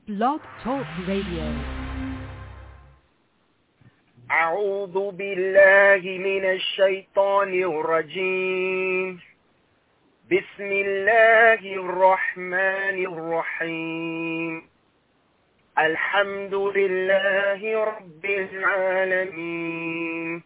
Blog Talk Radio. أعوذ بالله من الشيطان الرجيم. بسم الله الرحمن الرحيم. الحمد لله رب العالمين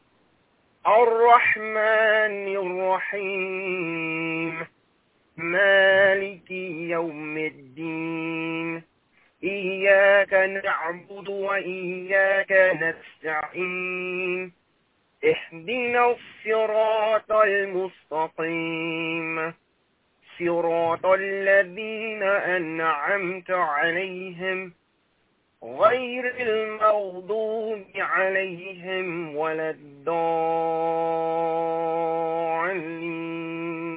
الرحمن الرحيم مالك يوم الدين إياك نعبد وإياك نستعين اهدنا الصراط المستقيم صراط الذين أنعمت عليهم غير المغضوب عليهم ولا الضالين.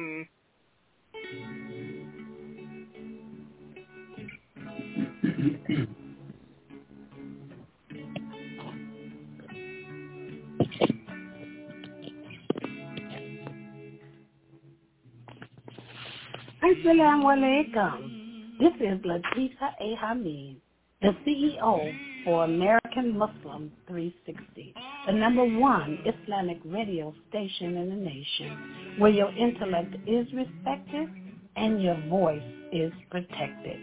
Assalamu alaikum. This is Latifa A. Hamid, the CEO for American Muslim 360, the #1 Islamic radio station in the nation, where your intellect is respected and your voice is protected.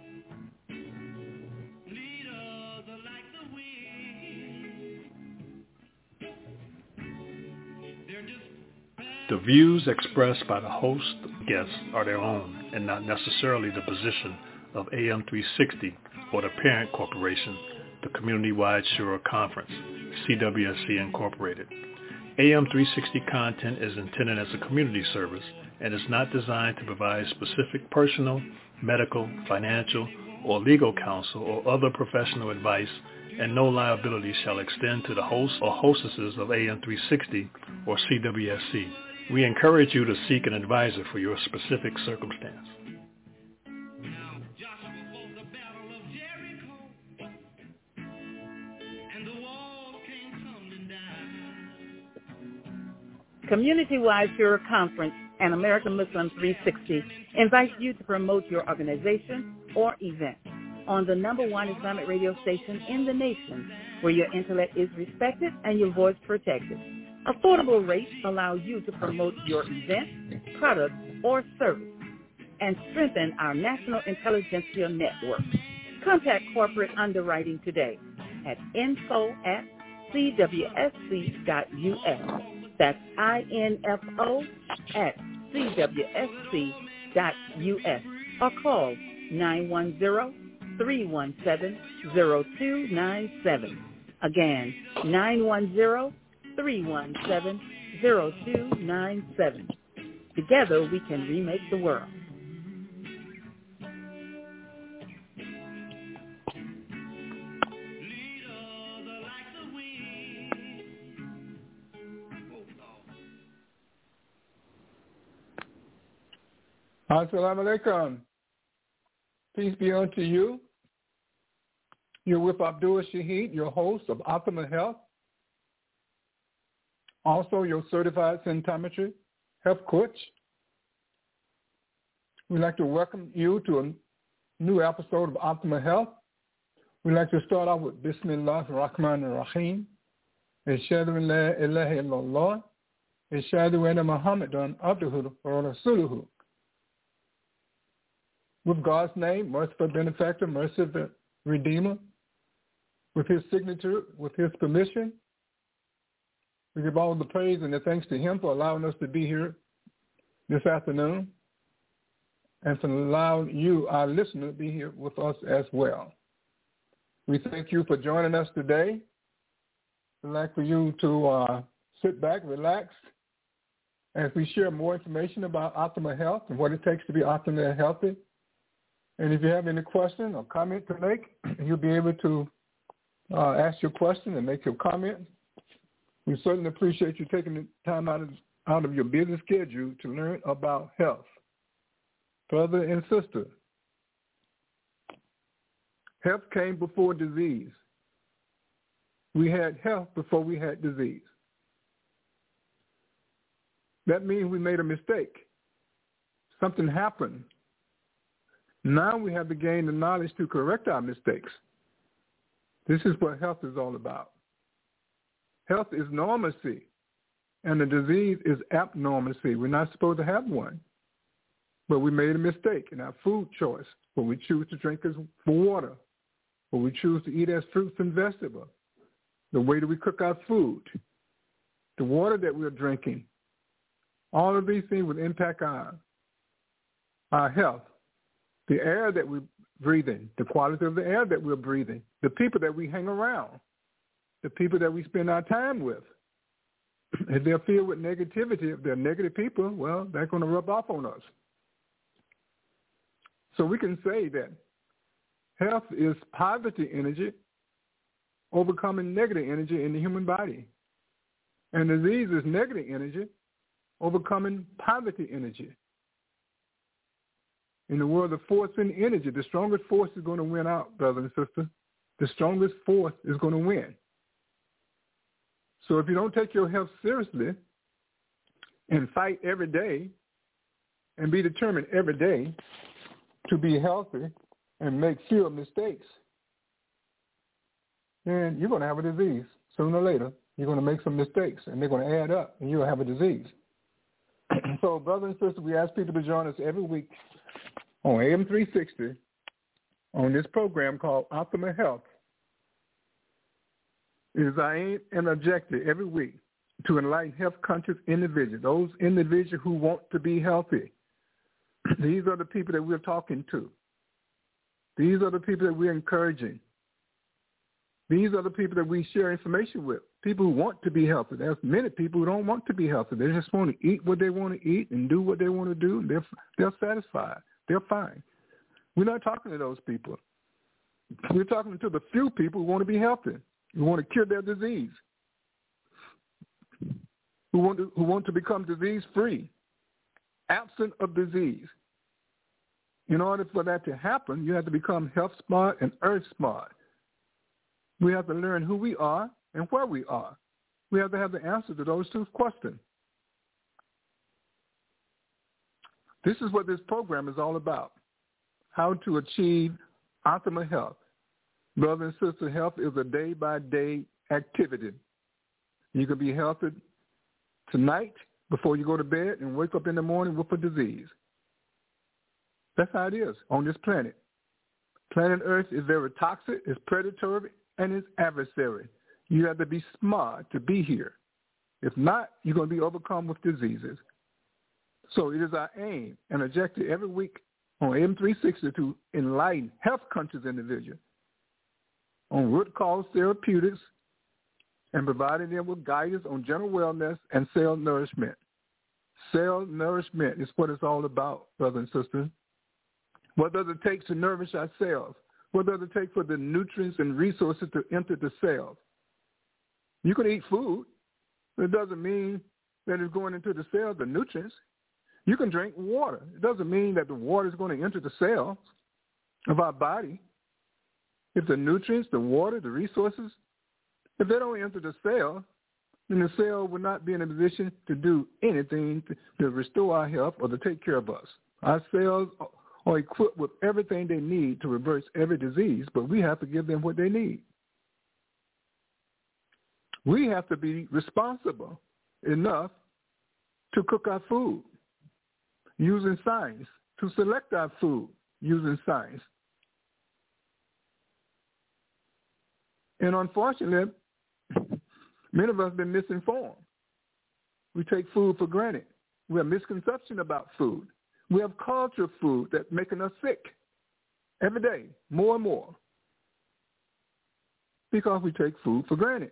The views expressed by the host and guests are their own and not necessarily the position of AM 360 or the parent corporation, the Community-Wide Shura Conference, CWSC Incorporated. AM 360 content is intended as a community service and is not designed to provide specific personal, medical, financial, or legal counsel or other professional advice, and no liability shall extend to the hosts or hostesses of AM 360 or CWSC. We encourage you to seek an advisor for your specific circumstance. Community-Wide Shura Conference and American Muslim 360 invites you to promote your organization or event on the #1 Islamic radio station in the nation, where your intellect is respected and your voice protected. Affordable rates allow you to promote your event, product, or service and strengthen our national intelligentsia network. Contact corporate underwriting today at info@cwsc.us. That's info@cwsc.us. Or call 910-317-0297. Again, 910-317-0297. Together we can remake the world. Assalamu alaikum. Peace be unto you. You're with Abdul Shaheed, your host of Optimal Health. Also, your certified scintimetry health coach. We'd like to welcome you to a new episode of Optimal Health. We'd like to start off with Bismillah ar-Rahman ar-Rahim. Ashhadu an la ilaha illallah. Ashhadu anna Muhammadan abduhu wa rasuluhu. With God's name, merciful benefactor, merciful redeemer, with his signature, with his permission, we give all the praise and the thanks to him for allowing us to be here this afternoon and for allowing you, our listener, to be here with us as well. We thank you for joining us today. We'd like for you to sit back, relax, as we share more information about optimal health and what it takes to be optimally healthy. And if you have any question or comment to make, you'll be able to ask your question and make your comment. We certainly appreciate you taking the time out of your busy schedule to learn about health. Brother and sister, health came before disease. We had health before we had disease. That means we made a mistake. Something happened Now we have to gain the knowledge to correct our mistakes. This is what health is all about. Health is normalcy, and the disease is abnormalcy. We're not supposed to have one, but we made a mistake in our food choice, what we choose to drink as water, what we choose to eat as fruits and vegetables, the way that we cook our food, the water that we're drinking. All of these things will impact our health, the air that we're breathing, the quality of the air that we're breathing, the people that we hang around, the people that we spend our time with. If they're filled with negativity, if they're negative people, well, they're going to rub off on us. So we can say that health is positive energy overcoming negative energy in the human body. And disease is negative energy overcoming positive energy. In the world of force and energy, the strongest force is going to win out, brother and sister. The strongest force is going to win. So if you don't take your health seriously and fight every day and be determined every day to be healthy and make fewer mistakes, then you're going to have a disease. Sooner or later, you're going to make some mistakes, and they're going to add up, and you'll have a disease. So, brothers and sisters, we ask people to join us every week on AM 360 on this program called Optimal Health. It is our aim and objective every week to enlighten health-conscious individuals, those individuals who want to be healthy. These are the people that we're talking to. These are the people that we're encouraging. These are the people that we share information with, people who want to be healthy. There's many people who don't want to be healthy. They just want to eat what they want to eat and do what they want to do. They're satisfied. They're fine. We're not talking to those people. We're talking to the few people who want to be healthy, who want to cure their disease, who want to become disease-free, absent of disease. In order for that to happen, you have to become health smart and earth smart. We have to learn who we are and where we are. We have to have the answer to those two questions. This is what this program is all about, how to achieve optimal health. Brother and sister, health is a day-by-day activity. You can be healthy tonight before you go to bed and wake up in the morning with a disease. That's how it is on this planet. Planet Earth is very toxic, it's predatory, and it's adversary. You have to be smart to be here. If not, you're going to be overcome with diseases. So it is our aim and objective every week on AM 360 to enlighten health-conscious individuals on root cause therapeutics and providing them with guidance on general wellness and cell nourishment. Cell nourishment is what it's all about, brothers and sisters. What does it take to nourish our cells? What does it take for the nutrients and resources to enter the cells? You can eat food, but it doesn't mean that it's going into the cells, the nutrients. You can drink water. It doesn't mean that the water is going to enter the cells of our body. If the nutrients, the water, the resources, if they don't enter the cell, then the cell will not be in a position to do anything to restore our health or to take care of us. Our cells are equipped with everything they need to reverse every disease, but we have to give them what they need. We have to be responsible enough to cook our food using science, to select our food using science. And unfortunately, many of us have been misinformed. We take food for granted. We have misconception about food. We have culture food that's making us sick every day, more and more, because we take food for granted.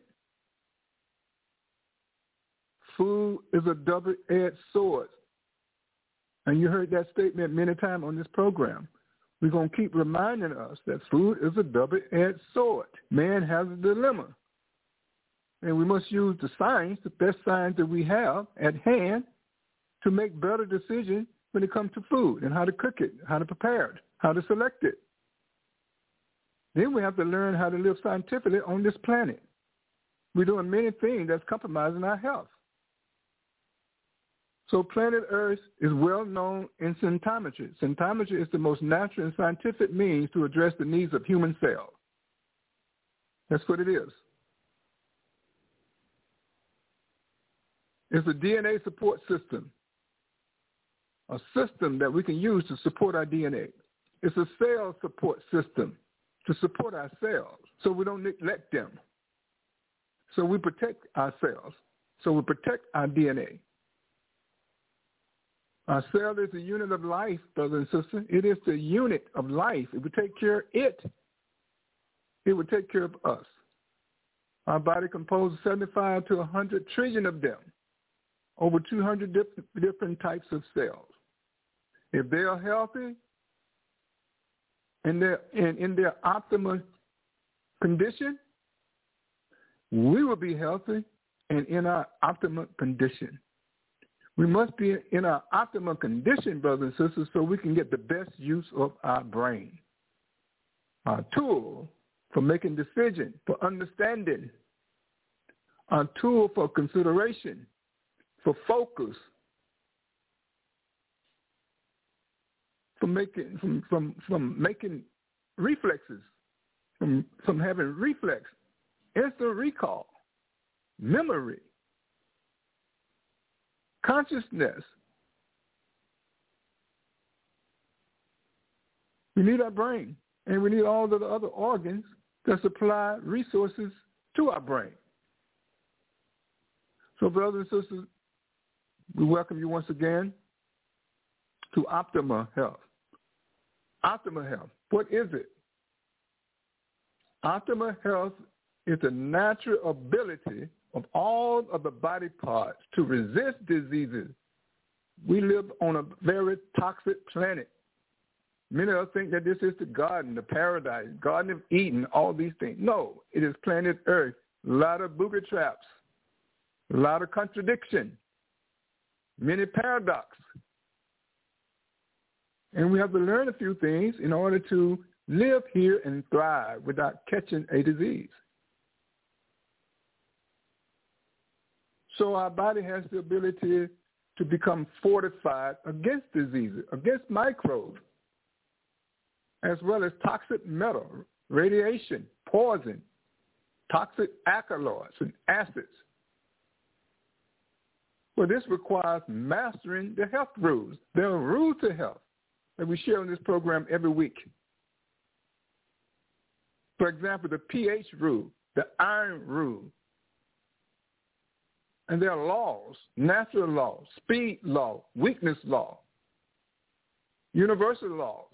Food is a double-edged sword. And you heard that statement many times on this program. We're going to keep reminding us that food is a double-edged sword. Man has a dilemma. And we must use the science, the best science that we have at hand, to make better decisions when it comes to food and how to cook it, how to prepare it, how to select it. Then we have to learn how to live scientifically on this planet. We're doing many things that's compromising our health. So planet Earth is well known in symptometry. Symptometry is the most natural and scientific means to address the needs of human cells. That's what it is. It's a DNA support system, a system that we can use to support our DNA. It's a cell support system to support our cells so we don't neglect them. So we protect our cells. So we protect our DNA. Our cell is the unit of life, brothers and sisters. It is the unit of life. If we take care of it, it would take care of us. Our body composes 75 to 100 trillion of them, over 200 different types of cells. If they are healthy and they're in their optimal condition, we will be healthy and in our optimal condition. We must be in our optimal condition, brothers and sisters, so we can get the best use of our brain, our tool for making decisions, for understanding, our tool for consideration, for focus, for making from making reflexes, from having reflex, instant recall, memory, consciousness. We need our brain, and we need all of the other organs that supply resources to our brain. So, brothers and sisters, we welcome you once again to Optima Health. Optima Health, what is it? Optima Health is the natural ability of all of the body parts to resist diseases. We live on a very toxic planet. Many of us think that this is the garden, the paradise, Garden of Eden, all these things. No, it is planet Earth. A lot of booger traps, a lot of contradiction, many paradox. And we have to learn a few things in order to live here and thrive without catching a disease. So our body has the ability to become fortified against diseases, against microbes, as well as toxic metal, radiation, poison, toxic alkaloids and acids. Well, this requires mastering the health rules. There are rules to health that we share on this program every week. For example, the pH rule, the iron rule. And there are laws, natural laws, speed law, weakness law, universal laws.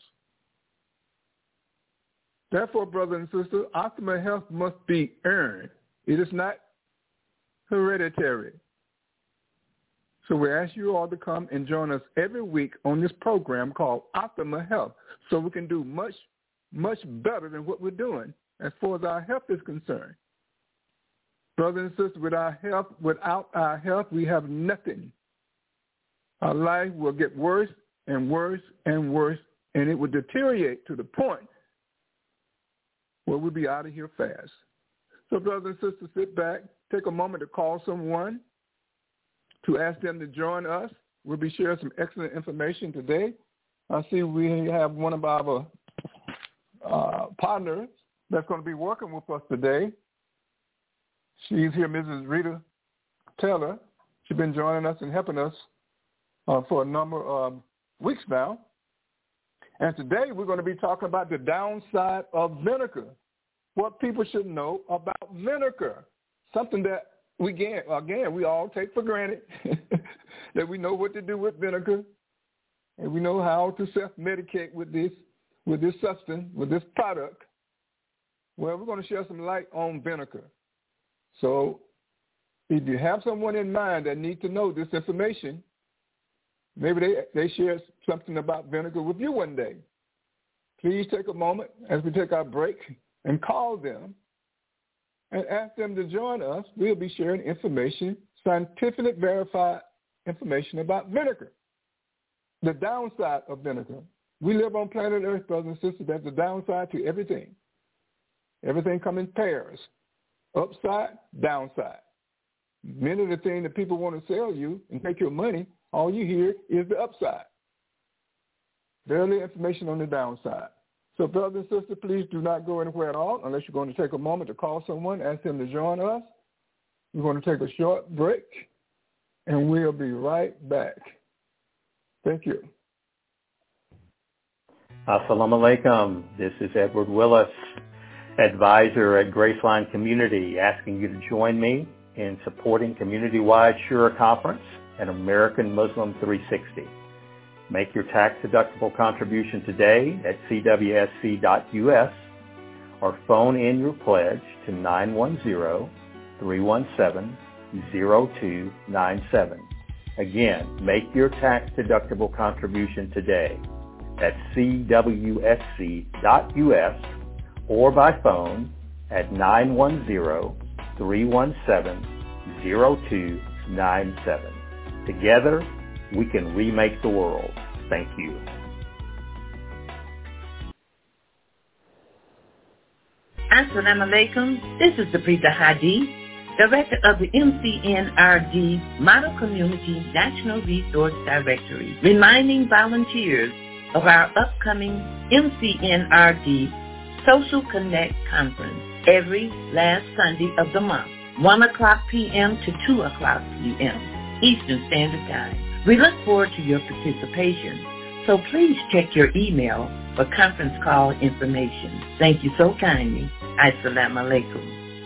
Therefore, brothers and sisters, optimal health must be earned. It is not hereditary. So we ask you all to come and join us every week on this program called Optimal Health so we can do much, much better than what we're doing as far as our health is concerned. Brothers and sisters, without our health, we have nothing. Our life will get worse and worse and worse, and it will deteriorate to the point where we'll be out of here fast. So, brothers and sisters, sit back, take a moment to call someone, to ask them to join us. We'll be sharing some excellent information today. I see we have one of our partners that's going to be working with us today. She's here, Mrs. Rita Taylor. She's been joining us and helping us for a number of weeks now. And today we're going to be talking about the downside of vinegar, what people should know about vinegar, something that we all take for granted, that we know what to do with vinegar, and we know how to self-medicate with this substance, with this product. Well, we're going to share some light on vinegar. So if you have someone in mind that needs to know this information, maybe they share something about vinegar with you one day. Please take a moment as we take our break and call them and ask them to join us. We'll be sharing information, scientifically verified information about vinegar, the downside of vinegar. We live on planet Earth, brothers and sisters. There's a downside to everything. Everything comes in pairs, upside, downside. Many of the things that people want to sell you and take your money All you hear is the upside. Barely information on the downside. So brothers and sisters, please do not go anywhere at all unless you're going to take a moment to call someone, ask them to join us. We're going to take a short break, and we'll be right back. Thank you. Assalamu alaikum. This is Edward Willis, advisor at Graceline Community, asking you to join me in supporting community-wide Shura Conference and American Muslim 360. Make your tax-deductible contribution today at cwsc.us or phone in your pledge to 910-317-0297. Again, make your tax-deductible contribution today at cwsc.us or by phone at 910-317-0297. Together, we can remake the world. Thank you. Assalamu alaikum. This is Sabrina Hadi, Director of the MCNRD Model Community National Resource Directory, reminding volunteers of our upcoming MCNRD Social Connect Conference every last Sunday of the month, 1 o'clock p.m. to 2 o'clock p.m. Eastern Standard Time. We look forward to your participation, so please check your email for conference call information. Thank you so kindly. Assalamu alaikum.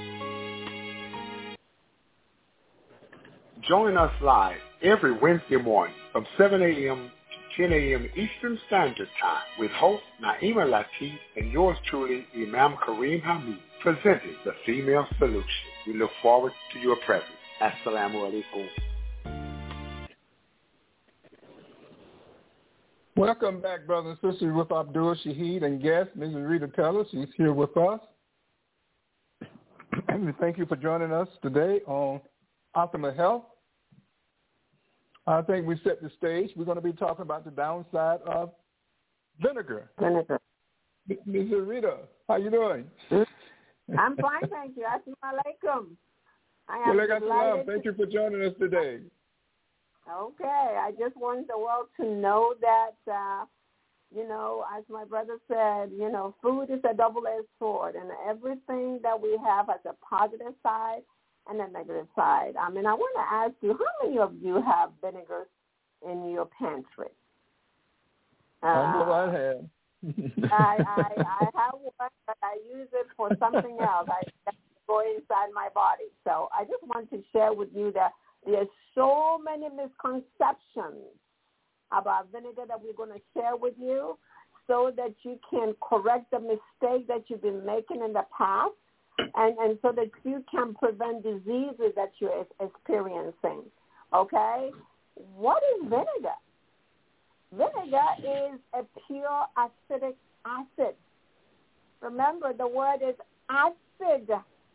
Join us live every Wednesday morning from 7 a.m. to 10 a.m. Eastern Standard Time with host Naima Latif and yours truly, Imam Kareem Hamid, presenting The Female Solution. We look forward to your presence. Assalamu alaikum. Welcome back, brothers and sisters, with Abdul Shaheed and guest, Mrs. Rita Teller. She's here with us. And we thank you for joining us today on Optimal Health. I think we set the stage. We're going to be talking about the downside of vinegar. Mrs. Rita, how you doing? I'm fine, thank you. Assalamu alaikum. Thank you for joining us today. Okay, I just want the world to know that, as my brother said, food is a double-edged sword, and everything that we have has a positive side and a negative side. I want to ask you, how many of you have vinegar in your pantry? I know I have. I have one, but I use it for something else. I go inside my body. So I just want to share with you that there's so many misconceptions about vinegar that we're going to share with you so that you can correct the mistake that you've been making in the past and so that you can prevent diseases that you're experiencing. Okay? What is vinegar? Vinegar is a pure acidic acid. Remember, the word is acid.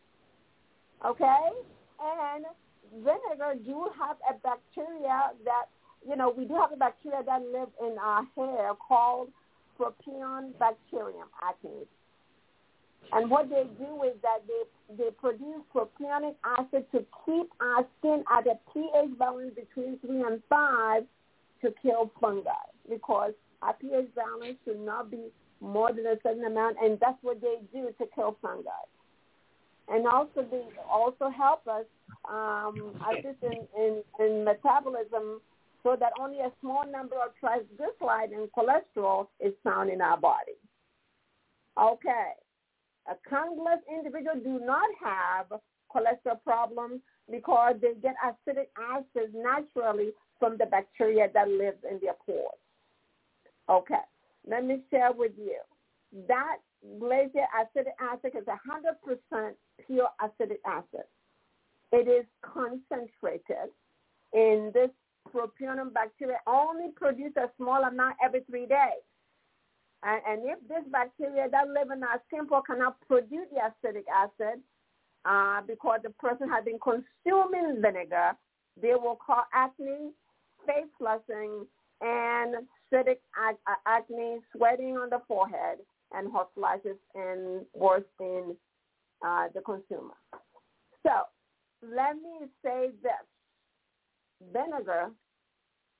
Okay? And vinegar do have a bacteria that, we do have a bacteria that live in our hair called Propion bacterium acnes. And what they do is that they produce propionic acid to keep our skin at a pH balance between 3 and 5 to kill fungi, because our pH balance should not be more than a certain amount, and that's what they do to kill fungi. And also they also help us assist in metabolism so that only a small number of triglycerides and cholesterol is found in our body. Okay. A countless individual do not have cholesterol problems because they get acidic acids naturally from the bacteria that lives in their pores. Okay. Let me share with you. That glacier acidic acid is 100% pure acidic acid. It is concentrated in this Propionum bacteria, only produce a small amount every 3 days. And if this bacteria that live in our skin pore cannot produce the acidic acid because the person has been consuming vinegar, they will cause acne, face flushing, and acidic acne, sweating on the forehead, and hot flashes, and worse in the consumer. So let me say this. Vinegar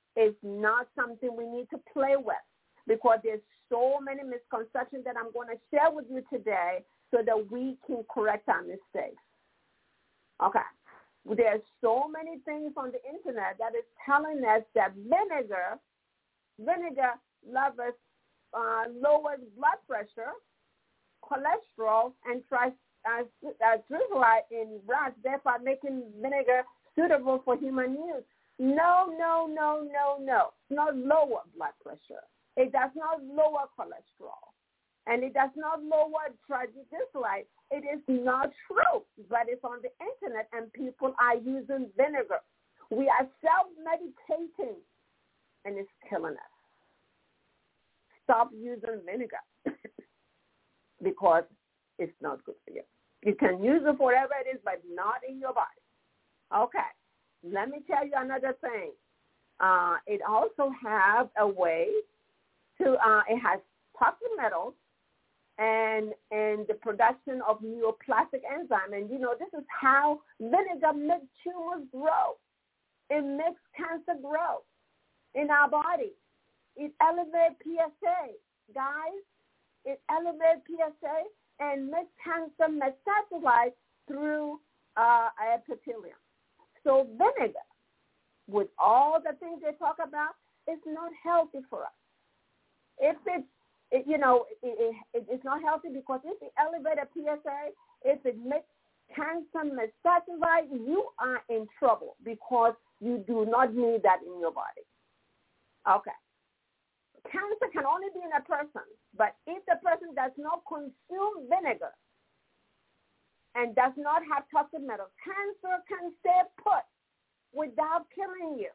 is not something we need to play with, because there's so many misconceptions that I'm going to share with you today so that we can correct our mistakes. Okay. There's so many things on the internet that is telling us that vinegar lowers blood pressure, cholesterol, and triglyceride in rats, therefore making vinegar suitable for human use. No. It's not lower blood pressure. It does not lower cholesterol. And it does not lower triglycerides. It is not true, but it's on the internet, and people are using vinegar. We are self-medicating, and it's killing us. Stop using vinegar because it's not good for you. You can use it for whatever it is, but not in your body. Okay, let me tell you another thing. It also has a way to, it has toxic metals and the production of neoplastic enzyme. And, this is how vinegar makes tumors grow. It makes cancer grow in our body. It elevates PSA. Guys, it elevates PSA and makes cancer metastasize through epithelium. So vinegar, with all the things they talk about, is not healthy for us. If it's not healthy because if it elevates PSA, if it makes cancer metastasize, you are in trouble because you do not need that in your body. Okay. Cancer can only be in a person, but if the person does not consume vinegar and does not have toxic metals, cancer can stay put without killing you.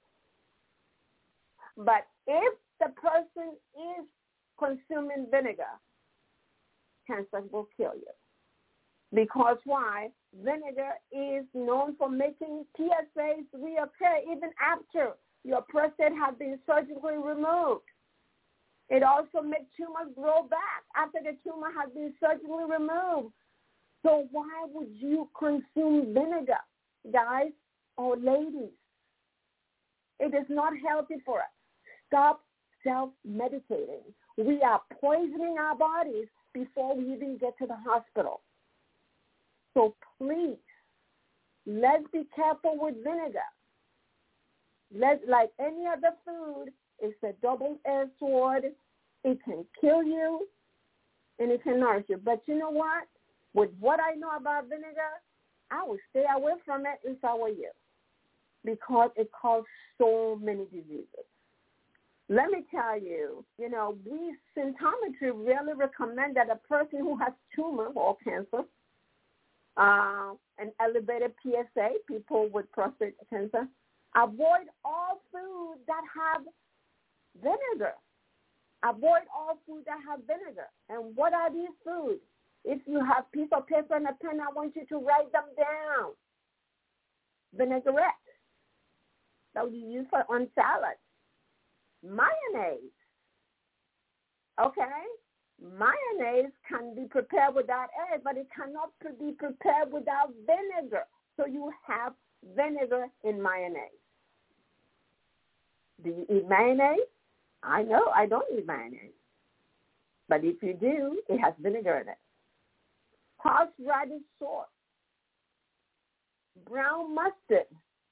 But if the person is consuming vinegar, cancer will kill you. Because why? Vinegar is known for making PSAs reoccur even after your prostate has been surgically removed. It also makes tumors grow back after the tumor has been surgically removed. So why would you consume vinegar, guys or ladies? It is not healthy for us. Stop self-medicating. We are poisoning our bodies before we even get to the hospital. So please, let's be careful with vinegar. Like any other food, it's a double-edged sword. It can kill you, and it can nourish you. But you know what? With what I know about vinegar, I would stay away from it if I were you, because it causes so many diseases. Let me tell you, we symptometry really recommend that a person who has tumor or cancer, an elevated PSA, people with prostate cancer, avoid all food that have vinegar. Avoid all food that have vinegar. And what are these foods? If you have a piece of paper and a pen, I want you to write them down. Vinaigrette that you use on salad. Mayonnaise. Okay? Mayonnaise can be prepared without egg, but it cannot be prepared without vinegar. So you have vinegar in mayonnaise. Do you eat mayonnaise? I know I don't eat mayonnaise. But if you do, it has vinegar in it. Horseradish sauce. Brown mustard.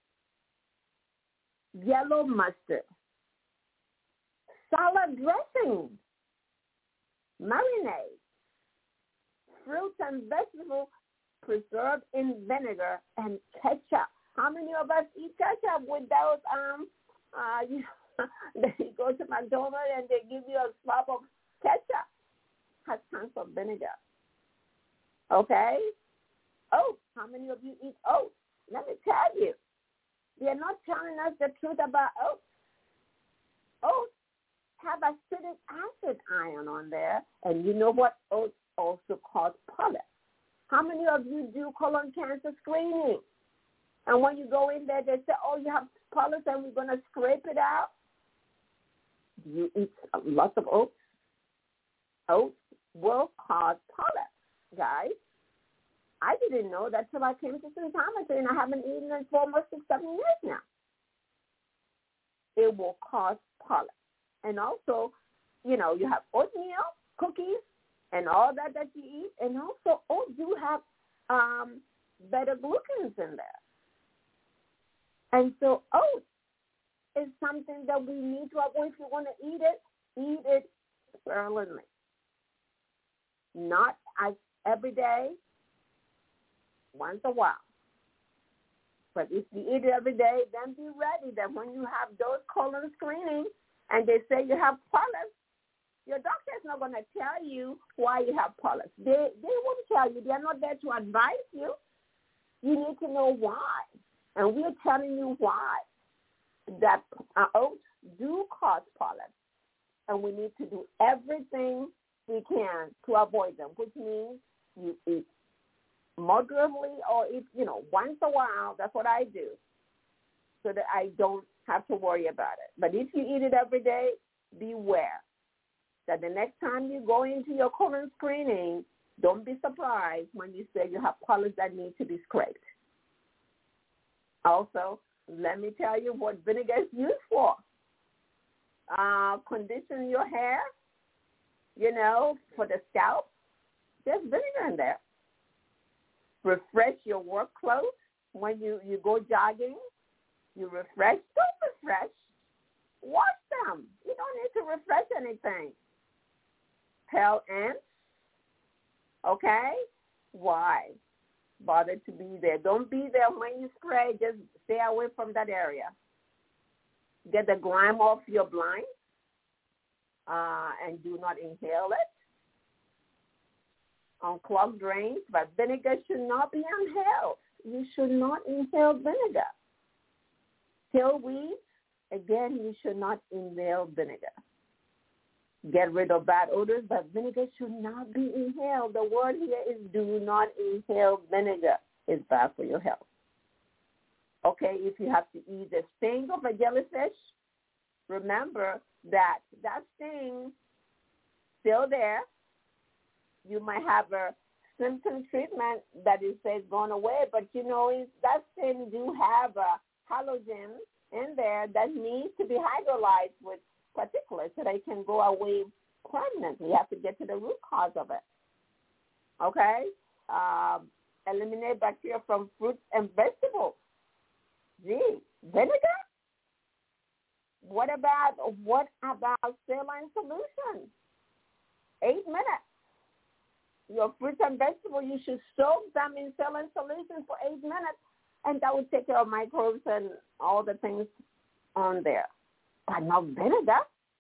Yellow mustard. Salad dressing. Marinade. Fruits and vegetables preserved in vinegar, and ketchup. How many of us eat ketchup with those, they go to McDonald's and they give you a slab of ketchup? Has tons of vinegar. Okay? Oats. How many of you eat oats? Let me tell you. They're not telling us the truth about oats. Oats have acidic acid ion on there, and you know what oats also cause polyps. How many of you do colon cancer screening? And when you go in there, they say, oh, you have polyps and we're going to scrape it out. Do you eat lots of oats? Oats will cause polyps, guys. I didn't know that till I came to symptometry, and I haven't eaten it for almost 6-7 years now. it will cause polyps. And also, you have oatmeal, cookies, and all that you eat. And also, oats do have beta-glucans in there. And so oats is something that we need to avoid. If you want to eat it sparingly. Not as every day, once a while. But if you eat it every day, then be ready that when you have those colon screenings and they say you have polyps, your doctor is not going to tell you why you have polyps. They won't tell you. They're not there to advise you. You need to know why. And we're telling you why. That oats do cause polyps. And we need to do everything we can to avoid them, which means you eat moderately or eat, once a while. That's what I do so that I don't have to worry about it. But if you eat it every day, beware that the next time you go into your colon screening, don't be surprised when you say you have polyps that need to be scraped. Also, let me tell you what vinegar is used for. Condition your hair, for the scalp. There's vinegar in there. Refresh your work clothes when you go jogging. You refresh. Don't refresh. Wash them. You don't need to refresh anything. Pale ants. Okay? Why? Bother to be there. Don't be there when you spray. Just stay away from that area. Get the grime off your blinds and do not inhale it. Unclog drains, but vinegar should not be inhaled. You should not inhale vinegar. Kill weeds, again, you should not inhale vinegar. Get rid of bad odors, but vinegar should not be inhaled. The word here is do not inhale vinegar. It's bad for your health. Okay, if you have to eat the sting of a jellyfish, remember that sting still there. You might have a symptom treatment that it says gone away, but that sting do have a halogen in there that needs to be hydrolyzed with particulates so they can go away permanently. You have to get to the root cause of it. Okay? Eliminate bacteria from fruits and vegetables. Gee, vinegar? What about saline solution? 8 minutes. Your fruits and vegetables, you should soak them in saline solution for 8 minutes, and that would take care of microbes and all the things on there. But not vinegar.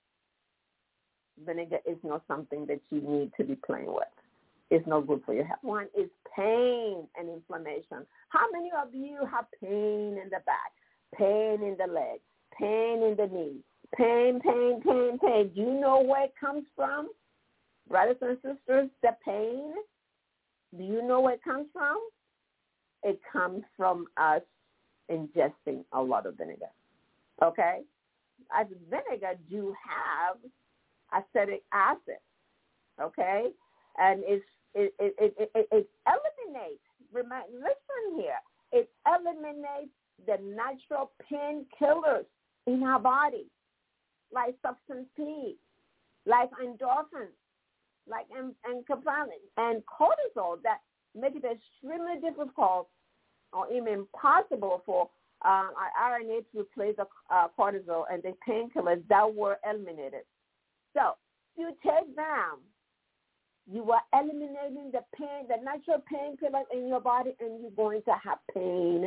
Vinegar is not something that you need to be playing with. It's not good for your health. One is pain and inflammation. How many of you have pain in the back, pain in the leg, pain in the knee, pain? Do you know where it comes from? Brothers and sisters, the pain, do you know where it comes from? It comes from us ingesting a lot of vinegar. Okay? As vinegar do have acetic acid, okay? And it eliminates, listen here, it eliminates the natural painkillers in our body, like substance P, like endorphins, like enkephalin and cortisol, that make it extremely difficult or even impossible for our RNA to replace the cortisol and the painkillers that were eliminated. So you take them, you are eliminating the pain, the natural painkillers in your body, and you're going to have pain.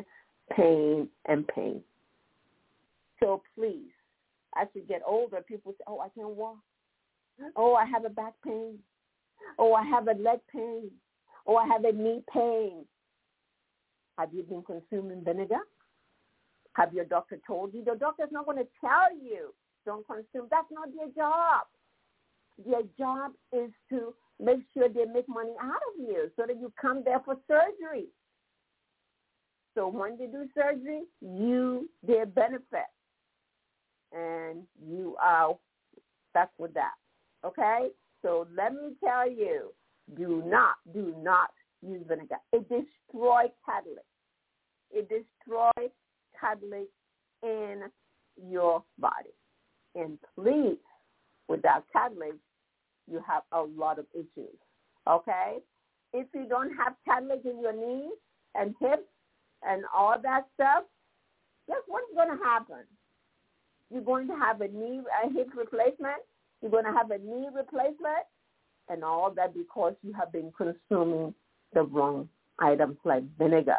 So please, as you get older, people say, oh, I can't walk. Oh, I have a back pain. Oh, I have a leg pain. Oh, I have a knee pain. Have you been consuming vinegar? Have your doctor told you? The doctor's not going to tell you don't consume. That's not their job. Their job is to make sure they make money out of you so that you come there for surgery. So when they do surgery, they benefit. And you are stuck with that. Okay? So let me tell you, do not use vinegar. It destroys cartilage. It destroys cartilage in your body. And please, without cartilage, you have a lot of issues, okay? If you don't have cartilage in your knees and hips and all that stuff, guess what's going to happen? You're going to have a hip replacement. You're going to have a knee replacement, and all that because you have been consuming the wrong items like vinegar.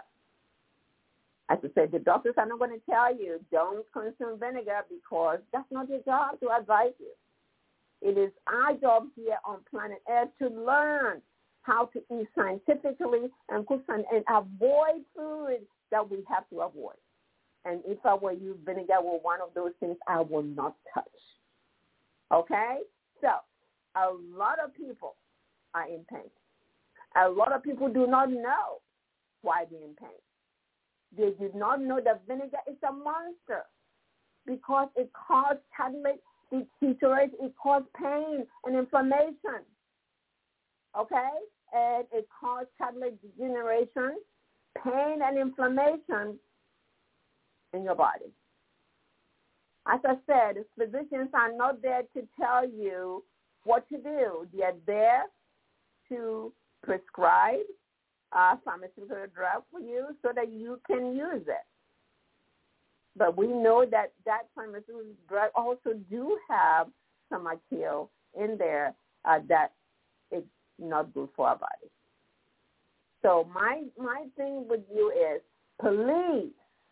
As I said, the doctors are not going to tell you don't consume vinegar because that's not your job to advise you. It is our job here on planet Earth to learn how to eat scientifically and avoid food that we have to avoid. And if I were you, vinegar were one of those things I will not touch. Okay? So a lot of people are in pain. A lot of people do not know why they're in pain. They did not know that vinegar is a monster because it causes cartilage deterioration, it causes pain and inflammation. Okay? And it causes cartilage degeneration, pain and inflammation in your body. As I said, physicians are not there to tell you what to do. They are there to prescribe pharmaceutical drug for you so that you can use it. But we know that pharmaceutical drug also do have some material in there that is not good for our body. So my thing with you is, please,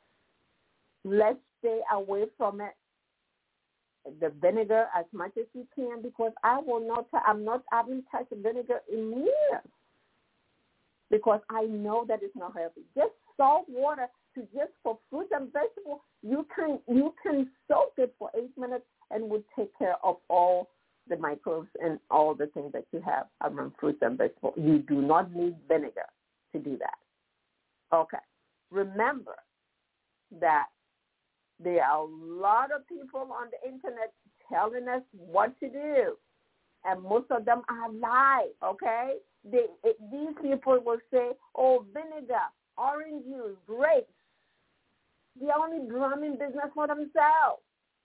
let's stay away from it, the vinegar as much as you can, because I haven't touched vinegar in years because I know that it's not healthy. Just salt water for fruits and vegetables, you can soak it for 8 minutes and will take care of all the microbes and all the things that you have around fruits and vegetables. You do not need vinegar to do that. Okay. Remember that there are a lot of people on the internet telling us what to do, and most of them are lies, okay? These people will say, oh, vinegar, orange juice, grapes. They're only drumming business for themselves.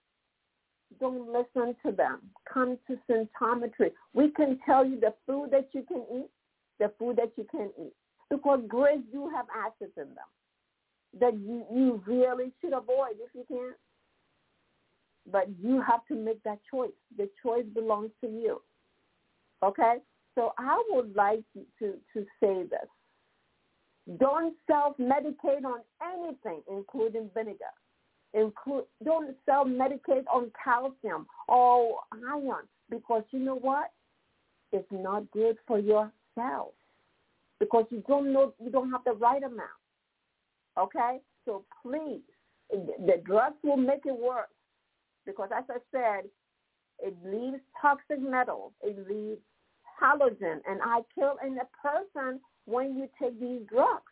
Don't listen to them. Come to Symptometry. We can tell you the food that you can eat, the food that you can't eat, because grapes do have acids in them that you really should avoid if you can. But you have to make that choice. The choice belongs to you. Okay? So I would like to say this. Don't self-medicate on anything, including vinegar. Don't self-medicate on calcium or iron, because you know what? It's not good for your cells because you don't have the right amount. Okay? So please, the drugs will make it worse because, as I said, it leaves toxic metals, it leaves halogen, and I kill in a person when you take these drugs.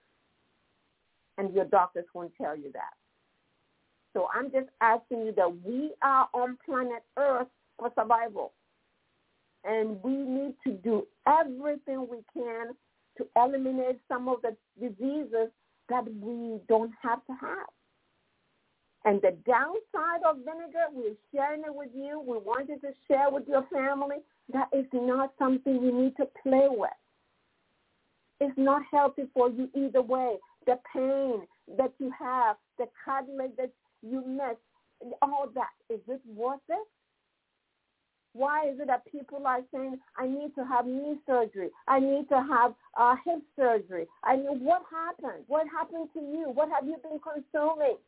And your doctors won't tell you that. So I'm just asking you that we are on planet Earth for survival. And we need to do everything we can to eliminate some of the diseases that we don't have to have. And the downside of vinegar, we're sharing it with you. We wanted to share with your family. That is not something you need to play with. It's not healthy for you either way. The pain that you have, the cartilage that you miss, all that, is it worth it? Why is it that people are saying, I need to have knee surgery, I need to have hip surgery? I mean, what happened? What happened to you? What have you been consuming?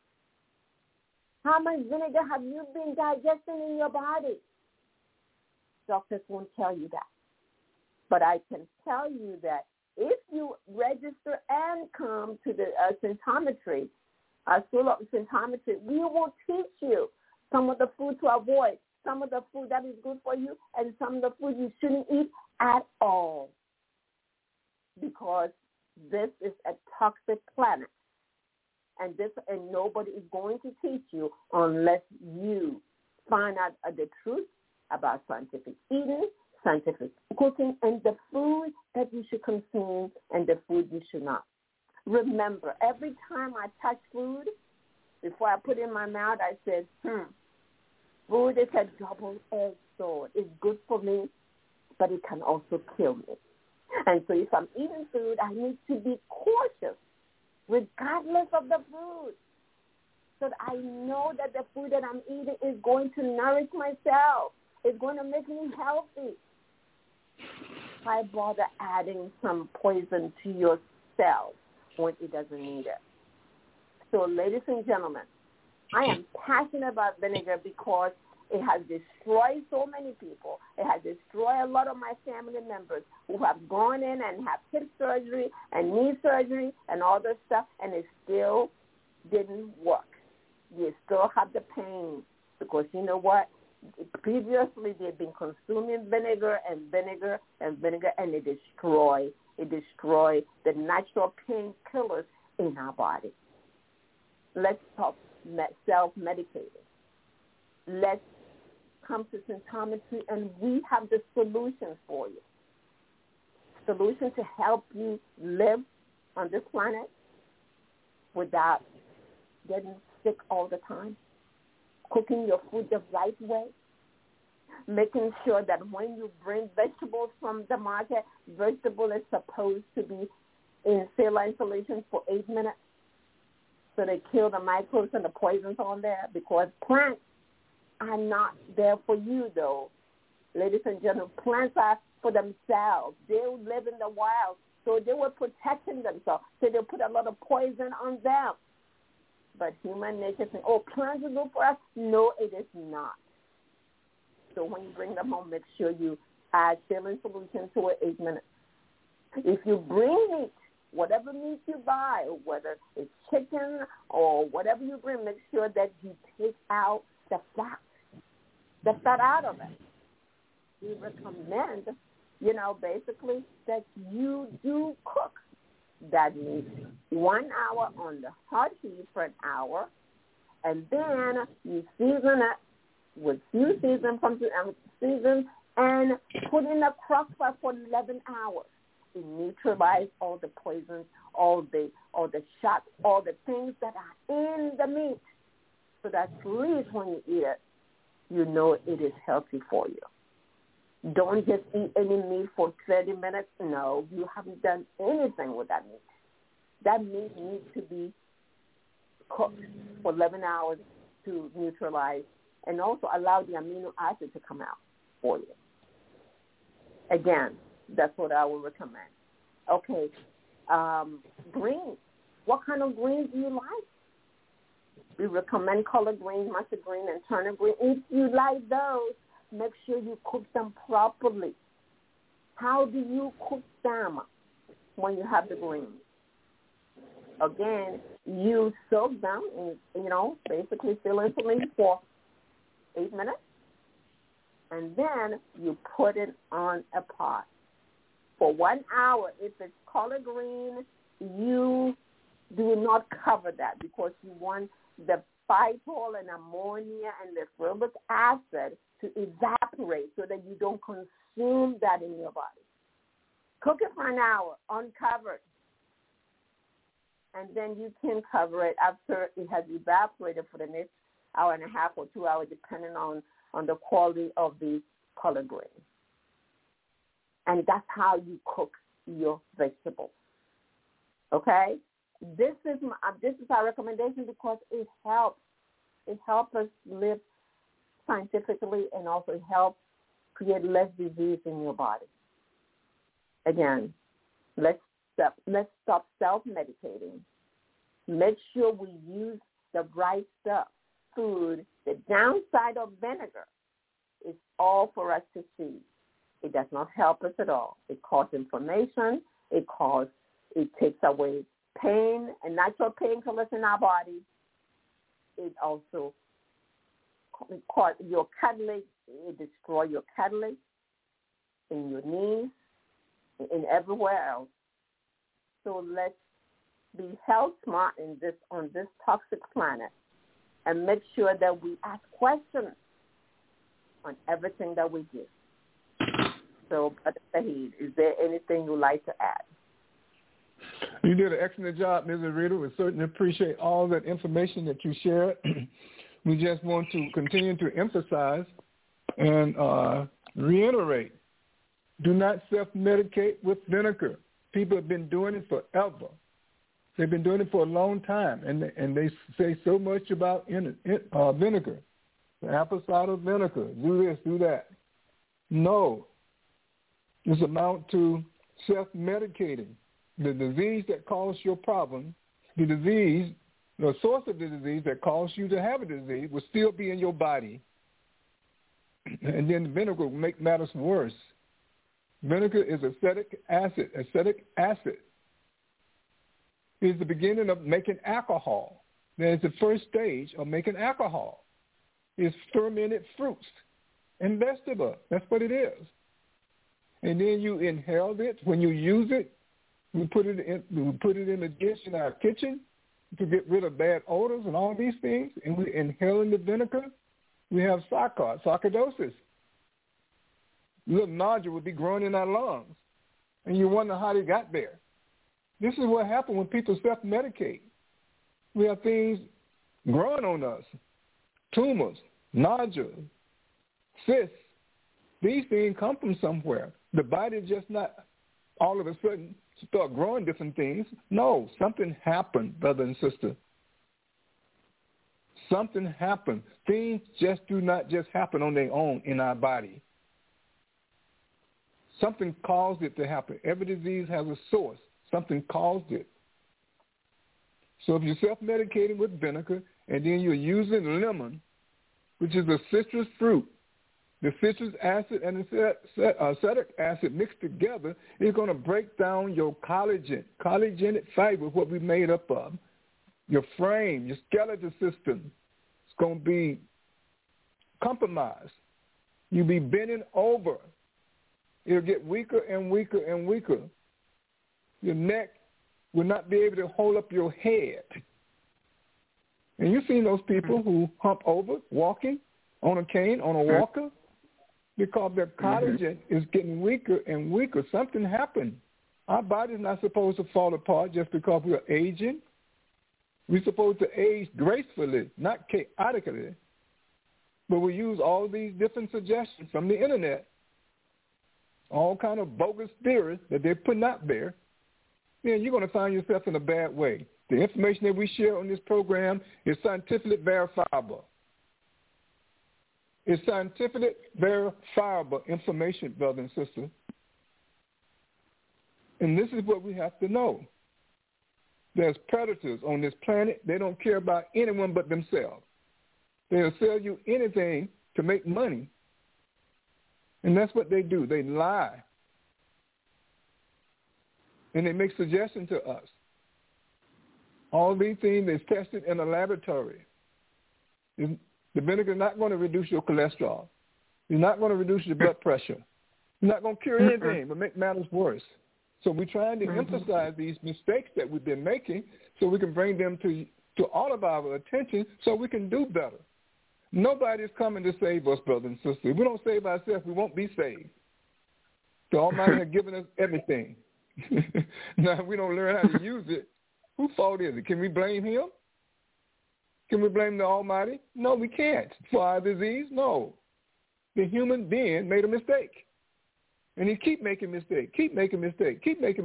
How much vinegar have you been digesting in your body? Doctors won't tell you that. But I can tell you that if you register and come to the Symptometry, School of Symptometry, we will teach you some of the food to avoid, some of the food that is good for you, and some of the food you shouldn't eat at all. Because this is a toxic planet. And nobody is going to teach you unless you find out the truth about scientific eating, scientific cooking, and the food that you should consume and the food you should not. Remember, every time I touch food, Before I put it in my mouth, I said, food is a double-edged sword. It's good for me, but it can also kill me. And so if I'm eating food, I need to be cautious, regardless of the food, so that I know that the food that I'm eating is going to nourish myself. It's going to make me healthy. Why bother adding some poison to your cells when it doesn't need it? So, ladies and gentlemen, I am passionate about vinegar because it has destroyed so many people. It has destroyed a lot of my family members who have gone in and have hip surgery and knee surgery and all this stuff, and it still didn't work. You still have the pain because you know what? Previously, they've been consuming vinegar and vinegar and vinegar, and it destroyed the natural painkillers in our body. Let's stop self-medicating. Let's come to symptometry, and we have the solutions for you. Solution to help you live on this planet without getting sick all the time. Cooking your food the right way. Making sure that when you bring vegetables from the market, vegetable is supposed to be in saline solution for 8 minutes so they kill the microbes and the poisons on there, because plants are not there for you, though. Ladies and gentlemen, plants are for themselves. They live in the wild, so they were protecting themselves. So they put a lot of poison on them. But human nature says, oh, plants are good for us. No, it is not. So when you bring them home, make sure you add saline solution to it 8 minutes. If you bring meat, whatever meat you buy, whether it's chicken or whatever you bring, make sure that you take out the fat out of it. We recommend, basically that you do cook that meat 1 hour on the hot heat for an hour, and then you season it with few season and put in a crock pot for 11 hours. It neutralizes all the poisons, all the shots, all the things that are in the meat, so that at least when you eat it, you know it is healthy for you. Don't just eat any meat for 30 minutes. No, you haven't done anything with that meat. That meat needs to be cooked for 11 hours to neutralize and also allow the amino acid to come out for you. Again, that's what I would recommend. Okay, greens. What kind of greens do you like? We recommend collard greens, mustard green, and turnip green. If you like those, make sure you cook them properly. How do you cook them when you have the greens? Again, you soak them in, basically saline solution for 8 minutes, and then you put it on a pot for 1 hour. If it's collard green, you do not cover that because you want the phytol and ammonia and the fulvic acid to evaporate so that you don't consume that in your body. Cook it for an hour, uncovered, and then you can cover it after it has evaporated for the next hour and a half or 2 hours, depending on the quality of the collard green. And that's how you cook your vegetables. Okay? This is our recommendation because it helps. It helps us live scientifically and also helps create less disease in your body. Again, let's stop self-medicating. Make sure we use the right stuff. Food, the downside of vinegar is all for us to see. It does not help us at all. It causes inflammation. It takes away pain and natural painkillers in our body. It also causes your cartilage. It destroys your cartilage in your knees and everywhere else. So let's be health smart on this toxic planet and make sure that we ask questions on everything that we do. So, Brother Saheed, is there anything you'd like to add? You did an excellent job, Mrs. Rita. We certainly appreciate all that information that you shared. We just want to continue to emphasize and reiterate, do not self-medicate with vinegar. People have been doing it forever. They've been doing it for a long time, and they say so much about vinegar, the apple cider vinegar, do this, do that. No, this amounts to self-medicating. The disease that caused your problem, the source of the disease that caused you to have a disease will still be in your body. And then the vinegar will make matters worse. Vinegar is acetic acid. Acetic acid is the beginning of making alcohol. That is the first stage of making alcohol. It's fermented fruits and vegetables. That's what it is. And then you inhale it. When you use it, we put it in a dish in our kitchen to get rid of bad odors and all these things. And we inhaling the vinegar. We have sarcoidosis. Little nodule would be growing in our lungs, and you wonder how they got there. This is what happens when people self-medicate. We have things growing on us, tumors, nodules, cysts. These things come from somewhere. The body just not all of a sudden start growing different things. No, something happened, brother and sister. Something happened. Things just do not just happen on their own in our body. Something caused it to happen. Every disease has a source. Something caused it. So if you're self-medicating with vinegar and then you're using lemon, which is a citrus fruit, the citrus acid and the acetic acid mixed together is going to break down your collagen fiber, what we made up of. Your frame, your skeletal system is going to be compromised. You'll be bending over. It'll get weaker and weaker and weaker. Your neck will not be able to hold up your head. And you've seen those people who hump over, walking on a cane, on a walker, because their collagen is getting weaker and weaker. Something happened. Our body's not supposed to fall apart just because we're aging. We're supposed to age gracefully, not chaotically. But we use all these different suggestions from the internet, all kind of bogus theories that they're putting out there. Then you're going to find yourself in a bad way. The information that we share on this program is scientifically verifiable. It's scientifically verifiable information, brother and sister. And this is what we have to know. There's predators on this planet. They don't care about anyone but themselves. They'll sell you anything to make money. And that's what they do. They lie. And they make suggestions to us. All these things is tested in a laboratory. The vinegar is not going to reduce your cholesterol. It's not going to reduce your blood pressure. It's not going to cure anything but make matters worse. So we're trying to emphasize these mistakes that we've been making so we can bring them to all of our attention so we can do better. Nobody's coming to save us, brothers and sisters. If we don't save ourselves, we won't be saved. The Almighty has given us everything. Now, if we don't learn how to use it, whose fault is it? Can we blame him? Can we blame the Almighty? No, we can't. For our disease? No. The human being made a mistake. And he keep making mistakes, keep making mistakes.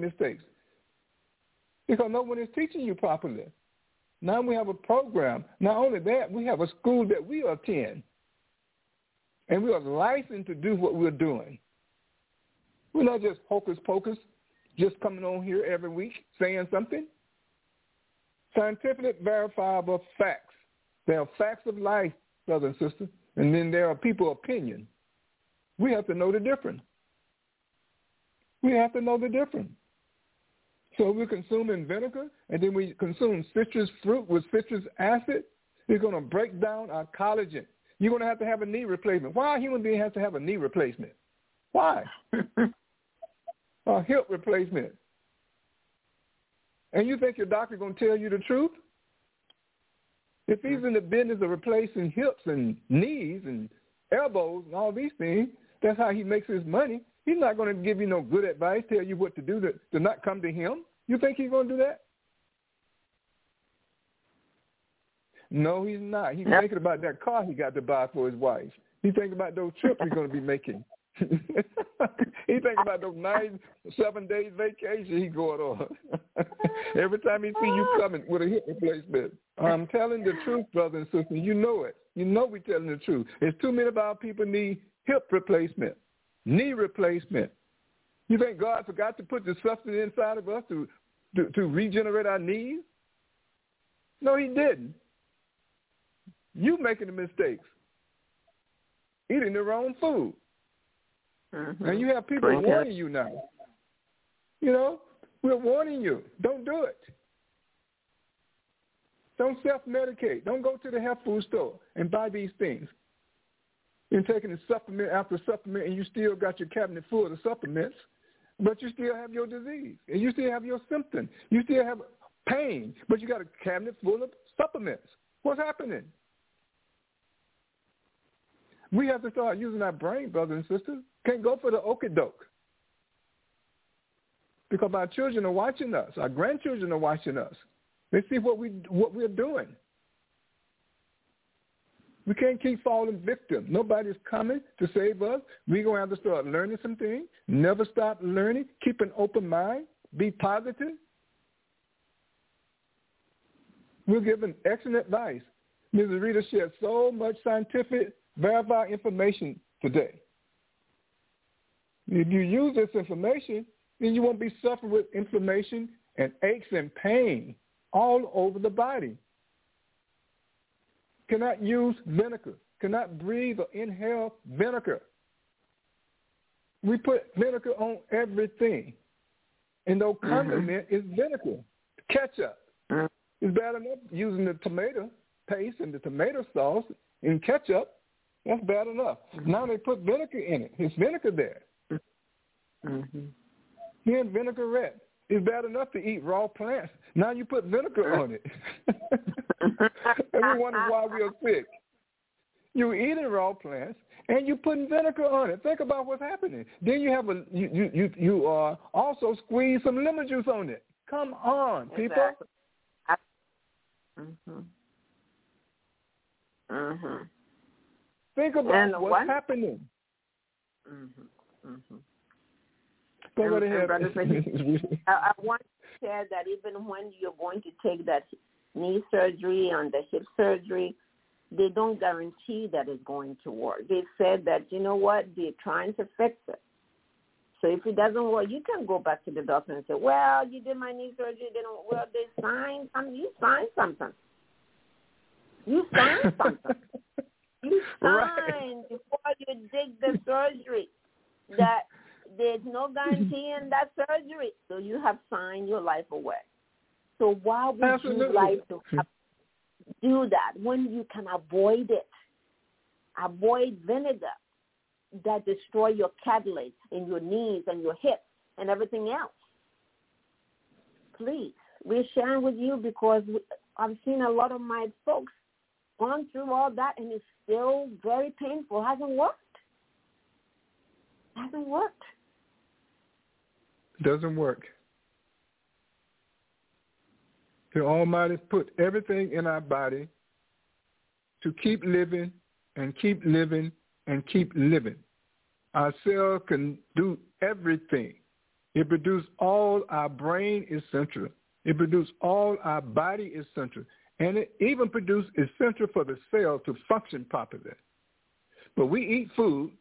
Because no one is teaching you properly. Now we have a program. Not only that, we have a school that we attend. And we are licensed to do what we're doing. We're not just hocus pocus, just coming on here every week saying something. Scientifically verifiable facts. There are facts of life, brother and sister, and then there are people's opinion. We have to know the difference. We have to know the difference. So we're consuming vinegar, and then we consume citrus fruit with citrus acid. It's going to break down our collagen. You're going to have a knee replacement. Why a human being has to have a knee replacement? Why? A hip replacement. And you think your doctor is going to tell you the truth? If he's in the business of replacing hips and knees and elbows and all these things, that's how he makes his money. He's not going to give you no good advice, tell you what to do to not come to him. You think he's going to do that? No, he's not. He's thinking about that car he got to buy for his wife. He's thinking about those trips he's going to be making. He's thinking about those 7 days vacation he's going on. Every time he see you coming with a hip replacement. I'm telling the truth, brothers and sisters. You know it. You know we're telling the truth. There's too many of our people need hip replacement, knee replacement. You think God forgot to put the substance inside of us to regenerate our knees? No, he didn't. You making the mistakes. Eating the wrong food. Mm-hmm. And you have people warning you now. You know, we're warning you. Don't do it. Don't self-medicate. Don't go to the health food store and buy these things. You're taking a supplement after supplement, and you still got your cabinet full of the supplements, but you still have your disease, and you still have your symptoms. You still have pain, but you got a cabinet full of supplements. What's happening? We have to start using our brain, brothers and sisters. Can't go for the okie-doke. Because our children are watching us. Our grandchildren are watching us. They see what we're doing. We can't keep falling victim. Nobody's coming to save us. We're going to have to start learning some things. Never stop learning. Keep an open mind. Be positive. We're giving excellent advice. Mrs. Rita shared so much scientific, verified information today. If you use this information, then you won't be suffering with inflammation and aches and pain all over the body. Cannot use vinegar. Cannot breathe or inhale vinegar. We put vinegar on everything. And the condiment is vinegar. Ketchup. It's bad enough using the tomato paste and the tomato sauce in ketchup. That's bad enough. Now they put vinegar in it. It's vinegar there. Here in vinaigrette. It's bad enough to eat raw plants. Now you put vinegar on it. And we wonder why we are sick. You're eating raw plants and you're putting vinegar on it. Think about what's happening. Then you have you also squeeze some lemon juice on it. Come on, people. Exactly. Think about what's happening. Go right ahead. I want to share that even when you're going to take that knee surgery and the hip surgery, they don't guarantee that it's going to work. They said that, you know what, they're trying to fix it. So if it doesn't work, you can go back to the doctor and say, well, you did my knee surgery. They signed something. You signed something. You signed something. You signed before you did the surgery that there's no guarantee in that surgery. So you have signed your life away. So why would you like to do that when you can avoid it? Avoid vinegar that destroy your cartilage in your knees and your hips and everything else. Please, we're sharing with you because I've seen a lot of my folks gone through all that and it's still very painful. Hasn't worked. Hasn't worked. Doesn't work. The Almighty put everything in our body to keep living and keep living and keep living. Our cell can do everything. It produces all our brain essential. It produces all our body essential. And it even produces essential for the cell to function properly. But we eat food.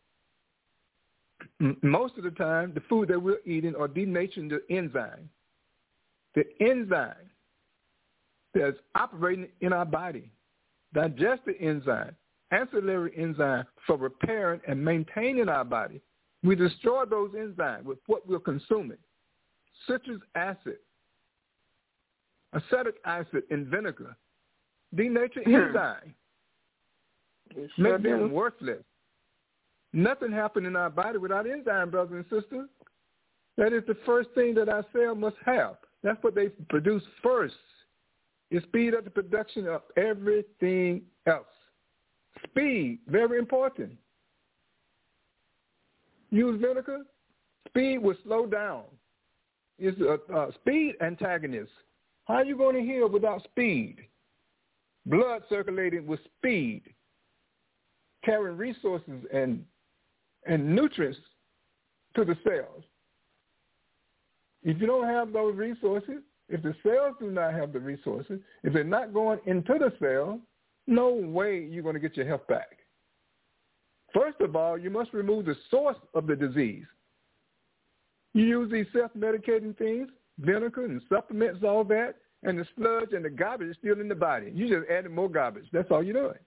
Most of the time, the food that we're eating are denaturing the enzyme. The enzyme that's operating in our body, digestive enzyme, ancillary enzyme for repairing and maintaining our body. We destroy those enzymes with what we're consuming. Citric acid, acetic acid in vinegar, denature enzyme, make them worthless. Nothing happens in our body without enzyme, brothers and sisters. That is the first thing that our cell must have. That's what they produce first. It speeds up the production of everything else. Speed, very important. Use vinegar, speed will slow down. is a speed antagonist. How are you going to heal without speed? Blood circulating with speed, carrying resources and nutrients to the cells. If you don't have those resources, if the cells do not have the resources, if they're not going into the cell, no way you're going to get your health back. First of all, you must remove the source of the disease. You use these self-medicating things, vinegar and supplements, all that, and the sludge and the garbage is still in the body. You just added more garbage. That's all you're doing.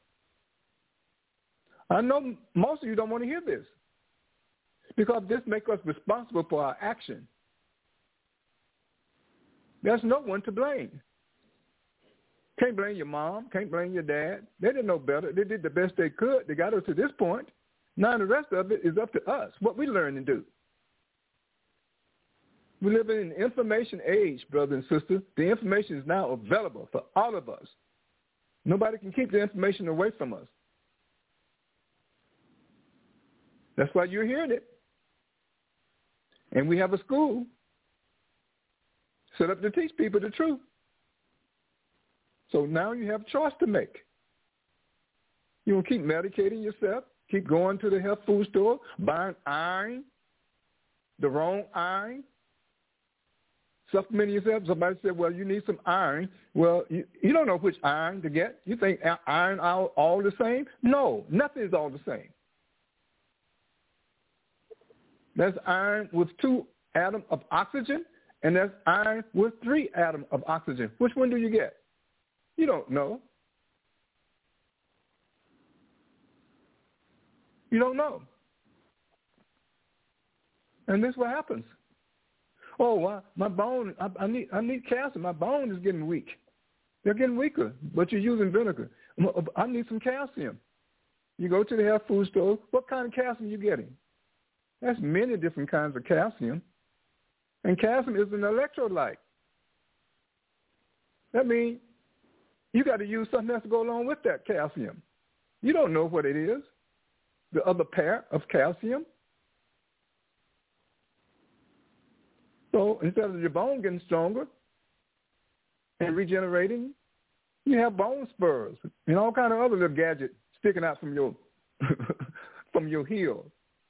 I know most of you don't want to hear this because this makes us responsible for our action. There's no one to blame. Can't blame your mom. Can't blame your dad. They didn't know better. They did the best they could. They got us to this point. Now the rest of it is up to us, what we learn to do. We live in an information age, brothers and sisters. The information is now available for all of us. Nobody can keep the information away from us. That's why you're hearing it. And we have a school set up to teach people the truth. So now you have a choice to make. You want to keep medicating yourself, keep going to the health food store, buying iron, the wrong iron, supplementing yourself. Somebody said, well, you need some iron. Well, you don't know which iron to get. You think iron all the same? No, nothing is all the same. There's iron with 2 atoms of oxygen, and there's iron with 3 atoms of oxygen. Which one do you get? You don't know. You don't know. And this is what happens. Oh, well, my bone, I need calcium. My bone is getting weak. They're getting weaker, but you're using vinegar. I need some calcium. You go to the health food store. What kind of calcium are you getting? There's many different kinds of calcium. And calcium is an electrolyte. That means you got to use something else to go along with that calcium. You don't know what it is, the other pair of calcium. So instead of your bone getting stronger and regenerating, you have bone spurs and all kind of other little gadgets sticking out from your from your heel.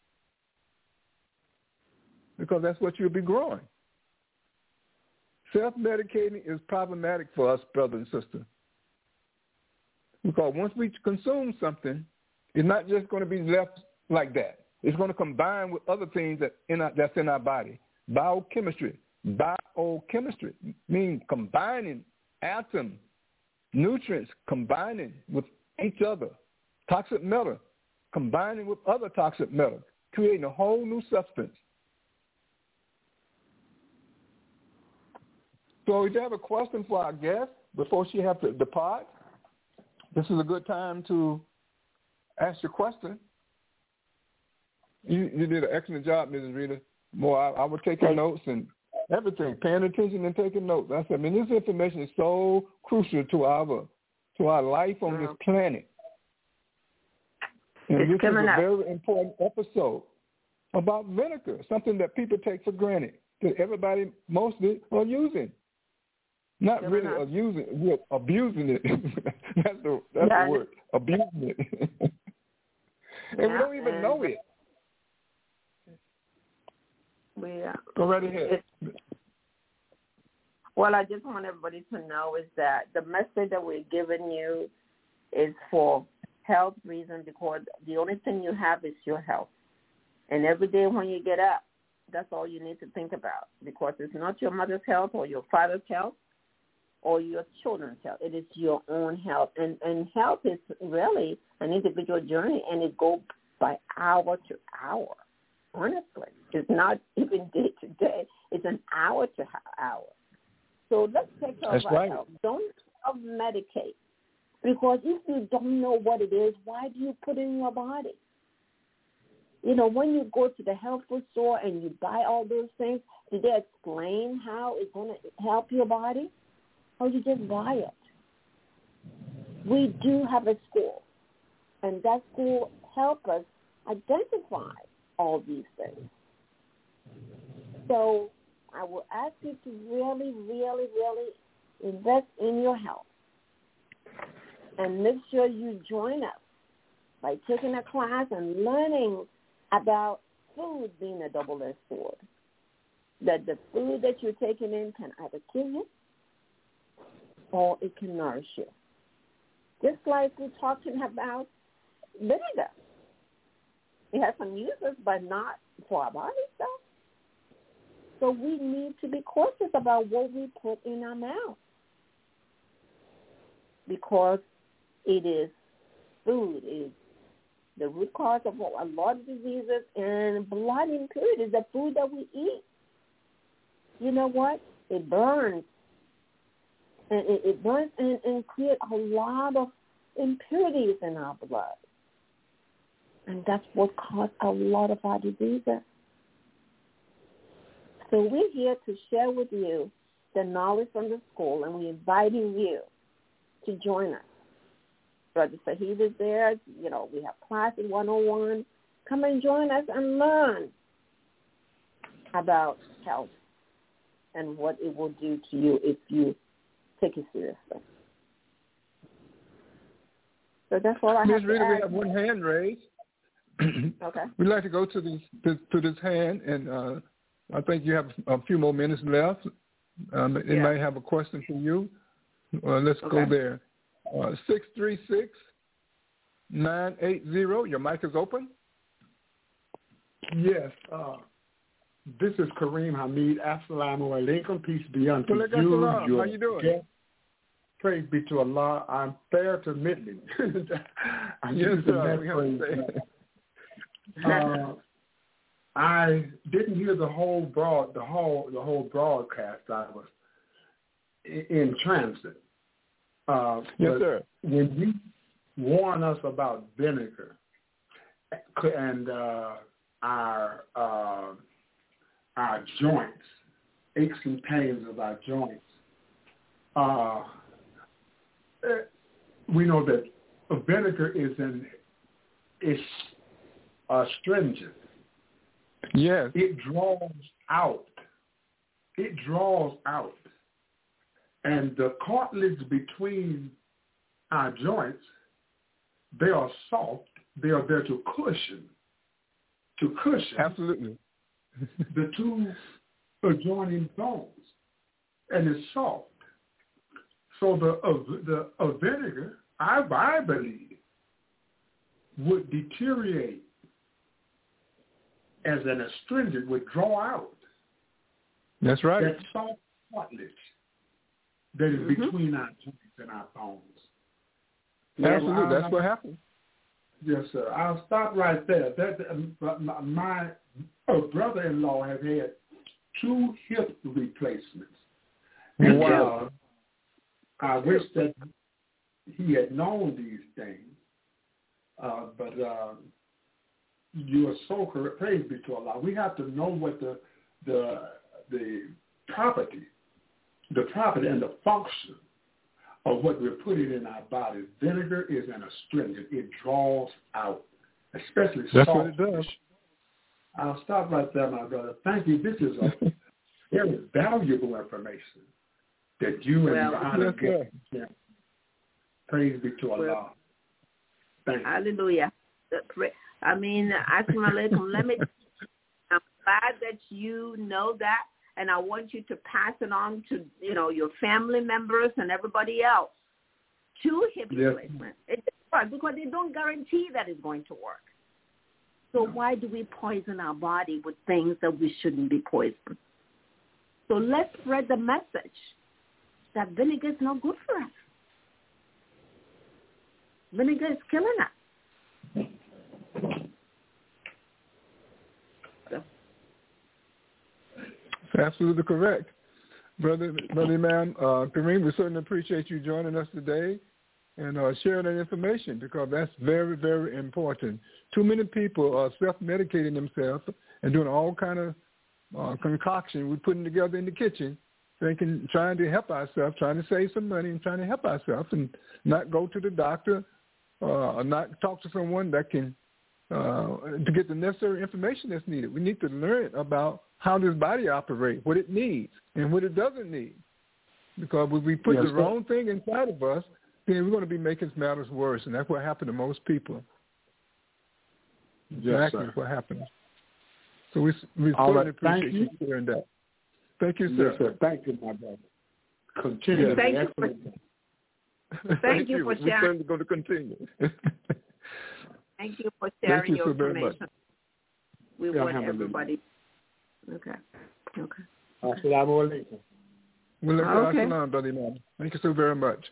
Because that's what you'll be growing. Self-medicating is problematic for us, brother and sister. Because once we consume something, it's not just going to be left like that. It's going to combine with other things that's in our body. Biochemistry means combining atoms, nutrients, combining with each other. Toxic metal, combining with other toxic metal, creating a whole new substance. So if you have a question for our guest before she has to depart, this is a good time to ask your question. You did an excellent job, Mrs. Rita Moore. I was taking notes and everything, paying attention and taking notes. I said, this information is so crucial to our life on this planet. And this is a very important episode about vinegar, something that people take for granted, that everybody mostly are using. Not really abusing, we're abusing it. That's the word, abusing it. And we don't even know it. Go right ahead. Well, I just want everybody to know is that the message that we're giving you is for health reasons, because the only thing you have is your health. And every day when you get up, that's all you need to think about, because it's not your mother's health or your father's health or your children's health. It is your own health. And health is really an individual journey, and it goes by hour to hour, honestly. It's not even day to day. It's an hour to hour. So let's take care of our health. Don't self-medicate, because if you don't know what it is, why do you put it in your body? You know, when you go to the health food store and you buy all those things, did they explain how it's going to help your body? Or you just buy it? We do have a school, and that school helps us identify all these things. So I will ask you to really, really, really invest in your health. And make sure you join us by taking a class and learning about food being a double-edged sword. That the food that you're taking in can either kill you or it can nourish you. Just like we're talking about vinegar. It has some uses, but not for our body stuff. So we need to be cautious about what we put in our mouth, because it is food. It is the root cause of a lot of diseases and blood impurities, the food that we eat. You know what? It burns. And it burns and creates a lot of impurities in our blood. And that's what caused a lot of our diseases. So we're here to share with you the knowledge from the school, and we're inviting you to join us. Brother Sahib is there. You know, we have classes 101. Come and join us and learn about health and what it will do to you if you take it seriously. So that's all I have Ms. to Rita, add. we have one hand raised. Okay. We'd like to go to this hand, and I think you have a few more minutes left. It may have a question for you. Let's go there. 636-980. Your mic is open. Yes. This is Kareem Hamid. Assalamu alaikum. Peace be unto you. How you doing? Guest. Praise be to Allah. I'm fair to middling. Yes, sir. I didn't hear the whole broadcast. I was in transit. Yes, sir. When you warn us about vinegar and our joints, aches and pains of our joints, we know that vinegar is astringent. Yes. It draws out. And the cartilage between our joints, they are soft. They are there to cushion. Absolutely. The two adjoining bones. And it's soft. So the vinegar, I believe, would deteriorate as an astringent, would draw out. That's right. That soft cartilage that is between our joints and our bones. Absolutely. That's what happens. Yes, sir. I'll stop right there. My brother-in-law has had 2 hip replacements. Wow. I wish that he had known these things. But you are so correct. Praise be to Allah. We have to know what the property and the function of what we're putting in our body. Vinegar is an astringent. It draws out, especially That's salt. what it does. I'll stop right there, my brother. Thank you. This is a very valuable information that you and your honor get. Praise be to Allah. Thank you. Hallelujah. Assalamu alaikum. I'm glad that you know that, and I want you to pass it on to, your family members and everybody else. 2 hip replacements. It doesn't work because they don't guarantee that it's going to work. So why do we poison our body with things that we shouldn't be poisoned? So let's spread the message that vinegar is not good for us. Vinegar is killing us. Absolutely correct. Brother Imam Kareem, we certainly appreciate you joining us today and sharing that information, because that's very, very important. Too many people are self-medicating themselves and doing all kind of concoction we're putting together in the kitchen, trying to help ourselves, trying to save some money and trying to help ourselves, and not go to the doctor or not talk to someone that can to get the necessary information that's needed. We need to learn about how this body operates, what it needs, and what it doesn't need. Because if we put the wrong thing inside of us, then we're going to be making matters worse, and that's what happened to most people. Exactly what happened. So we certainly appreciate you sharing that. Thank you, sir. Yes, sir. Thank you, my brother. Continue to be excellent. Thank you for sharing. We're certainly going to continue. Thank you for sharing your information. We want everybody. Okay. Assalamu alaikum. Assalamu, brother Imam. Thank you so very much.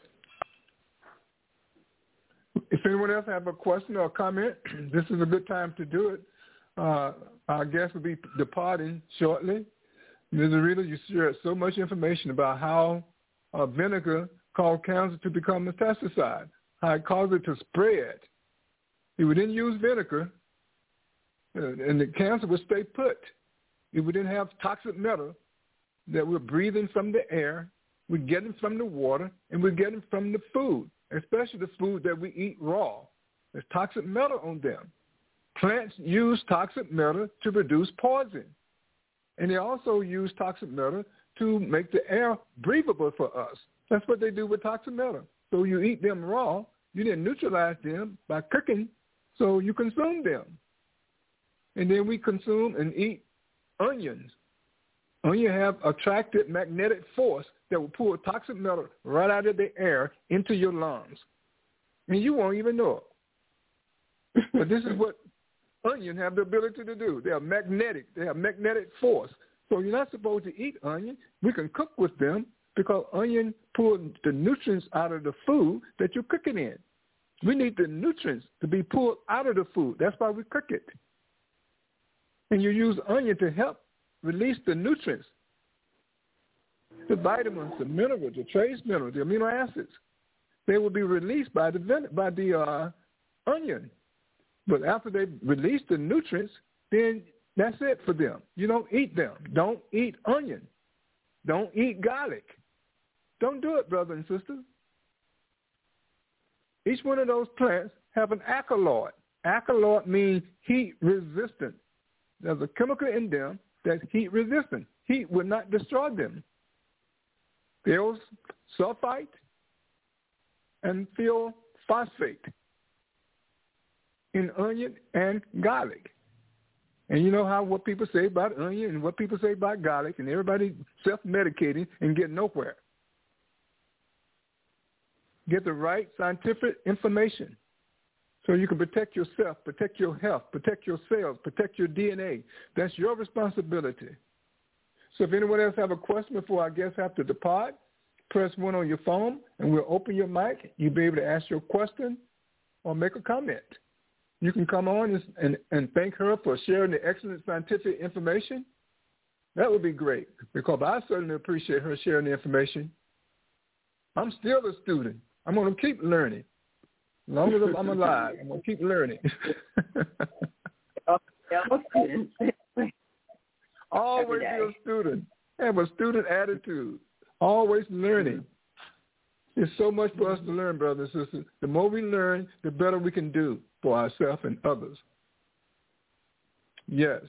If anyone else have a question or a comment, this is a good time to do it. Our guest will be departing shortly. Ms. Arita, you shared so much information about how vinegar caused cancer to become metastasized, how it caused it to spread. If we didn't use vinegar, and the cancer would stay put. If we didn't have toxic metal that we're breathing from the air, we're getting from the water, and we're getting from the food, especially the food that we eat raw. There's toxic metal on them. Plants use toxic metal to produce poison. And they also use toxic metal to make the air breathable for us. That's what they do with toxic metal. So you eat them raw, you then neutralize them by cooking, so you consume them. And then we consume and eat onions. Onions have attracted magnetic force that will pull toxic metal right out of the air into your lungs. And you won't even know it. But this is what onions have the ability to do. They are magnetic. They have magnetic force. So you're not supposed to eat onion. We can cook with them because onion pulls the nutrients out of the food that you're cooking in. We need the nutrients to be pulled out of the food. That's why we cook it. And you use onion to help release the nutrients, the vitamins, the minerals, the trace minerals, the amino acids. They will be released by the onion. But after they release the nutrients, then that's it for them. You don't eat them. Don't eat onion. Don't eat garlic. Don't do it, brothers and sisters. Each one of those plants have an alkaloid. Alkaloid means heat resistant. There's a chemical in them that's heat resistant. Heat will not destroy them. There's sulfite and phosphate in onion and garlic. And you know what people say about onion and what people say about garlic, and everybody self-medicating and getting nowhere. Get the right scientific information so you can protect yourself, protect your health, protect your cells, protect your DNA. That's your responsibility. So if anyone else have a question before our guests have to depart, press 1 on your phone, and we'll open your mic. You'll be able to ask your question or make a comment. You can come on and thank her for sharing the excellent scientific information. That would be great, because I certainly appreciate her sharing the information. I'm still a student. I'm going to keep learning. As long as I'm alive, I'm going to keep learning. Always be a student. Have a student attitude. Always learning. There's so much for us to learn, brothers and sisters. The more we learn, the better we can do for ourselves and others. Yes.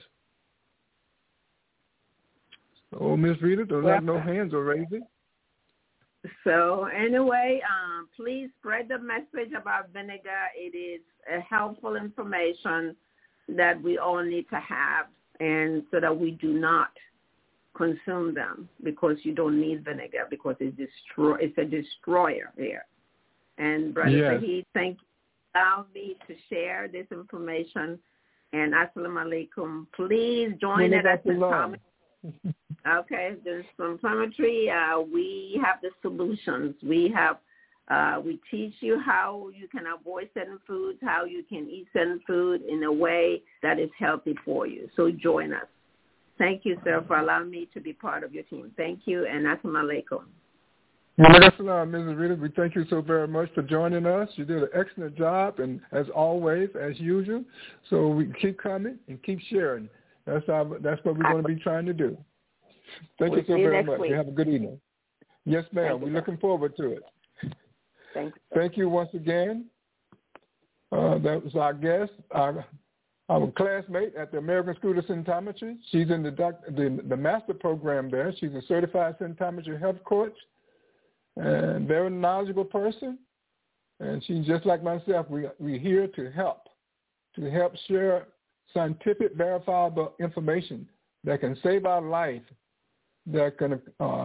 So, Ms. Rita, don't have no hands are raising. So anyway, please spread the message about vinegar. It is a helpful information that we all need to have, and so that we do not consume them, because you don't need vinegar, because it's a destroyer here. And Brother Saheed, thank you for allowing me to share this information. And Assalamu alaikum. Please join us at the comment. Okay, there's some inflammatory. We have the solutions. We teach you how you can avoid certain foods, how you can eat certain food in a way that is healthy for you. So join us. Thank you, sir, for allowing me to be part of your team. Thank you, and assalamu alaikum. Mrs. Rita, we thank you so very much for joining us. You did an excellent job, and as always, as usual. So we keep coming and keep sharing. That's what we're going to be trying to do. Thank you so very much. You have a good evening. Yes, ma'am. We're looking forward to it. Thank you once again. That was our guest, our our classmate at the American School of Symptometry. She's in the master program there. She's a certified symptometry health coach and very knowledgeable person. And she's just like myself. We're here to help share scientific, verifiable information that can save our life, that can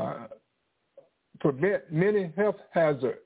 prevent many health hazards.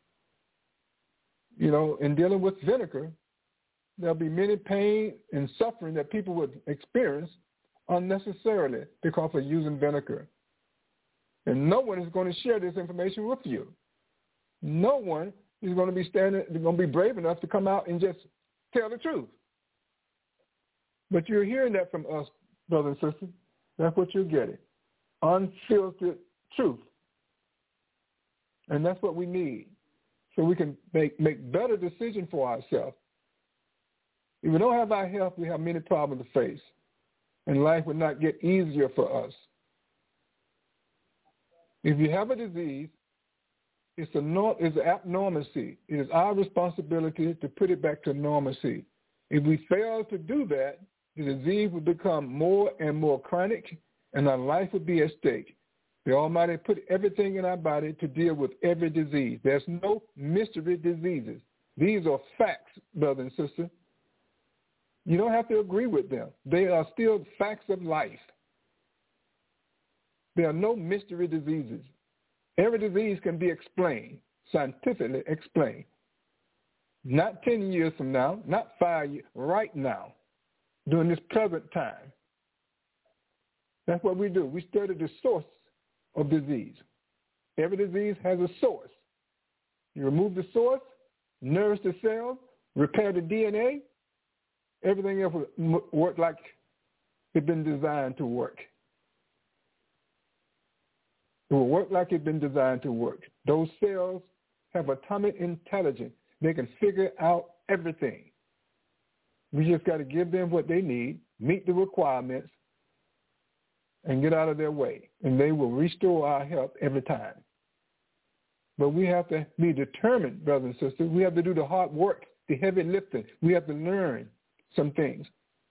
You know, in dealing with vinegar, there'll be many pain and suffering that people would experience unnecessarily because of using vinegar. And no one is going to share this information with you. No one is going to be brave enough to come out and just tell the truth. But you're hearing that from us, brothers and sisters. That's what you're getting. Unfiltered truth. And that's what we need, so we can make better decisions for ourselves. If we don't have our health, we have many problems to face, and life will not get easier for us. If you have a disease, it's abnormalcy. It is our responsibility to put it back to normalcy. If we fail to do that, the disease will become more and more chronic, and our life will be at stake. The Almighty put everything in our body to deal with every disease. There's no mystery diseases. These are facts, brother and sister. You don't have to agree with them. They are still facts of life. There are no mystery diseases. Every disease can be explained, scientifically explained. Not 10 years from now, not 5 years, right now, during this present time. That's what we do. We study the source of disease. Every disease has a source. You remove the source, nourish the cells, repair the DNA, everything else will work like it's been designed to work. It will work like it's been designed to work. Those cells have atomic intelligence. They can figure out everything. We just got to give them what they need, meet the requirements, and get out of their way, and they will restore our health every time. But we have to be determined, brothers and sisters. We have to do the hard work, the heavy lifting. We have to learn some things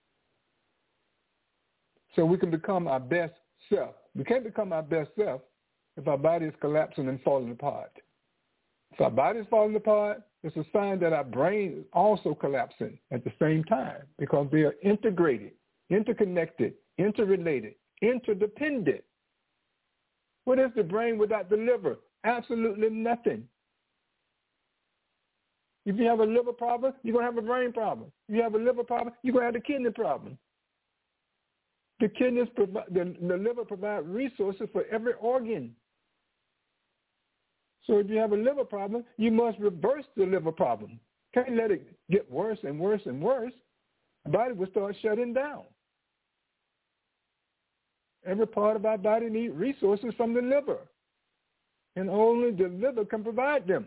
so we can become our best self. We can't become our best self if our body is collapsing and falling apart. If our body is falling apart, it's a sign that our brain is also collapsing at the same time, because they are integrated, interconnected, interrelated, interdependent. What is the brain without the liver? Absolutely nothing. If you have a liver problem, you're going to have a brain problem. If you have a liver problem, you're going to have the kidney problem. The kidneys the liver provide resources for every organ. So if you have a liver problem, you must reverse the liver problem. Can't let it get worse and worse and worse. The body will start shutting down. Every part of our body needs resources from the liver, and only the liver can provide them.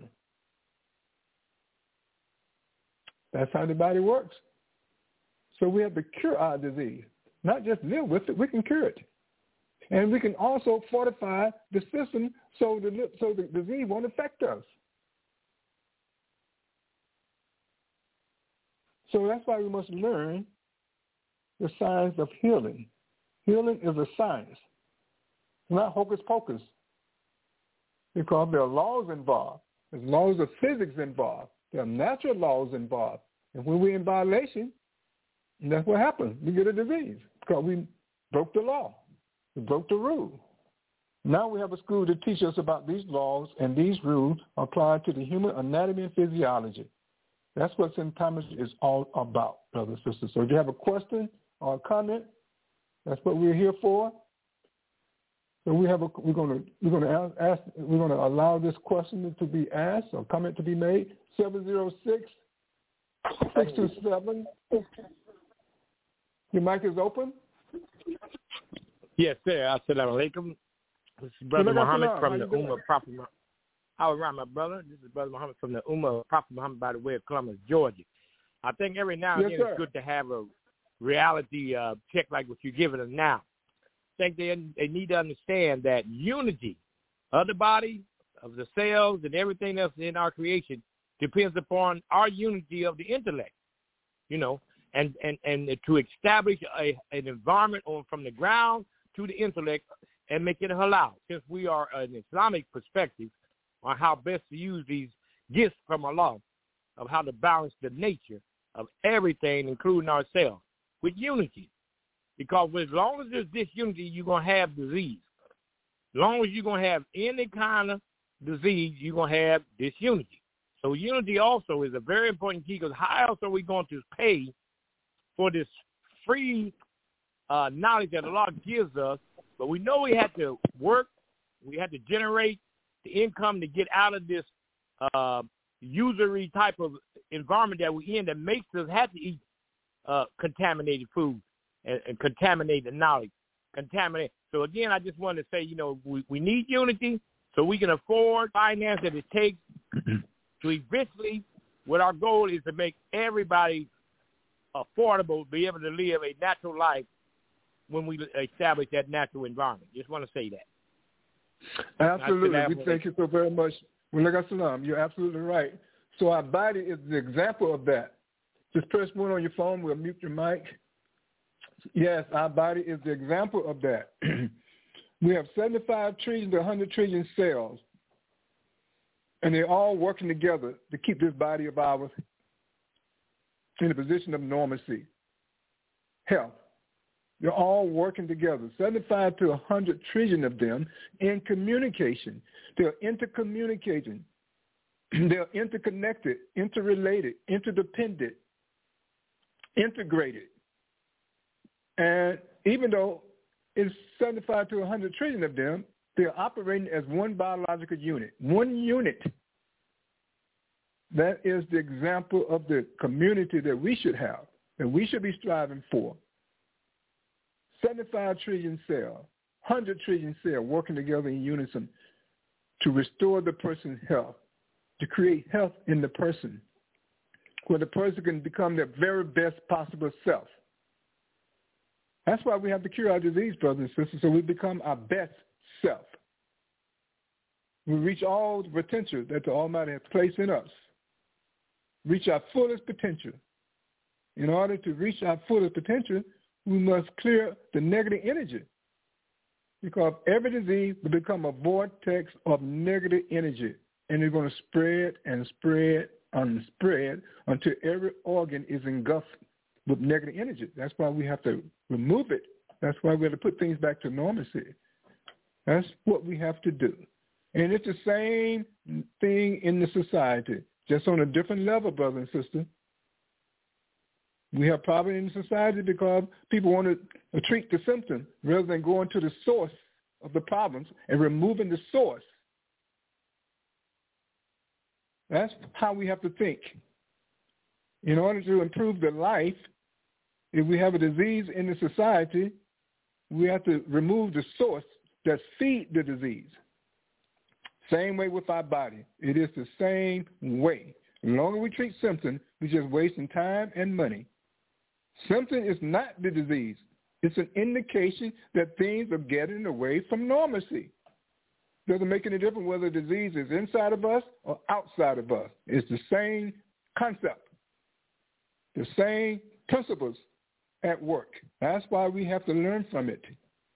That's how the body works. So we have to cure our disease, not just live with it. We can cure it. And we can also fortify the system so the disease won't affect us. So that's why we must learn the science of healing. Healing is a science. It's not hocus pocus, because there are laws involved. There's laws of physics involved. There are natural laws involved. And when we're in violation, that's what happens. We get a disease because we broke the law. We broke the rule. Now we have a school to teach us about these laws, and these rules applied to the human anatomy and physiology. That's what symptometry is all about, brothers and sisters. So if you have a question or a comment, that's what we're here for. So we're going to allow this question to be asked or comment to be made. 706-627. Your mic is open. Yes, sir. Assalamu alaikum. This is Brother Muhammad from the Ummah of Prophet Muhammad. All right, my brother. This is Brother Muhammad from the Ummah of Prophet Muhammad by the way of Columbus, Georgia. I think every now and then it's good to have a reality check like what you're giving us now. I think they need to understand that unity of the body, of the cells, and everything else in our creation depends upon our unity of the intellect, you know. and to establish an environment from the ground to the intellect and make it halal, since we are an Islamic perspective on how best to use these gifts from Allah, of how to balance the nature of everything, including ourselves, with unity. Because as long as there's disunity, you're going to have disease. As long as you're going to have any kind of disease, you're going to have disunity. So unity also is a very important key, because how else are we going to pay for this free knowledge that Allah gives us? But we know we have to work, we have to generate the income to get out of this usury type of environment that we're in, that makes us have to eat contaminated food and contaminated knowledge. So again, I just wanted to say, we need unity so we can afford finance that it takes to eventually, what our goal is to make everybody affordable, be able to live a natural life when we establish that natural environment. Just want to say that. Absolutely. We thank you so very much. You're absolutely right. So our body is the example of that. Just press 1 on your phone. We'll mute your mic. Yes, our body is the example of that. We have 75 trillion to 100 trillion cells, and they're all working together to keep this body of ours in a position of normalcy, health. They're all working together, 75 to 100 trillion of them in communication. They're intercommunicating. They're interconnected, interrelated, interdependent, integrated. And even though it's 75 to 100 trillion of them, they're operating as one biological unit, one unit. That is the example of the community that we should have, that we should be striving for. 75 trillion cells, 100 trillion cells working together in unison to restore the person's health, to create health in the person, where the person can become their very best possible self. That's why we have to cure our disease, brothers and sisters, so we become our best self. We reach all the potential that the Almighty has placed in us. Reach our fullest potential. In order to reach our fullest potential, we must clear the negative energy, because every disease will become a vortex of negative energy, and it's going to spread and spread and spread until every organ is engulfed with negative energy. That's why we have to remove it. That's why we have to put things back to normalcy. That's what we have to do. And it's the same thing in the society, just on a different level, brother and sister. We have problems in society because people want to treat the symptom rather than going to the source of the problems and removing the source. That's how we have to think. In order to improve the life, if we have a disease in the society, we have to remove the source that feeds the disease. Same way with our body. It is the same way. The longer we treat symptom, we're just wasting time and money. Symptom is not the disease. It's an indication that things are getting away from normalcy. Doesn't make any difference whether the disease is inside of us or outside of us. It's the same concept, the same principles at work. That's why we have to learn from it.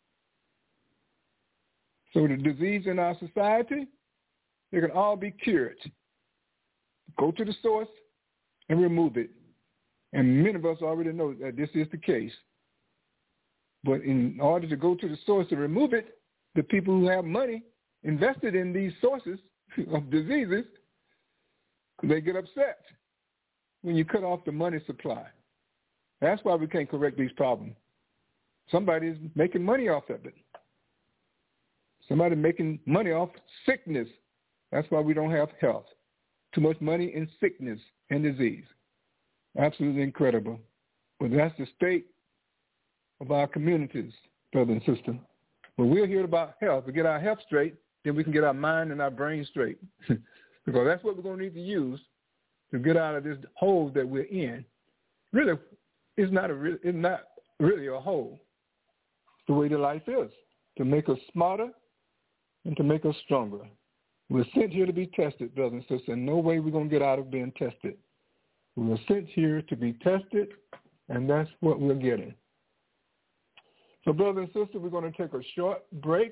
So the disease in our society, they can all be cured. Go to the source and remove it. And many of us already know that this is the case. But in order to go to the source and remove it, the people who have money invested in these sources of diseases, they get upset when you cut off the money supply. That's why we can't correct these problems. Somebody's making money off of it. Somebody making money off sickness. That's why we don't have health. Too much money in sickness and disease. Absolutely incredible. But that's the state of our communities, brother and sister. But we're here about health. To get our health straight, then we can get our mind and our brain straight. Because that's what we're going to need to use to get out of this hole that we're in. Really, it's not really a hole. It's the way the life is, to make us smarter and to make us stronger. We're sent here to be tested, brothers and sisters, and no way we're going to get out of being tested. We were sent here to be tested And that's what we're getting. So, brothers and sisters, we're going to take a short break.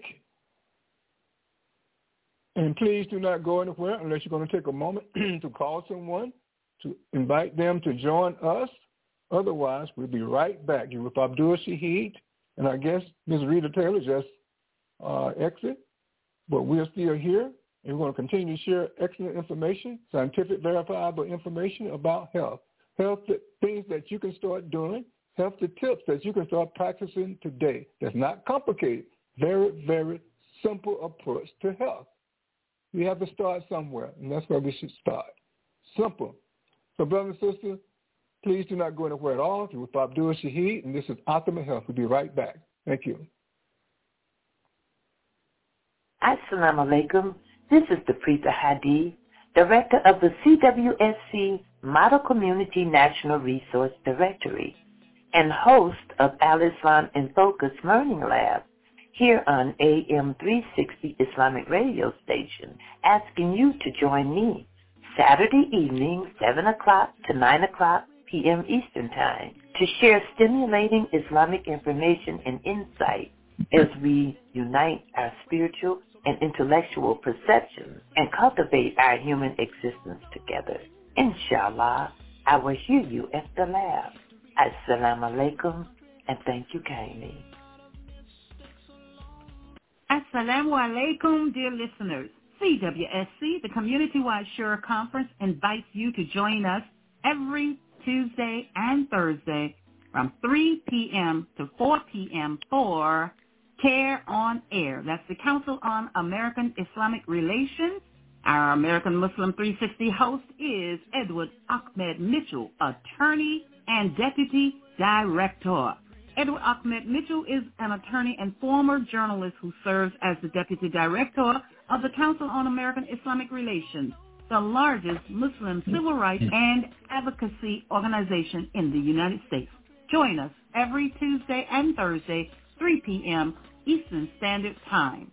And please do not go anywhere unless you're going to take a moment to call someone, to invite them to join us. Otherwise, we'll be right back. You're with Abdul Shaheed, and I guess Ms. Rita Taylor just exit. But we're still here, and we're going to continue to share excellent information, scientific, verifiable information about health. Health things that you can start doing, health tips that you can start practicing today. That's not complicated. Very, very simple approach to health. We have to start somewhere, and that's where we should start. Simple. So, brothers and sisters, please do not go anywhere at all. You're with Abdul Shaheed, and this is Optimal Health. We'll be right back. Thank you. Assalamu alaikum. This is the Preeta Hadi, Director of the CWSC Model Community National Resource Directory and host of Al-Islam in Focus Learning Lab here on AM 360 Islamic radio station, asking you to join me Saturday evening, 7 o'clock to 9 o'clock p.m. Eastern Time, to share stimulating Islamic information and insight as we unite our spiritual and intellectual perceptions and cultivate our human existence together. Inshallah, I will hear you at the lab. Assalamu alaikum, and thank you kindly. Assalamu alaikum, dear listeners. CWSC, the Community-Wide Shura Conference, invites you to join us every Tuesday and Thursday from 3 p.m. to 4 p.m. for CARE on Air. That's the Council on American Islamic Relations. Our American Muslim 360 host is Edward Ahmed Mitchell, attorney and deputy director. Edward Ahmed Mitchell is an attorney and former journalist who serves as the deputy director of the Council on American Islamic Relations, the largest Muslim civil rights and advocacy organization in the United States. Join us every Tuesday and Thursday, 3 p.m. Eastern Standard Time.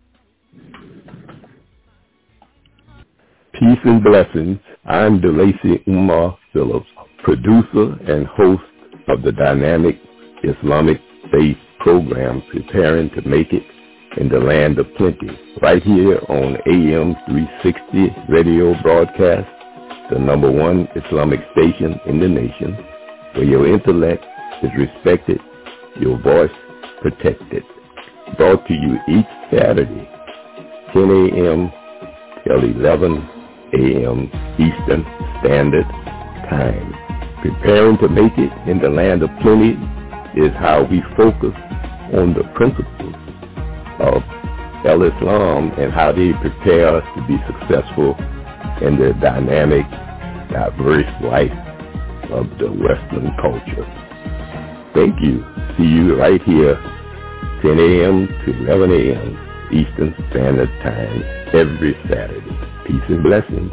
Peace and blessings. I'm DeLacy Umar Phillips, producer and host of the dynamic Islamic faith program, Preparing to Make It in the Land of Plenty, right here on AM 360 radio broadcast, the number one Islamic station in the nation, where your intellect is respected, your voice protected. Brought to you each Saturday, 10 a.m. till 11 a.m. Eastern Standard Time. Preparing to make it in the land of plenty is how we focus on the principles of Al-Islam and how they prepare us to be successful in the dynamic, diverse life of the Western culture. Thank you. See you right here, 10 a.m. to 11 a.m. Eastern Standard Time every Saturday. Peace and blessings.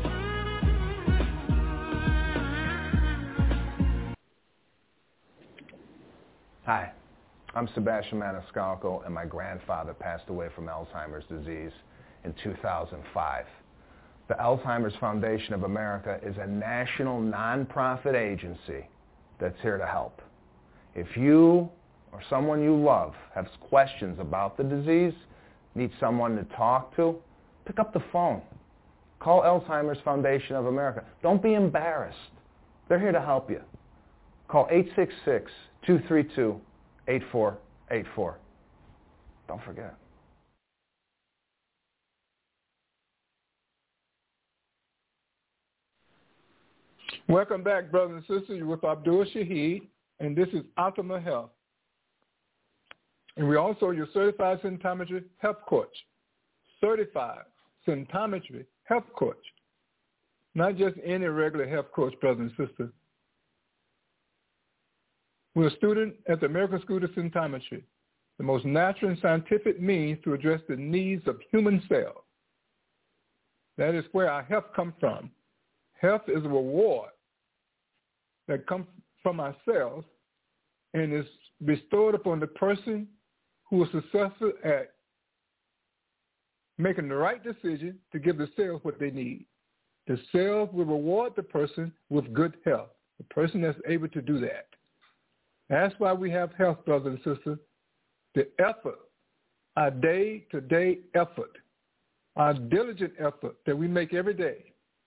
Hi, I'm Sebastian Maniscalco, and my grandfather passed away from Alzheimer's disease in 2005. The Alzheimer's Foundation of America is a national nonprofit agency that's here to help. If you or someone you love has questions about the disease, need someone to talk to, pick up the phone. Call Alzheimer's Foundation of America. Don't be embarrassed. They're here to help you. Call 866-232-8484. Don't forget. Welcome back, brothers and sisters. You're with Abdul Shaheed, and this is Optimal Health. And we're also your certified symptometry health coach. Certified symptometry health coach. Not just any regular health coach, brothers and sisters. We're a student at the American School of Symptometry, the most natural and scientific means to address the needs of human cells. That is where our health comes from. Health is a reward that comes from our cells and is bestowed upon the person who is successful at making the right decision to give the cells what they need. The cells will reward the person with good health, the person that's able to do that. That's why we have health, brothers and sisters. The effort, our day-to-day effort, our diligent effort that we make every day.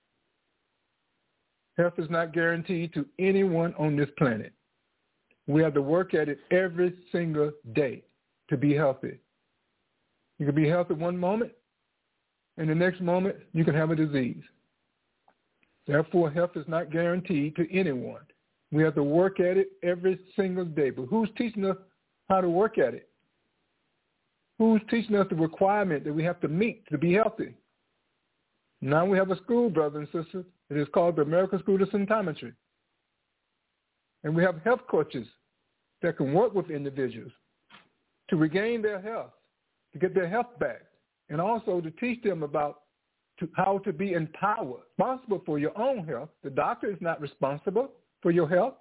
Health is not guaranteed to anyone on this planet. We have to work at it every single day to be healthy. You can be healthy one moment, and the next moment you can have a disease. Therefore, health is not guaranteed to anyone. We have to work at it every single day. But who's teaching us how to work at it? Who's teaching us the requirement that we have to meet to be healthy? Now we have a school, brothers and sisters. It is called the American School of Symptometry. And we have health coaches that can work with individuals to regain their health, to get their health back, and also to teach them about how to be empowered, responsible for your own health. The doctor is not responsible for your health.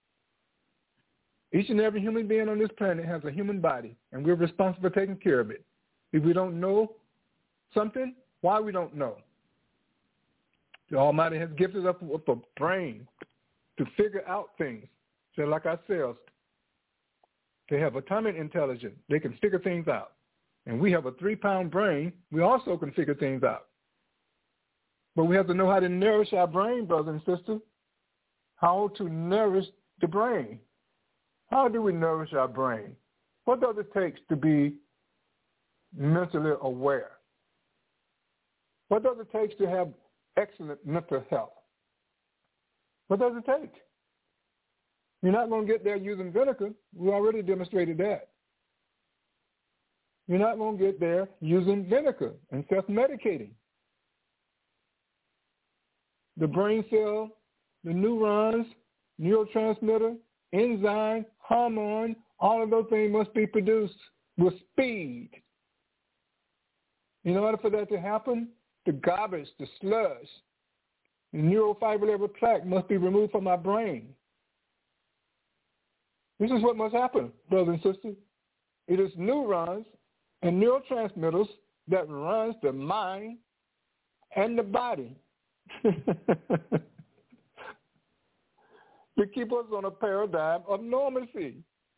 Each and every human being on this planet has a human body, and we're responsible for taking care of it. If we don't know something, why we don't know? The Almighty has gifted us with a brain to figure out things. So like ourselves, they have atomic intelligence. They can figure things out. And we have a 3-pound brain. We also can figure things out. But we have to know how to nourish our brain, brothers and sisters. How to nourish the brain. How do we nourish our brain? What does it take to be mentally aware? What does it take to have excellent mental health? What does it take? You're not going to get there using vinegar. We already demonstrated that. You're not going to get there using vinegar and self-medicating. The brain cell, the neurons, neurotransmitter, enzyme, hormone, all of those things must be produced with speed. In order for that to happen, the garbage, the sludge, the neurofibrillary plaque must be removed from our brain. This is what must happen, brothers and sisters. It is neurons and neurotransmitters that runs the mind and the body to keep us on a paradigm of normalcy.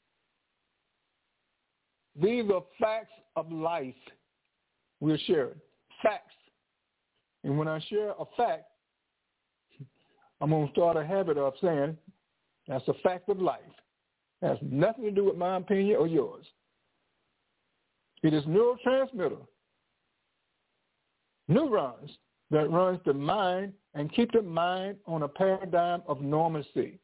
These are facts of life we're sharing. Facts. And when I share a fact, I'm going to start a habit of saying that's a fact of life. It has nothing to do with my opinion or yours. It is neurotransmitter, neurons, that runs the mind and keep the mind on a paradigm of normalcy.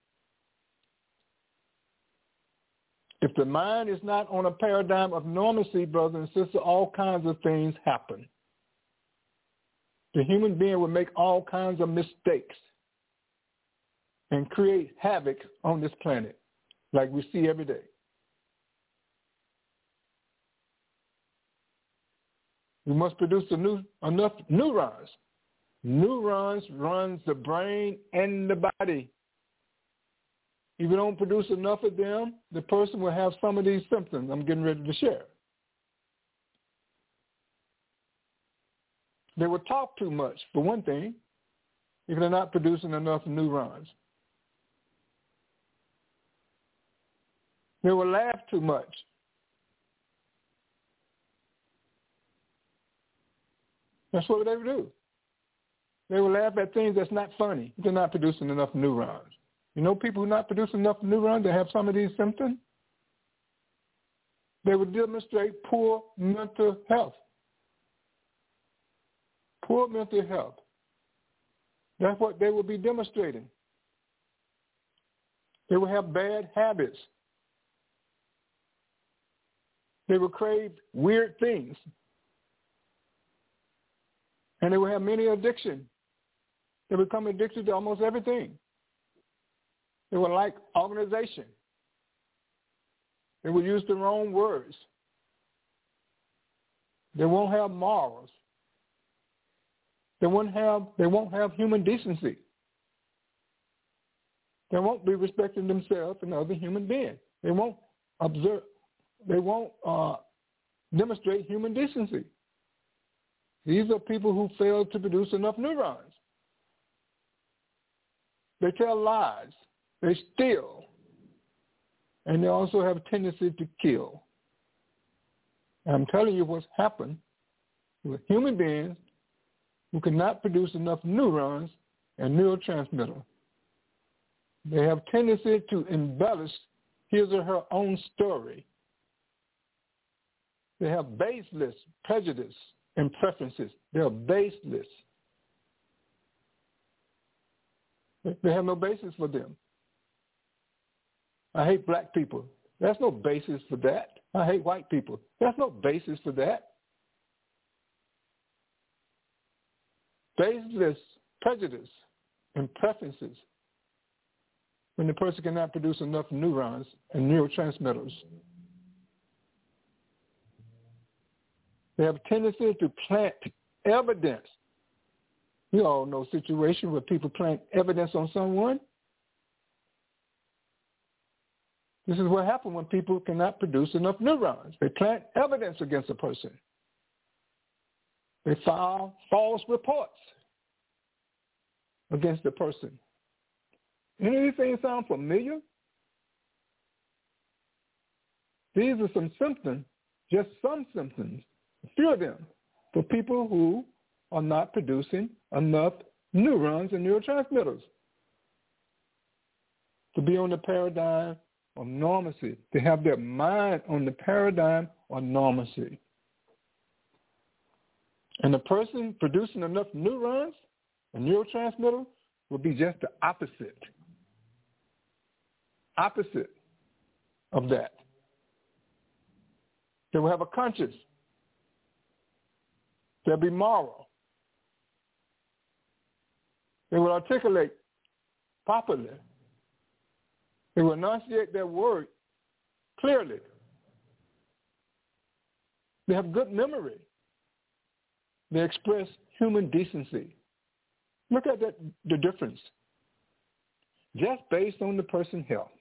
If the mind is not on a paradigm of normalcy, brothers and sisters, all kinds of things happen. The human being will make all kinds of mistakes and create havoc on this planet like we see every day. We must produce enough neurons. Neurons runs the brain and the body. If you don't produce enough of them, the person will have some of these symptoms I'm getting ready to share. They will talk too much, for one thing, if they're not producing enough neurons. They will laugh too much. That's what they will do. They will laugh at things that's not funny if they're not producing enough neurons. You know people who are not producing enough neurons that have some of these symptoms? They will demonstrate poor mental health. Poor mental health. That's what they will be demonstrating. They will have bad habits. They will crave weird things. And they will have many addictions. They become addicted to almost everything. They will like organization. They will use the wrong words. They won't have morals. They won't have human decency. They won't be respecting themselves and other human beings. They won't observe. They won't demonstrate human decency. These are people who fail to produce enough neurons. They tell lies. They steal. and they also have a tendency to kill. And I'm telling you what's happened with human beings who cannot produce enough neurons and neurotransmitter. They have tendency to embellish his or her own story. They have baseless prejudice and preferences. They are baseless. They have no basis for them. I hate black people. There's no basis for that. I hate white people. There's no basis for that. Baseless prejudice and preferences when the person cannot produce enough neurons and neurotransmitters. They have a tendency to plant evidence. You all know situations where people plant evidence on someone. This is what happens when people cannot produce enough neurons. They plant evidence against a person. They file false reports against the person. Any of these things sound familiar? These are some symptoms, just some symptoms, a few of them, for people who are not producing enough neurons and neurotransmitters to be on the paradigm of normalcy, to have their mind on the paradigm of normalcy. And the person producing enough neurons and neurotransmitters will be just the opposite of that. They will have a conscience. They'll be moral. They will articulate properly. They will enunciate their word clearly. They have good memory. They express human decency. Look at that, the difference. Just based on the person's health.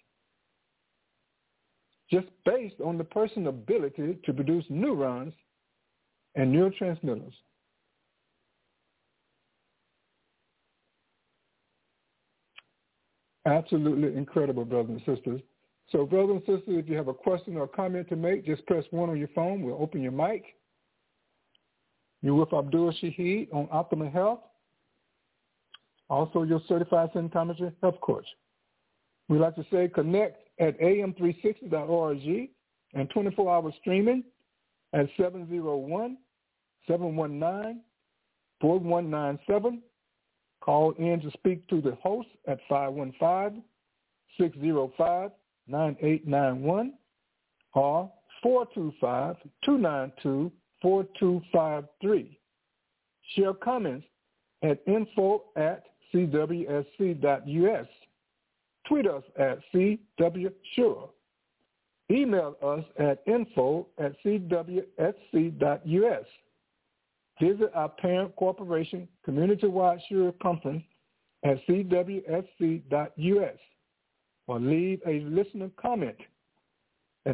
Just based on the person's ability to produce neurons and neurotransmitters. Absolutely incredible, brothers and sisters. So, brothers and sisters, if you have a question or a comment to make, just press 1 on your phone. We'll open your mic. You're with Abdul Shaheed on Optimal Health. Also, your certified symptometry health coach. We like to say connect at am360.org and 24-hour streaming at 701-719-4197. Call in to speak to the host at 515-605-9891 or 425-292-4253. Share comments at info@cwsc.us. Tweet us at CWSure. Email us at info@cwsc.us. Visit our parent corporation, Community-Wide Sure Conference at cwsc.us or leave a listener comment at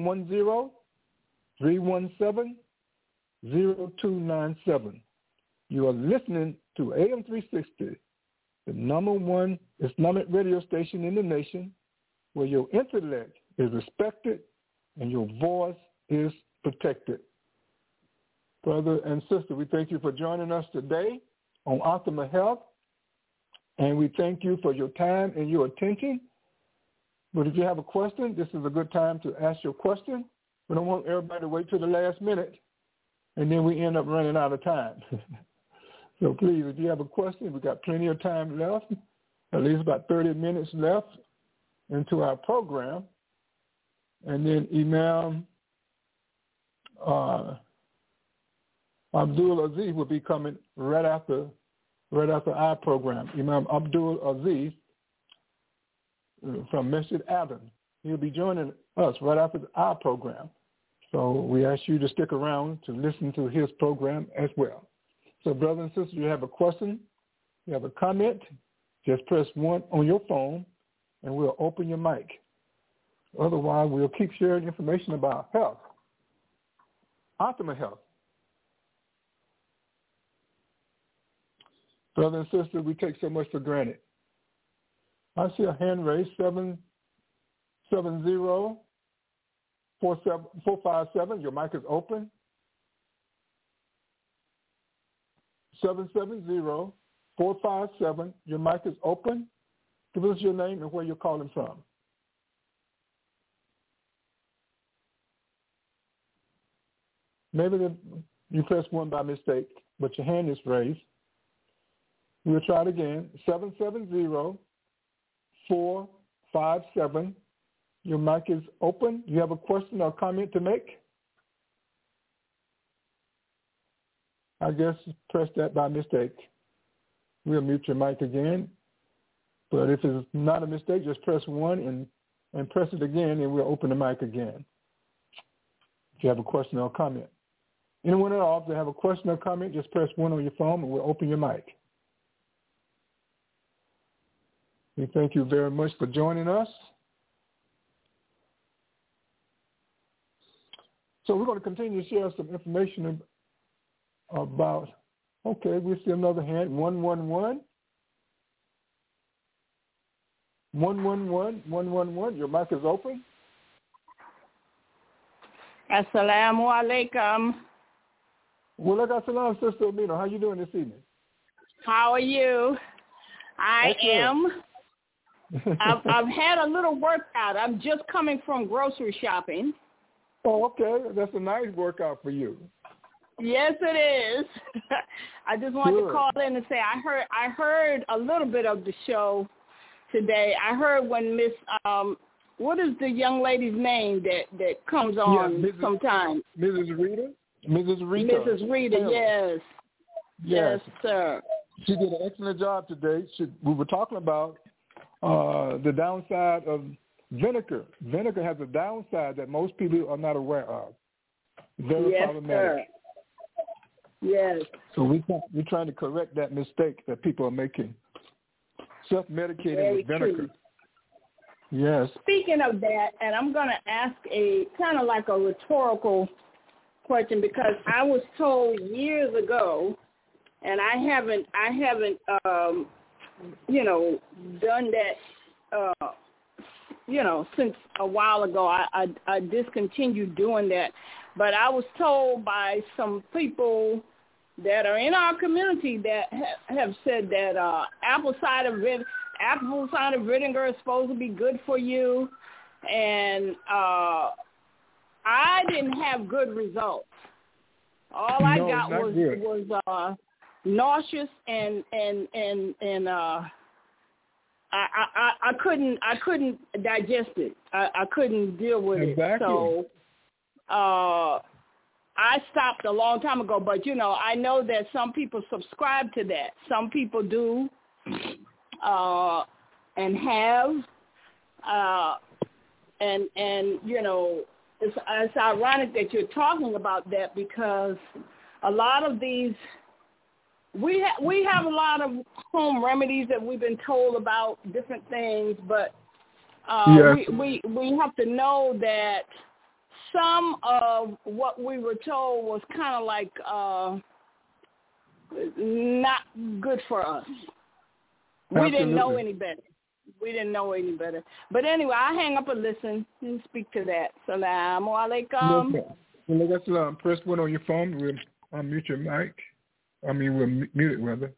910-317-0297. You are listening to AM 360, the #1 Islamic radio station in the nation, where your intellect is respected and your voice is protected. Brother and sister, we thank you for joining us today on Optimal Health, and we thank you for your time and your attention. But if you have a question, this is a good time to ask your question. We don't want everybody to wait till the last minute, and then we end up running out of time. So please, if you have a question, we've got plenty of time left, at least about 30 minutes left into our program. And then Imam Abdul Aziz will be coming right after our program. Imam Abdul Aziz from Masjid Adam. He'll be joining us right after our program. So we ask you to stick around to listen to his program as well. So brothers and sisters, you have a question, you have a comment, just press 1 on your phone and we'll open your mic. Otherwise, we'll keep sharing information about health, optimal health. Brothers and sisters, we take so much for granted. I see a hand raised, 770-457. Your mic is open. 770-457. Your mic is open. Give us your name and where you're calling from. Maybe you pressed 1 by mistake, but your hand is raised. We'll try it again. 770-457. Your mic is open. Do you have a question or comment to make? I guess press that by mistake. We'll mute your mic again. But if it's not a mistake, just press 1 and press it again, and we'll open the mic again. If you have a question or comment. Anyone at all, if they have a question or comment, just press 1 on your phone, and we'll open your mic. We thank you very much for joining us. So we're going to continue to share some information about, okay, we see another hand, 111. 111, your mic is open. Assalamu alaikum. Wa alaikum assalam, Sister Amina. How are you doing this evening? How are you? I've had a little workout. I'm just coming from grocery shopping. Oh, okay. That's a nice workout for you. Yes, it is. I just wanted to call in and say I heard a little bit of the show today. I heard when Miss what is the young lady's name that comes on sometimes? Mrs. Rita. Mrs. Rita, yes. Yes, sir. She did an excellent job today. We were talking about the downside of vinegar. Vinegar has a downside that most people are not aware of. Very problematic. Sir. Yes. So we're trying to correct that mistake that people are making. Self-medicating with vinegar. True. Yes. Speaking of that, and I'm going to ask a kind of like a rhetorical question because I was told years ago, and I haven't done that, since a while ago. I discontinued doing that. But I was told by some people that are in our community that have said that apple cider vinegar is supposed to be good for you, and I didn't have good results. All I got was nauseous and I couldn't digest it. I couldn't deal with it. So I stopped a long time ago, but I know that some people subscribe to that. Some people do and have and it's ironic that you're talking about that because a lot of these we have a lot of home remedies that we've been told about different things, but we have to know that some of what we were told was kind of like not good for us. We didn't know any better. But anyway, I hang up and listen and speak to that. Salaam alaikum. Press 1 on your phone. We'll unmute your mic. We'll mute it, rather.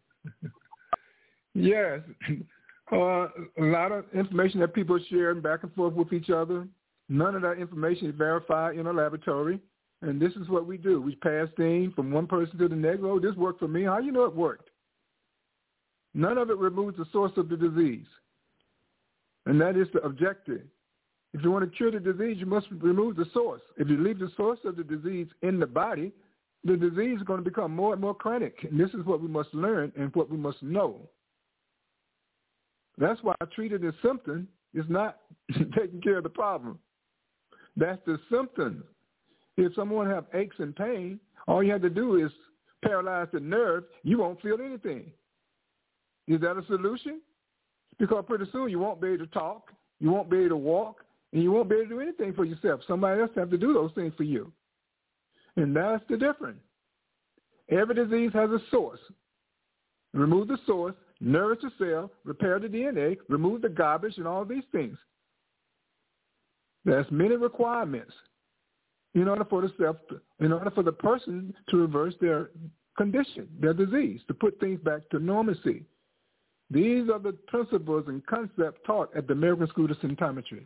Yes. A lot of information that people are sharing back and forth with each other. None of that information is verified in a laboratory. And this is what we do. We pass things from one person to the next. Oh, this worked for me. How you know it worked? None of it removes the source of the disease. And that is the objective. If you want to cure the disease, you must remove the source. If you leave the source of the disease in the body, the disease is going to become more and more chronic. And this is what we must learn and what we must know. That's why treating the symptom is not taking care of the problem. That's the symptom. If someone have aches and pain, all you have to do is paralyze the nerve. You won't feel anything. Is that a solution? Because pretty soon you won't be able to talk, you won't be able to walk, and you won't be able to do anything for yourself. Somebody else have to do those things for you. And that's the difference. Every disease has a source. Remove the source, nourish the cell, repair the DNA, remove the garbage and all these things. There's many requirements in order for the person to reverse their condition, their disease, to put things back to normalcy. These are the principles and concepts taught at the American School of Symptometry.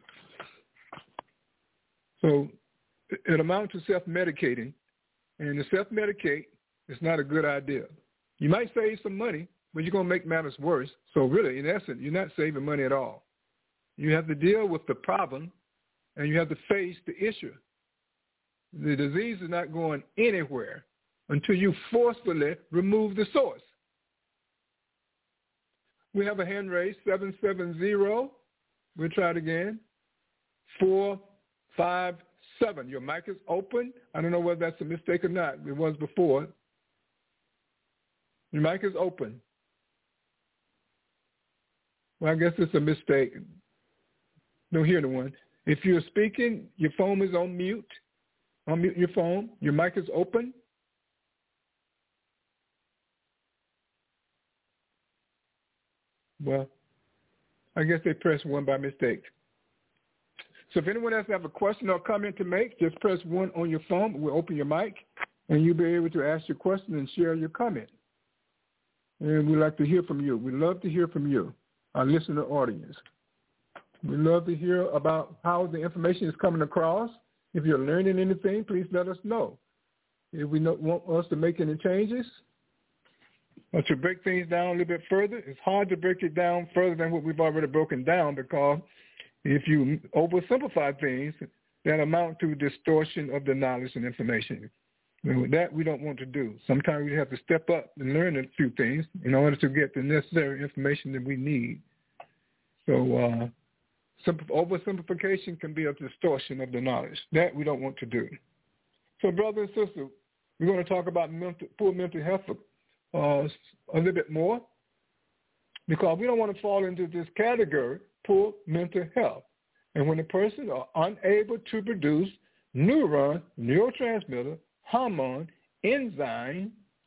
So it amounts to self-medicating, and to self-medicate is not a good idea. You might save some money, but you're going to make matters worse. So really, in essence, you're not saving money at all. You have to deal with the problem, and you have to face the issue. The disease is not going anywhere until you forcefully remove the source. We have a hand raised, 770. We'll try it again. 457. Your mic is open. I don't know whether that's a mistake or not. It was before. Your mic is open. Well, I guess it's a mistake. Don't hear the one. If you're speaking, your phone is on mute. Unmute your phone. Your mic is open. Well, I guess they pressed 1 by mistake. So if anyone else have a question or comment to make, just press 1 on your phone. We'll open your mic, and you'll be able to ask your question and share your comment. And we'd like to hear from you. We love to hear from you, our listener audience. We love to hear about how the information is coming across. If you're learning anything, please let us know. If we want us to make any changes or to break things down a little bit further, it's hard to break it down further than what we've already broken down, because if you oversimplify things, that amount to distortion of the knowledge and information. And with that, we don't want to do. Sometimes we have to step up and learn a few things in order to get the necessary information that we need. So oversimplification can be a distortion of the knowledge. That we don't want to do. So, brothers and sisters, we're going to talk about poor mental health a little bit more, because we don't want to fall into this category, poor mental health. And when a person are unable to produce neuron, neurotransmitter, hormone, enzyme,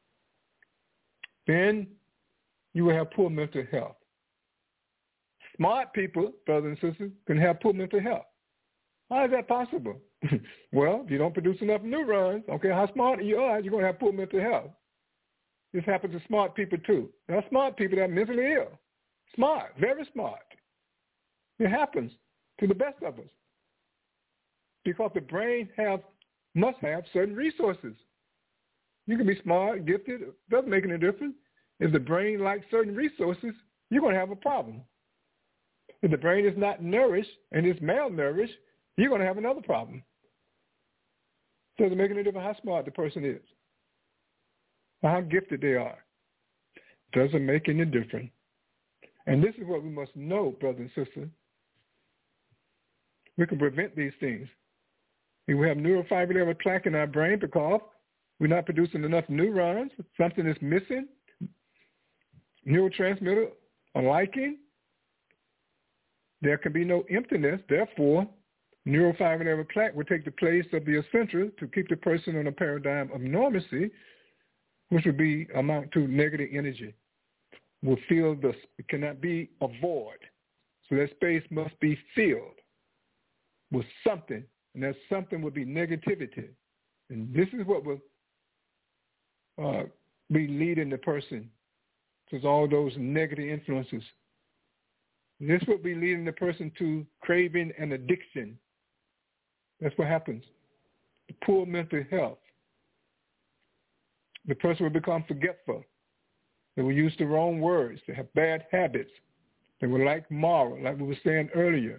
then you will have poor mental health. Smart people, brothers and sisters, can have poor mental health. How is that possible? Well, if you don't produce enough neurons, okay, how smart you are, you're going to have poor mental health. This happens to smart people too. There are smart people that are mentally ill. Smart, very smart. It happens to the best of us, because the brain must have certain resources. You can be smart, gifted, it doesn't make any difference. If the brain lacks certain resources, you're going to have a problem. If the brain is not nourished and is malnourished, you're going to have another problem. Doesn't make any difference how smart the person is or how gifted they are. Doesn't make any difference. And this is what we must know, brothers and sisters. We can prevent these things. If we have neurofibrillary plaque in our brain because we're not producing enough neurons, something is missing, neurotransmitter or liking, there can be no emptiness. Therefore, neurofibrillary plaque will take the place of the essential to keep the person on a paradigm of normalcy, which would be amount to negative energy. Will fill this. It cannot be a void. So that space must be filled with something, and that something will be negativity. And this is what will be leading the person to all those negative influences. This will be leading the person to craving and addiction. That's what happens. The poor mental health. The person will become forgetful. They will use the wrong words. They have bad habits. They will lack moral, like we were saying earlier.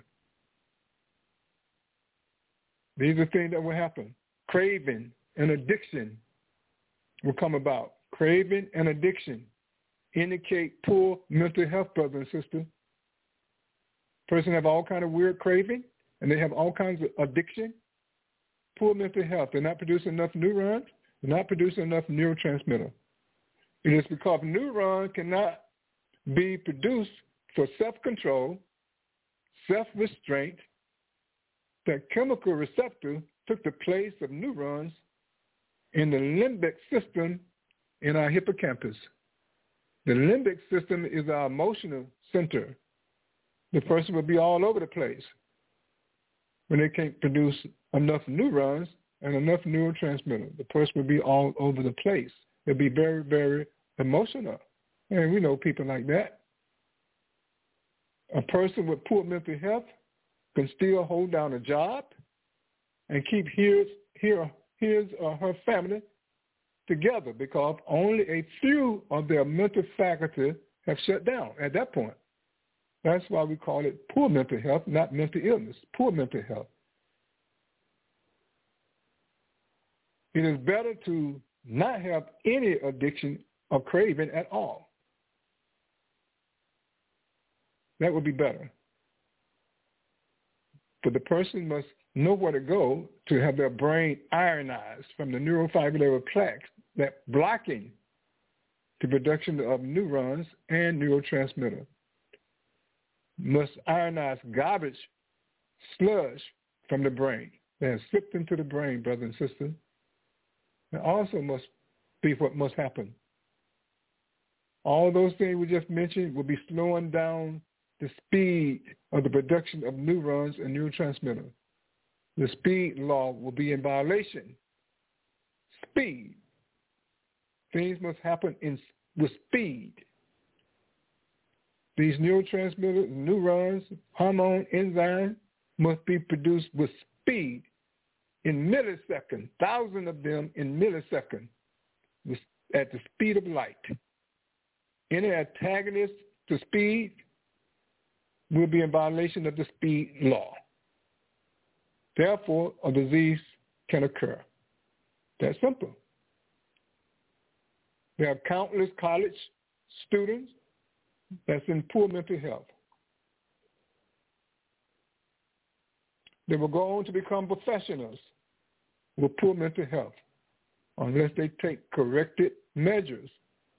These are things that will happen. Craving and addiction will come about. Craving and addiction indicate poor mental health, brother and sister. Person have all kind of weird craving, and they have all kinds of addiction. Poor mental health. They're not producing enough neurons. They're not producing enough neurotransmitter. It is because neurons cannot be produced for self-control, self-restraint. That chemical receptor took the place of neurons in the limbic system in our hippocampus. The limbic system is our emotional center. The person will be all over the place. when they can't produce enough neurons and enough neurotransmitters. The person will be all over the place. They'll be very, very emotional. And we know people like that. A person with poor mental health can still hold down a job and keep his or her family together because only a few of their mental faculty have shut down at that point. That's why we call it poor mental health, not mental illness, poor mental health. It is better to not have any addiction or craving at all. That would be better. But the person must know where to go to have their brain ironized from the neurofibrillary plaques that blocking the production of neurons and neurotransmitter. Must ionize garbage sludge from the brain that has slipped into the brain, brother and sister. And also must be what must happen. All those things we just mentioned will be slowing down the speed of the production of neurons and neurotransmitter. The speed law will be in violation. Speed. Things must happen with speed. These neurotransmitters, neurons, hormone, enzymes must be produced with speed in milliseconds, thousands of them in milliseconds, at the speed of light. Any antagonist to speed will be in violation of the speed law. Therefore, a disease can occur. That's simple. There are countless college students that's in poor mental health. They will go on to become professionals with poor mental health unless they take corrected measures.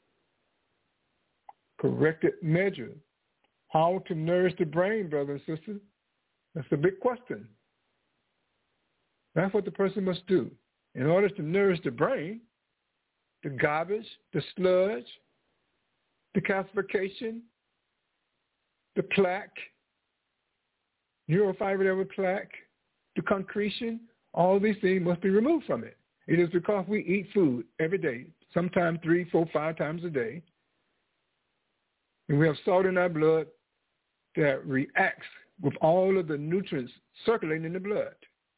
Corrected measures. How to nourish the brain, brothers and sisters? That's a big question. That's what the person must do. In order to nourish the brain, the garbage, the sludge, the calcification, the plaque, neurofibrillary plaque, the concretion, all these things must be removed from it. It is because we eat food every day, sometimes 3, 4, 5 times a day, and we have salt in our blood that reacts with all of the nutrients circulating in the blood.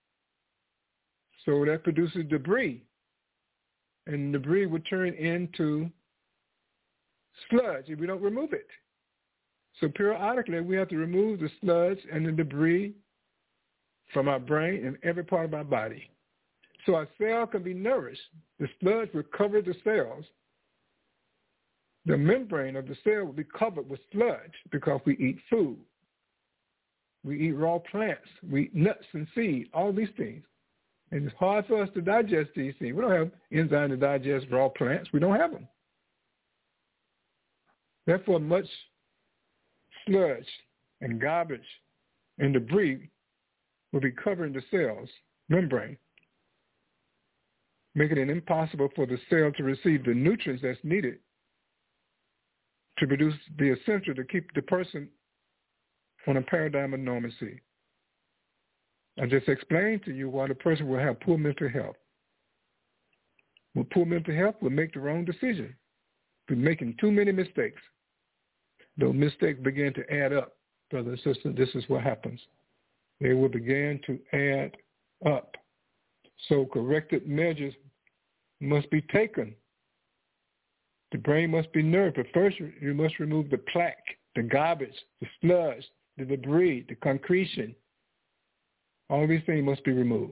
So that produces debris, and debris will turn into sludge if we don't remove it. So periodically, we have to remove the sludge and the debris from our brain and every part of our body. So our cell can be nourished. The sludge will cover the cells. The membrane of the cell will be covered with sludge because we eat food. We eat raw plants. We eat nuts and seeds, all these things. And it's hard for us to digest these things. We don't have enzymes to digest raw plants. We don't have them. Therefore, much sludge and garbage and debris will be covering the cell's membrane, making it impossible for the cell to receive the nutrients that's needed to produce the essential to keep the person on a paradigm of normalcy. I just explained to you why the person will have poor mental health. With poor mental health, will make the wrong decision. We're making too many mistakes. Those mistakes begin to add up, brother and sister. This is what happens. They will begin to add up. So corrective measures must be taken. The brain must be nourished. But first, you must remove the plaque, the garbage, the sludge, the debris, the concretion. All these things must be removed.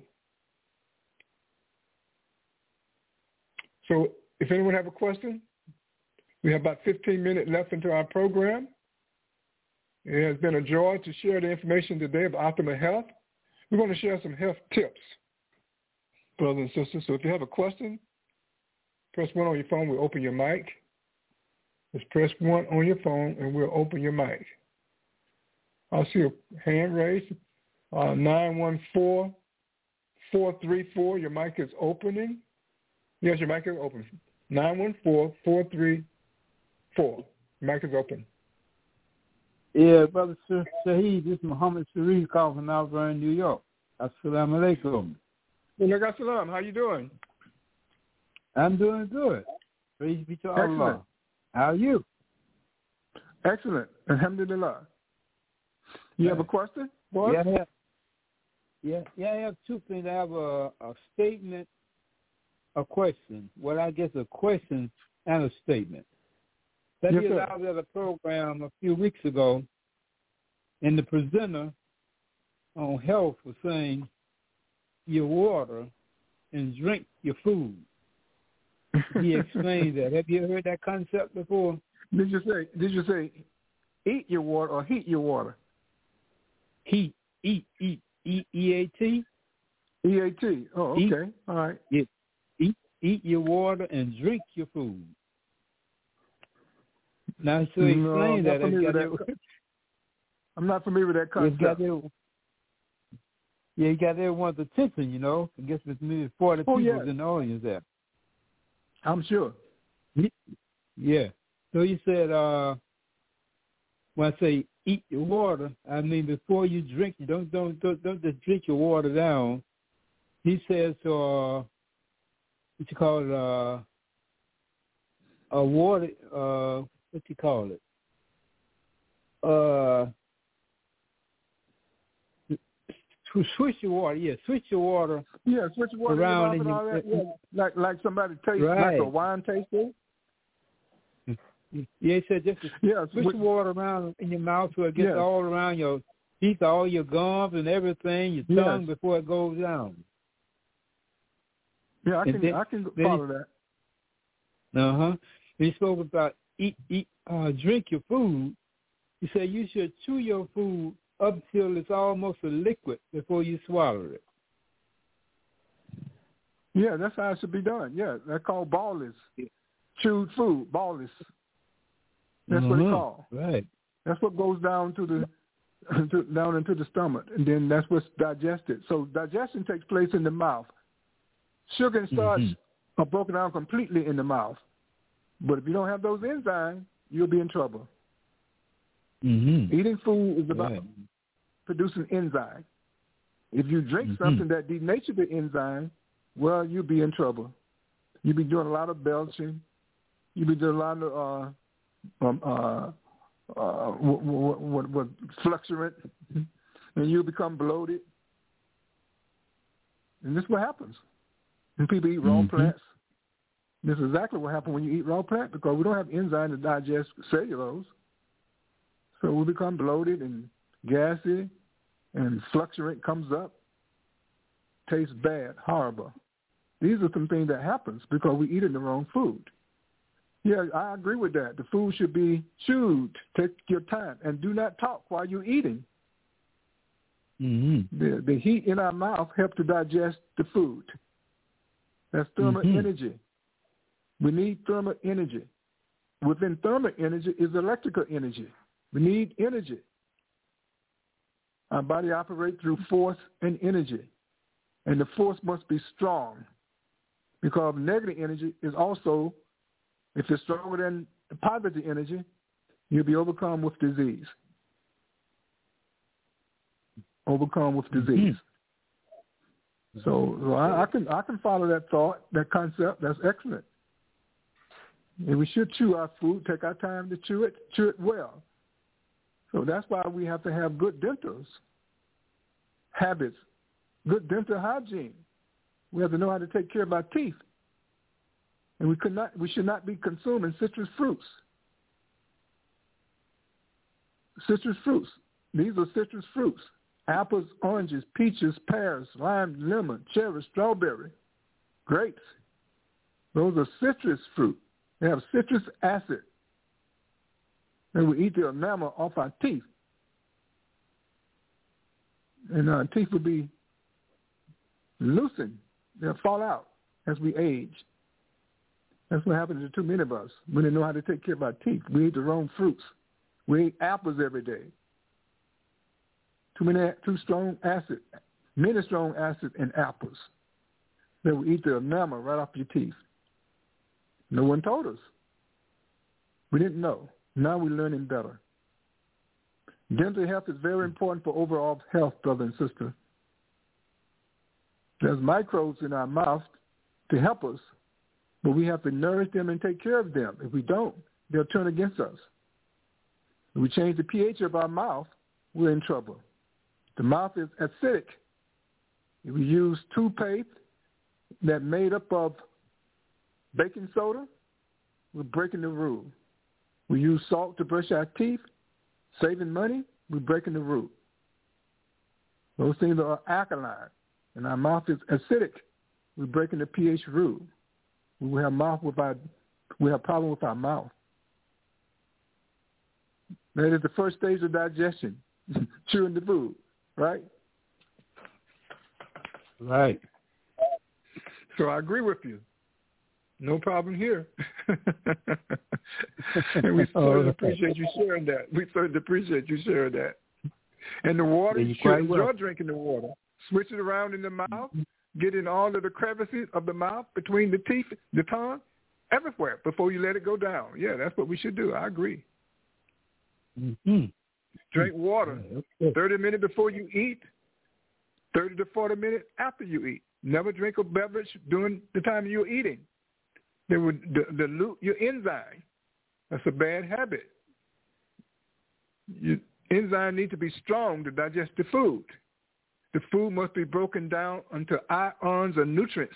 So if anyone have a question, we have about 15 minutes left into our program. It has been a joy to share the information today of optimal health. We're going to share some health tips, brothers and sisters. So if you have a question, press 1 on your phone. We'll open your mic. Just press 1 on your phone, and we'll open your mic. I'll see a hand raised. 914-434. Your mic is opening. Yes, your mic is open. 914-434. Your mic is open. Yeah, Brother Shaheed, this is Muhammad Sharif calling from Malvern, New York. Assalamu alaikum. Alaikum salam. How you doing? I'm doing good. Praise be to Allah. How are you? Excellent. Alhamdulillah. You have a question? Boy? Yeah, I have two things. I have a statement, a question. Well, I guess a question and a statement. I was at a program a few weeks ago, and the presenter on health was saying your water and drink your food. He explained that. Have you heard that concept before? Did you say eat your water or heat your water? Eat. E-A-T? E-A-T. Oh, okay. Eat. All right. Yeah. Eat your water and drink your food. Now, so explain that. I'm not familiar with that concept. You got everyone's attention, you know. I guess there's maybe 40 people in the audience there. I'm sure. Yeah. So you said, when I say eat your water, I mean before you drink, you don't just drink your water down. He says, what you call it, a water, what you call it? To switch your water, switch your water. Yeah, switch your water around and all that. Yeah. Like somebody tastes like a wine taster. Yeah, he said just switch the water around in your mouth so it gets all around your teeth, all your gums and everything, your tongue before it goes down. Yeah, I can follow that. He spoke about drink your food. He said you should chew your food up till it's almost a liquid before you swallow it. Yeah, that's how it should be done. Yeah, that's called ballis. Chewed food, ballis. That's what it's called. Right. That's what goes down down into the stomach, and then that's what's digested. So digestion takes place in the mouth. Sugar and starch are broken down completely in the mouth. But if you don't have those enzymes, you'll be in trouble. Eating food is about producing enzyme. If you drink something that denatures the enzyme, well, you'll be in trouble. You'll be doing a lot of belching. You'll be doing a lot of what fluctuant, and you'll become bloated. And this is what happens when people eat raw plants. This is exactly what happens when you eat raw plant, because we don't have enzyme to digest cellulose. So we become bloated and gassy, and fluctuant comes up, tastes bad, horrible. These are some things that happens because we eat the wrong food. Yeah, I agree with that. The food should be chewed. Take your time and do not talk while you're eating. The heat in our mouth helps to digest the food. That's thermal energy. We need thermal energy. Within thermal energy is electrical energy. We need energy. Our body operates through force and energy, and the force must be strong, because negative energy is also, if it's stronger than the positive energy, you'll be overcome with disease. So I can follow that thought, that concept. That's excellent. And we should chew our food, take our time to chew it well. So that's why we have to have good dental habits, good dental hygiene. We have to know how to take care of our teeth. And we should not be consuming citrus fruits. Citrus fruits. These are citrus fruits. Apples, oranges, peaches, pears, lime, lemon, cherry, strawberry, grapes. Those are citrus fruit. They have citrus acid. And we eat the enamel off our teeth. And our teeth will be loosened. They'll fall out as we age. That's what happens to too many of us. We didn't know how to take care of our teeth. We eat the wrong fruits. We eat apples every day. Too strong acid, many strong acid in apples. Then we eat the enamel right off your teeth. No one told us. We didn't know. Now we're learning better. Dental health is very important for overall health, brother and sister. There's microbes in our mouth to help us, but we have to nourish them and take care of them. If we don't, they'll turn against us. If we change the pH of our mouth, we're in trouble. The mouth is acidic. If we use toothpaste that's made up of baking soda, we're breaking the rule. We use salt to brush our teeth, saving money, we're breaking the rule. Those things are alkaline, and our mouth is acidic. We're breaking the pH rule. We have problem with our mouth. That is the first stage of digestion, chewing the food, right? Right. So I agree with you. No problem here. And we certainly appreciate you sharing that. And the water, you're drinking the water. Switch it around in the mouth, get in all of the crevices of the mouth, between the teeth, the tongue, everywhere before you let it go down. Yeah, that's what we should do. I agree. Mm-hmm. Drink water 30 minutes before you eat, 30 to 40 minutes after you eat. Never drink a beverage during the time you're eating. They would dilute your enzyme. That's a bad habit. Your enzyme need to be strong to digest the food. The food must be broken down into ions or nutrients.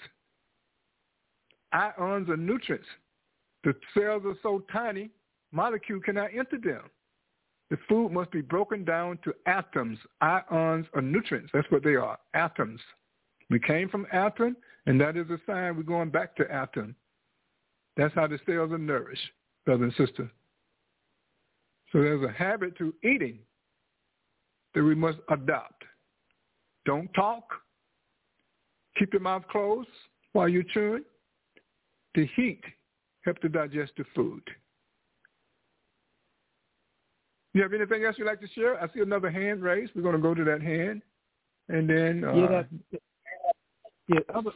Ions or nutrients. The cells are so tiny, molecule cannot enter them. The food must be broken down to atoms, ions or nutrients. That's what they are, atoms. We came from atom, and that is a sign we're going back to atom. That's how the cells are nourished, brother and sister. So there's a habit to eating that we must adopt. Don't talk. Keep your mouth closed while you're chewing. The heat helps to digest the food. You have anything else you'd like to share? I see another hand raised. We're going to go to that hand. And then... the other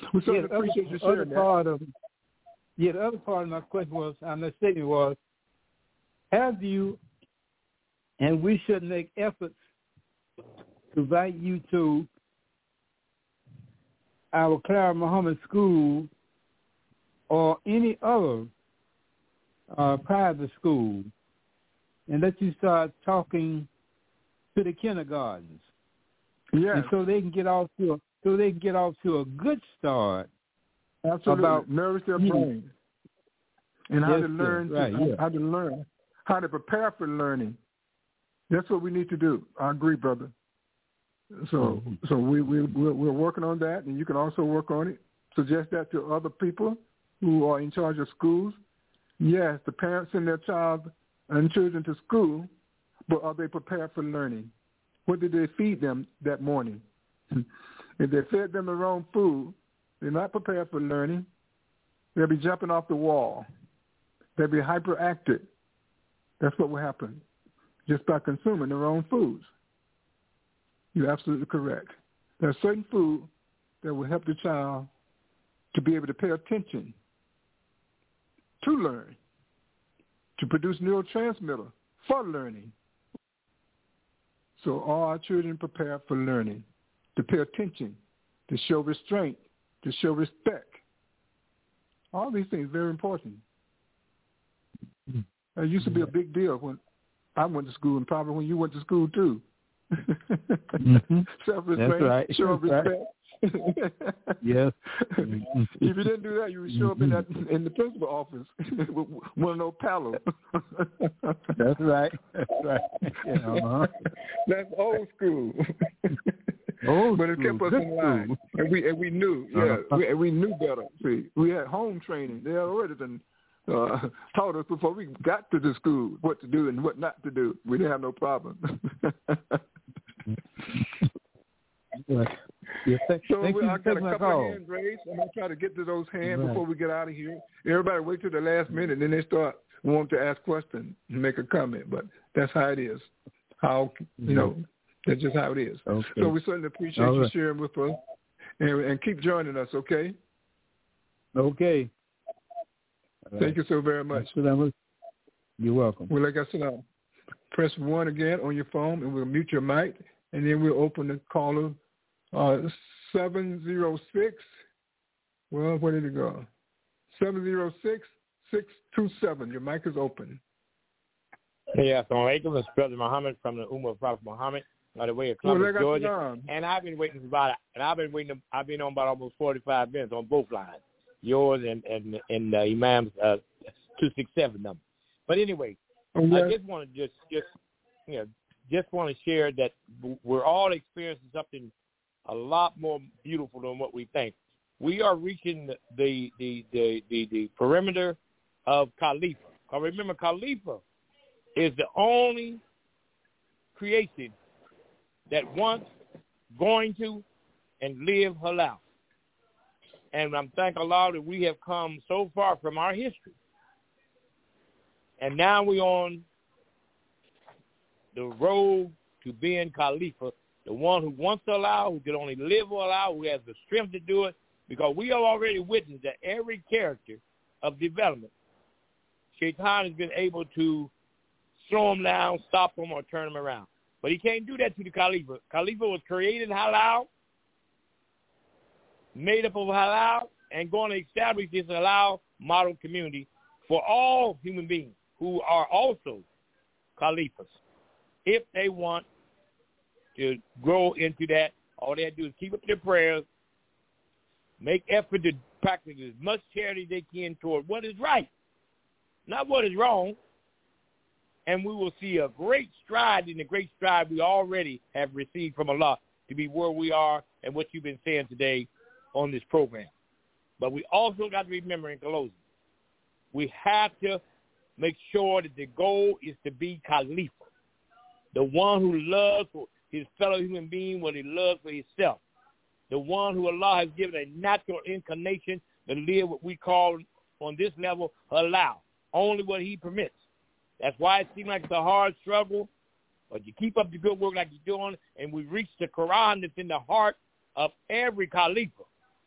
part of my question was, my statement was, have you, and we should make efforts to invite you to our Clara Muhammad School or any other private school, and let you start talking to the kindergartens. Yeah. And so they can get off to a good start. Absolutely. About nourish their brain. And how to learn how to prepare for learning. That's what we need to do. I agree, brother. So we're working on that, and you can also work on it. Suggest that to other people who are in charge of schools. Yes, the parents send their child and children to school, but are they prepared for learning? What did they feed them that morning? If they fed them the wrong food, they're not prepared for learning. They'll be jumping off the wall. They'll be hyperactive. That's what will happen just by consuming the wrong foods. You're absolutely correct. There's certain food that will help the child to be able to pay attention, to learn, to produce neurotransmitter for learning. So all our children prepare for learning, to pay attention, to show restraint, to show respect. All these things are very important. It used to be a big deal when I went to school, and probably when you went to school too. Self-respect, that's right. show respect. Yes. If you didn't do that, you would show up in the principal office with one of those paddles. That's right. That's right. Uh-huh. That's old school. But it kept us in line, and we knew, we knew better. See, we had home training. They had already been taught us before we got to the school what to do and what not to do. We didn't have no problem. Yeah, so I got a couple of hands raised. I'm going to try to get to those hands before we get out of here. Everybody wait till the last minute, then they start wanting to ask questions and make a comment. But that's how it is. That's just how it is. Okay. So we certainly appreciate you sharing with us. And keep joining us, okay? Okay. Thank you so very much. You're welcome. Well, like I said, press 1 again on your phone, and we'll mute your mic, and then we'll open the caller 706. Well, where did it go? 706-627. Your mic is open. Yeah, assalamu alaikum. This is Brother Muhammad from the Ummah of Prophet Muhammad, by the way of Columbus, Georgia. And I've been waiting I've been on about almost 45 minutes on both lines, yours and Imam's 267 number. But anyway, I just want to just want to share that we're all experiencing something a lot more beautiful than what we think. We are reaching the perimeter of Khalifa. Remember, Khalifa is the only creation that wants, going to, and live halal. And I'm thanking Allah that we have come so far from our history. And now we're on the road to being Khalifa, the one who wants to allow, who can only live or allow, who has the strength to do it, because we have already witnessed that every character of development, Shaitan has been able to slow him down, stop him, or turn him around. But he can't do that to the Khalifa. Khalifa was created halal, made up of halal, and going to establish this halal model community for all human beings who are also Khalifas. If they want to grow into that, all they have to do is keep up their prayers, make effort to practice as much charity as they can toward what is right, not what is wrong. And we will see a great stride in the great stride we already have received from Allah to be where we are and what you've been saying today on this program. But we also got to remember in closing, we have to make sure that the goal is to be Khalifa, the one who loves his fellow human being what he loves for himself, the one who Allah has given a natural inclination to live what we call on this level halal, only what he permits. That's why it seems like it's a hard struggle, but you keep up the good work like you're doing, and we reach the Quran that's in the heart of every Khalifa.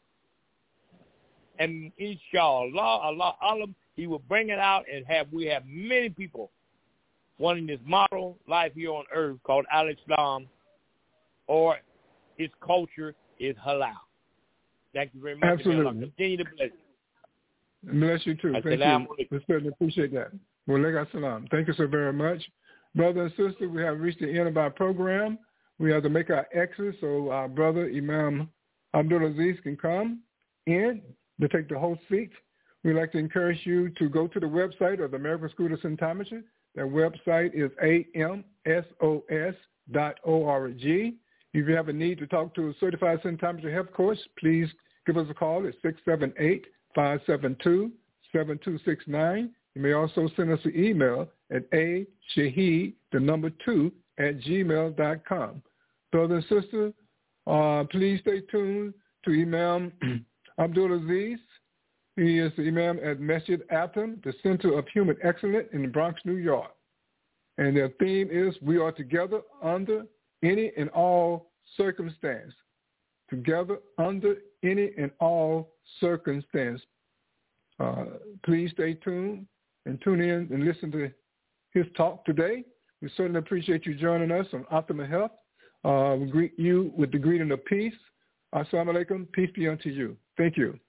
And inshallah, Allah Alam, he will bring it out and we have many people wanting this model life here on earth called Al-Islam, or its culture is halal. Thank you very much. Absolutely. Continue to bless you. Bless you too. Thank you. We certainly appreciate that. Walaikum salam. Thank you so very much. Brother and sister, we have reached the end of our program. We have to make our exit so our brother Imam Abdulaziz can come in to take the host seat. We'd like to encourage you to go to the website of the American School of Symptometry. Their website is amsos.org. If you have a need to talk to a certified symptometry health coach, please give us a call at 678-572-7269. You may also send us an email at ashahid2@gmail.com. Brother and sister, please stay tuned to Imam Abdulaziz. He is the Imam at Masjid Atham, the Center of Human Excellence in the Bronx, New York. And their theme is, we are together under any and all circumstance. Together under any and all circumstance. Please stay tuned and tune in and listen to his talk today. We certainly appreciate you joining us on Optimal Health. We greet you with the greeting of peace. Assalamu alaikum. Peace be unto you. Thank you.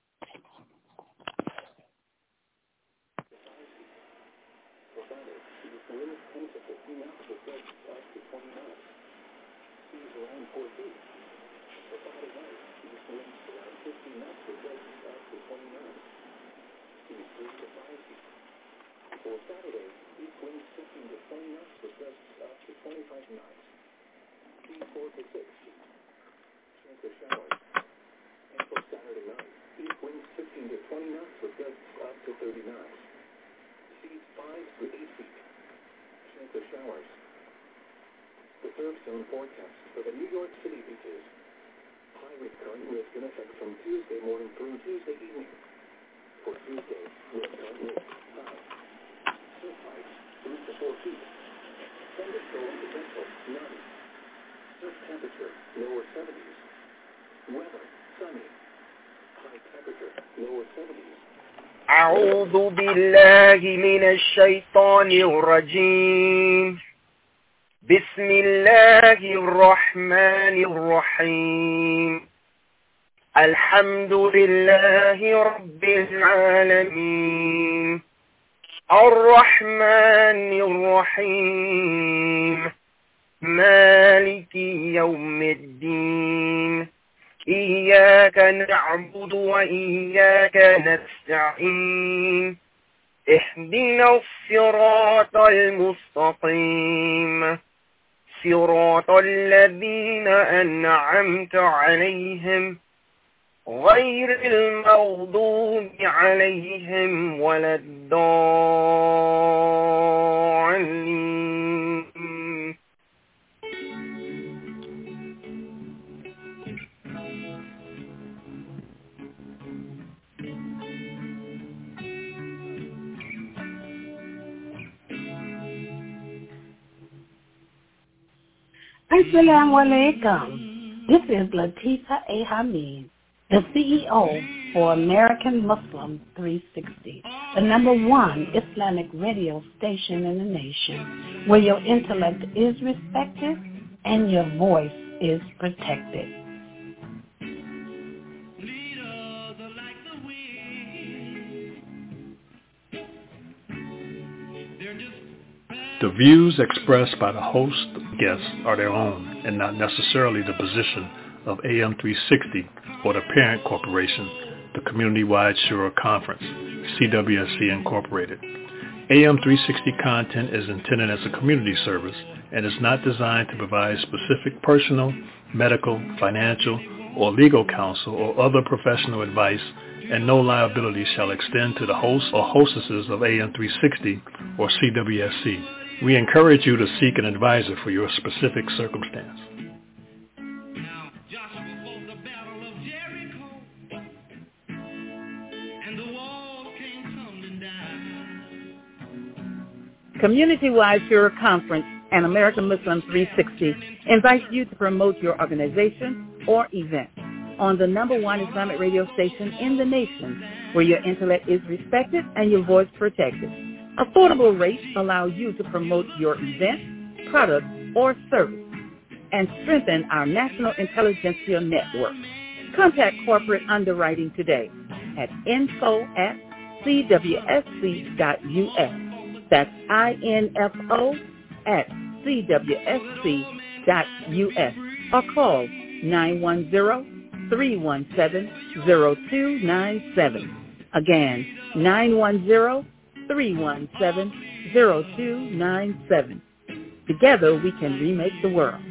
For Saturday, east winds 15 to 20 knots with gusts up to 25 knots. Seas 4 to 6. Chance of showers. And for Saturday night, east winds 15 to 20 knots with gusts up to 30 knots. Seas 5 to 8 feet. Chance of showers. The surf zone forecast for the New York City beaches. High wind current risk in effect from Tuesday morning through Tuesday evening. For Tuesday, wind current risk high. Surf height 3 to 4 feet. Thunderstorm potential none. Surf temperature lower 70s. Weather sunny. High temperature lower 70s. أعوذ بالله من الشيطان الرجيم. بسم الله الرحمن الرحيم. الحمد لله رب العالمين الرحمن الرحيم مالك يوم الدين إياك نعبد وإياك نستعين اهدنا الصراط المستقيم صراط الذين أنعمت عليهم غير المغضوب عليهم ولا الضالين. Assalamu alaikum. This is Latifa A. Hamid, the CEO for American Muslim 360, the #1 Islamic radio station in the nation, where your intellect is respected and your voice is protected. The views expressed by the host guests are their own and not necessarily the position of AM 360 or the parent corporation, the Community-Wide Shura Conference, CWSC Incorporated. AM 360 content is intended as a community service and is not designed to provide specific personal, medical, financial, or legal counsel or other professional advice, and no liability shall extend to the hosts or hostesses of AM 360 or CWSC. We encourage you to seek an advisor for your specific circumstance. Community-Wide Shura Conference and American Muslim 360 invites you to promote your organization or event on the #1 Islamic radio station in the nation, where your intellect is respected and your voice protected. Affordable rates allow you to promote your event, product, or service and strengthen our national intelligentsia network. Contact corporate underwriting today at info@cwsc.us. That's info@cwsc.us, or call 910-317-0297. Again, 910-317-0297. Together we can remake the world.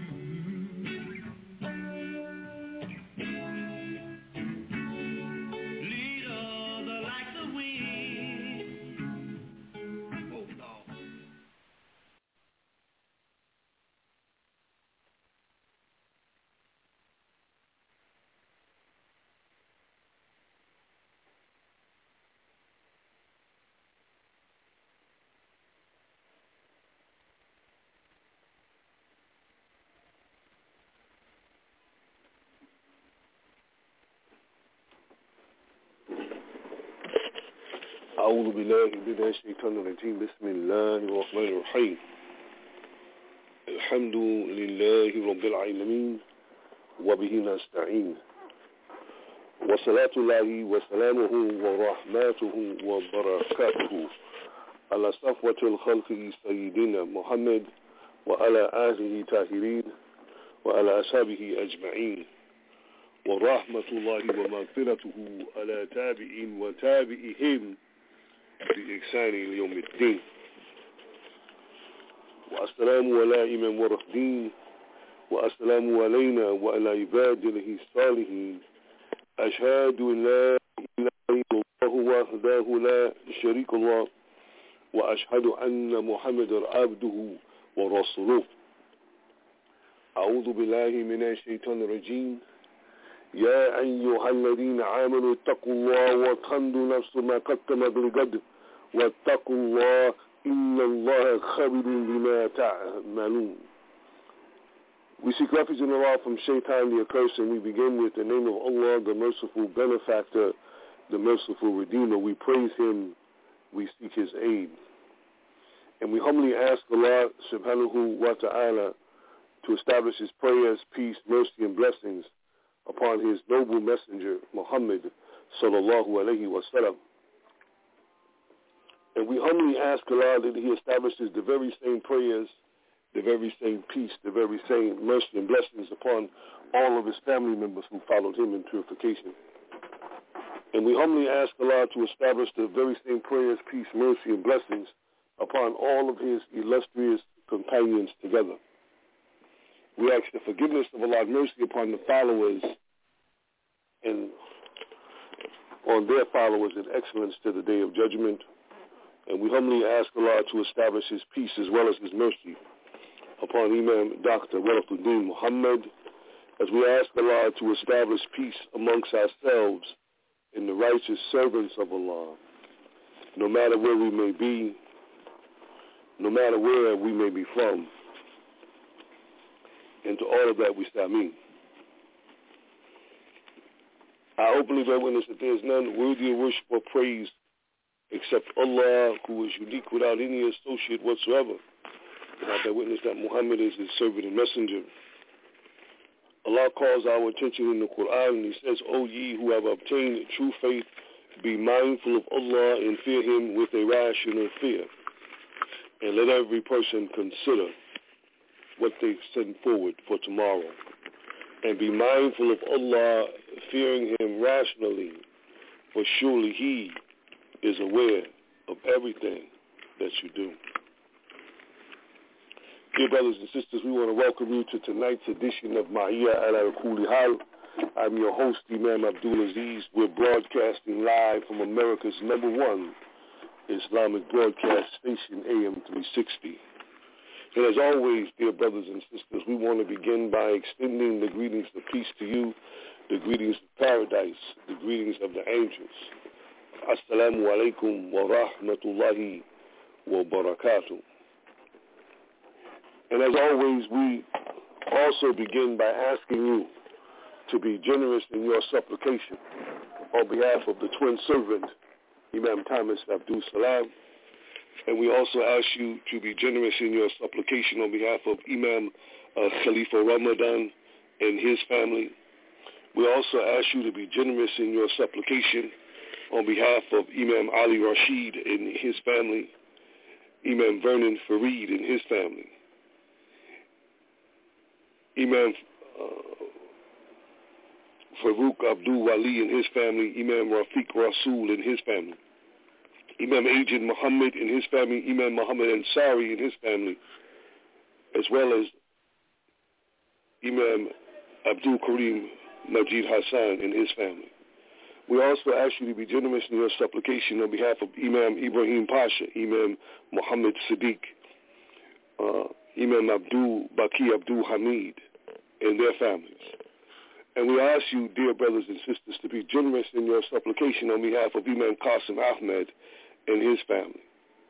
أعوذ بالله من الشيطان الرجيم بسم الله الرحمن الرحيم الحمد لله رب العالمين وبه نستعين وصلاة الله وسلامه ورحمته وبركاته على صفوة الخلق سيدنا محمد وعلى آله طاهرين وعلى أصحابه أجمعين ورحمة الله ومغفرته على تابعين وتابعهم بإحسان اليوم الدين والسلام على إمام ورحدين والسلام علينا وعلى عباد الله الصالحين أشهد أن لا إله إلا الله وحده لا شريك له وأشهد أن محمدا عبده ورسوله أعوذ بالله من الشيطان الرجيم يا أيها الذين آمنوا اتقوا الله وتنظر نفس ما قدمت لغد واتقوا الله إن الله خبير بما تعملون. We seek refuge in Allah from Shaitan the accursed, and we begin with the name of Allah, the merciful benefactor, the merciful redeemer. We praise Him, we seek His aid. And we humbly ask Allah subhanahu wa ta'ala to establish His prayers, peace, mercy, and blessings upon his noble messenger, Muhammad sallallahu alayhi wa sallam. And we humbly ask Allah that he establishes the very same prayers, the very same peace, the very same mercy and blessings upon all of his family members who followed him in purification. And we humbly ask Allah to establish the very same prayers, peace, mercy, and blessings upon all of his illustrious companions together. We ask the forgiveness of Allah and mercy upon the followers and on their followers in excellence to the day of judgment. And we humbly ask Allah to establish his peace as well as his mercy upon Imam Dr. Warafuddin Muhammad, as we ask Allah to establish peace amongst ourselves and the righteous servants of Allah, no matter where we may be, no matter where we may be from. And to all of that we say Ameen. I openly bear witness that there is none worthy of worship or praise except Allah, who is unique without any associate whatsoever. And I bear witness that Muhammad is his servant and messenger. Allah calls our attention in the Quran, and he says, O ye who have obtained true faith, be mindful of Allah and fear him with a rational fear. And let every person consider what they send forward for tomorrow. And be mindful of Allah, fearing him rationally, for surely he is aware of everything that you do. Dear brothers and sisters, we want to welcome you to tonight's edition of Ma'iyya ala Kulli Hal. I'm your host, Imam Abdul Aziz. We're broadcasting live from America's #1 Islamic broadcast station, AM 360. And as always, dear brothers and sisters, we want to begin by extending the greetings of peace to you, the greetings of paradise, the greetings of the angels. Assalamu alaikum wa rahmatullahi wa barakatuh. And as always, we also begin by asking you to be generous in your supplication on behalf of the twin servant, Imam Thomas Abdul Salam. And we also ask you to be generous in your supplication on behalf of Imam Khalifa Ramadan and his family. We also ask you to be generous in your supplication on behalf of Imam Ali Rashid and his family, Imam Vernon Fareed and his family, Imam Farouk Abdul Wali and his family, Imam Rafiq Rasul and his family, Imam Ajin Muhammad and his family, Imam Muhammad Ansari and his family, as well as Imam Abdul Karim Majid Hassan and his family. We also ask you to be generous in your supplication on behalf of Imam Ibrahim Pasha, Imam Muhammad Siddiq, Imam Abdul Baki Abdul Hamid, and their families. And we ask you, dear brothers and sisters, to be generous in your supplication on behalf of Imam Qasim Ahmed and his family,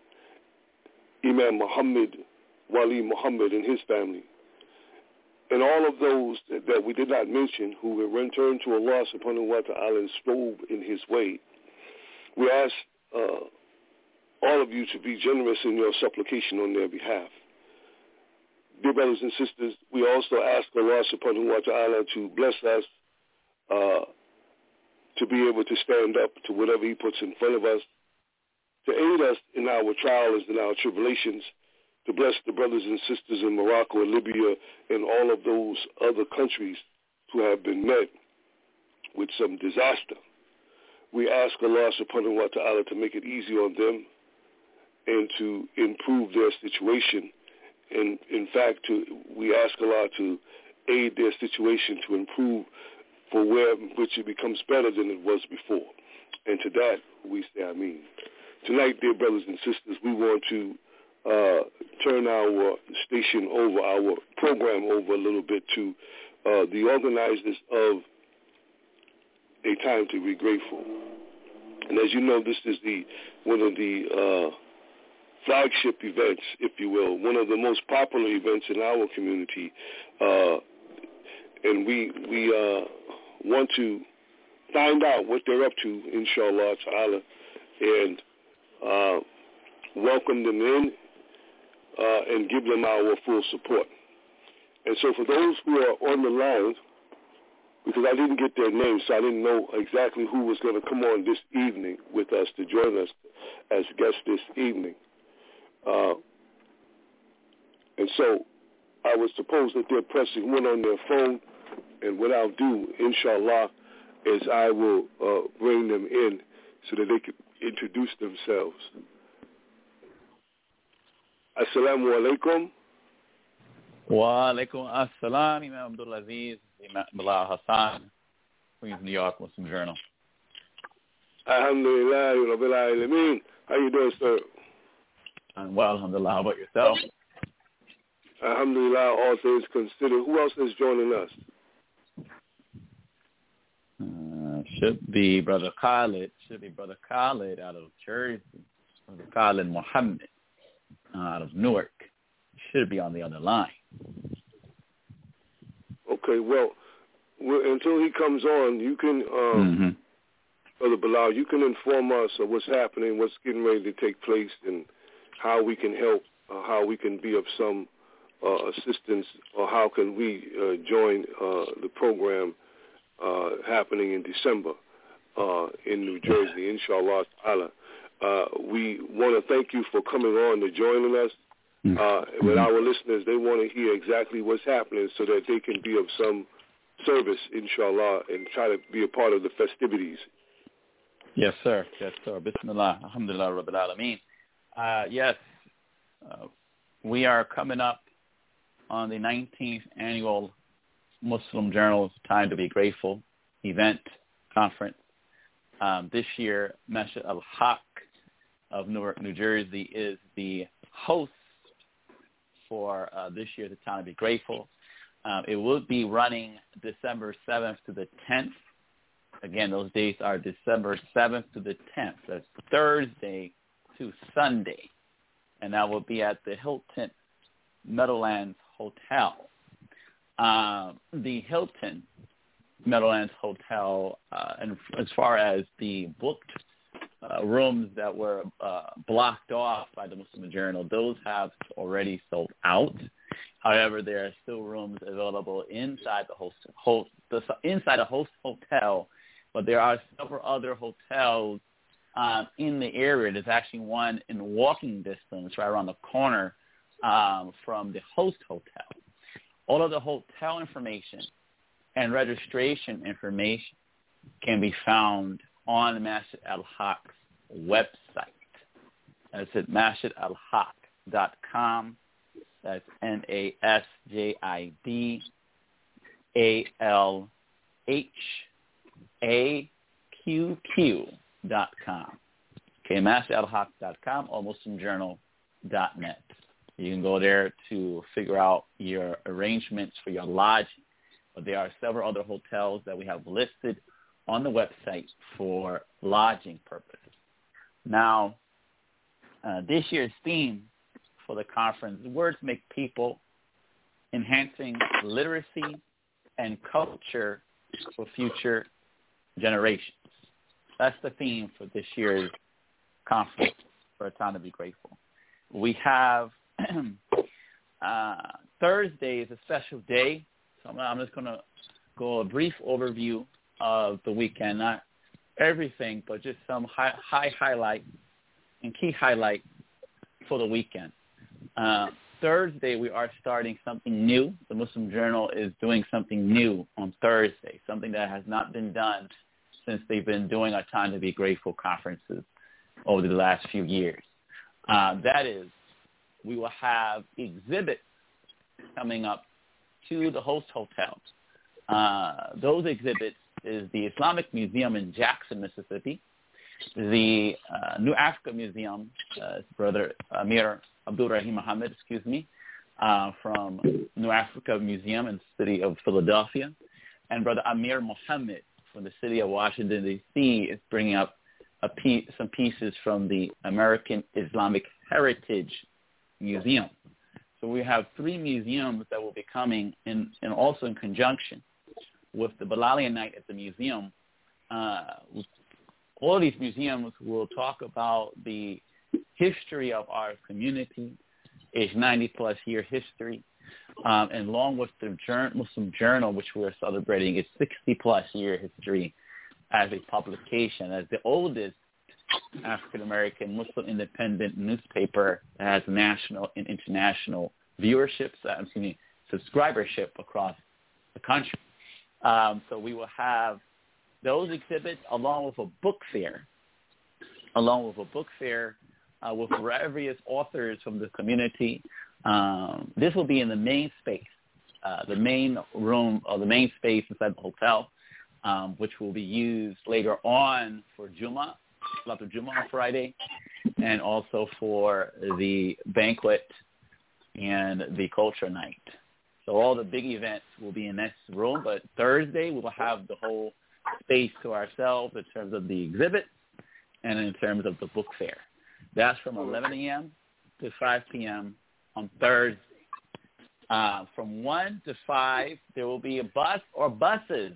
Imam Muhammad Wali Muhammad and his family, and all of those that we did not mention who have returned to Allah subhanahu wa ta'ala and strove in his way. We ask all of you to be generous in your supplication on their behalf. Dear brothers and sisters, we also ask Allah subhanahu wa ta'ala to bless us to be able to stand up to whatever he puts in front of us, to aid us in our trials and our tribulations, to bless the brothers and sisters in Morocco and Libya and all of those other countries who have been met with some disaster. We ask Allah subhanahu wa ta'ala to make it easy on them and to improve their situation. And in fact, we ask Allah to aid their situation to improve for where which it becomes better than it was before. And to that, we say Ameen. Tonight, dear brothers and sisters, we want to turn our station over, our program over a little bit to the organizers of A Time to Be Grateful. And as you know, this is one of the flagship events, if you will, one of the most popular events in our community. And we want to find out what they're up to, inshallah ta'ala, and welcome them in and give them our full support. And so for those who are on the line, because I didn't get their names, so I didn't know exactly who was going to come on this evening with us to join us as guests this evening. And so I was supposed that they're pressing one on their phone, and what I'll do, inshallah, is I will bring them in so that they can introduce themselves. Assalamu alaikum. Wa alaikum assalam, Imam Abdul Aziz, Imam Bilal Hassan, Queens, New York, Muslim Journal. Alhamdulillah, Rabbil Alameen. How you doing, sir? I'm well, alhamdulillah. How about yourself? Alhamdulillah, all things considered. Who else is joining us? Should be Brother Khalid. Out of Jersey. Brother Khalid Muhammad out of Newark. Should be on the other line. Okay, well, until he comes on, you can, Brother Bilal, you can inform us of what's happening, what's getting ready to take place, and how we can help, how we can be of some assistance, or how can we join the program happening in December in New Jersey, inshallah ta'ala. We want to thank you for coming on and joining us. With our listeners, they want to hear exactly what's happening so that they can be of some service, inshallah, and try to be a part of the festivities. Yes, sir. Bismillah. Alhamdulillah Rabbil Alameen. Yes, we are coming up on the 19th annual Muslim Journal's Time to Be Grateful event conference. This year, Masjid al-Haq of Newark, New Jersey is the host for this year's Time to Be Grateful. It will be running December 7th to the 10th. Again, those dates are December 7th to the 10th. That's Thursday to Sunday. And that will be at the Hilton Meadowlands Hotel. The Hilton Meadowlands Hotel, and as far as the booked rooms that were blocked off by the Muslim Journal, those have already sold out. However, there are still rooms available inside the host hotel, but there are several other hotels in the area. There's actually one in walking distance right around the corner from the host hotel. All of the hotel information and registration information can be found on Masjid al-Haq's website. That's at masjidalhaq.com. That's NASJIDALHAQQ.com. Okay, masjidalhaq.com or muslimjournal.net. You can go there to figure out your arrangements for your lodging. But there are several other hotels that we have listed on the website for lodging purposes. Now, this year's theme for the conference, Words Make People, Enhancing Literacy and Culture for Future Generations. That's the theme for this year's conference for A Time to Be Grateful. We have Thursday is a special day, so I'm just going to go a brief overview of the weekend, not everything, but just some highlight and key highlight for the weekend. Thursday, we are starting something new. The Muslim Journal is doing something new on Thursday, something that has not been done since they've been doing our Time to Be Grateful conferences over the last few years. That is, we will have exhibits coming up to the host hotels. Those exhibits is the Islamic Museum in Jackson, Mississippi, the New Africa Museum, Brother Amir Abdul Rahim Muhammad, from New Africa Museum in the city of Philadelphia, and Brother Amir Muhammad from the city of Washington, D.C. is bringing up some pieces from the American Islamic Heritage Museum. So we have three museums that will be coming in, and also in conjunction with the Bilalian Night at the museum. All of these museums will talk about the history of our community, its 90-plus year history, and along with the Muslim Journal, which we're celebrating its 60-plus year history as a publication, as the oldest African-American Muslim independent newspaper that has national and international subscribership across the country. So we will have those exhibits along with a book fair, with various authors from the community. This will be in the main space, the main room or the main space inside the hotel, which will be used later on for Jummah, Salatul Jummah on Friday, and also for the banquet and the culture night. So all the big events will be in this room, but Thursday we will have the whole space to ourselves in terms of the exhibit and in terms of the book fair. That's from 11 a.m. to 5 p.m. on Thursday. From 1 to 5, there will be a bus or buses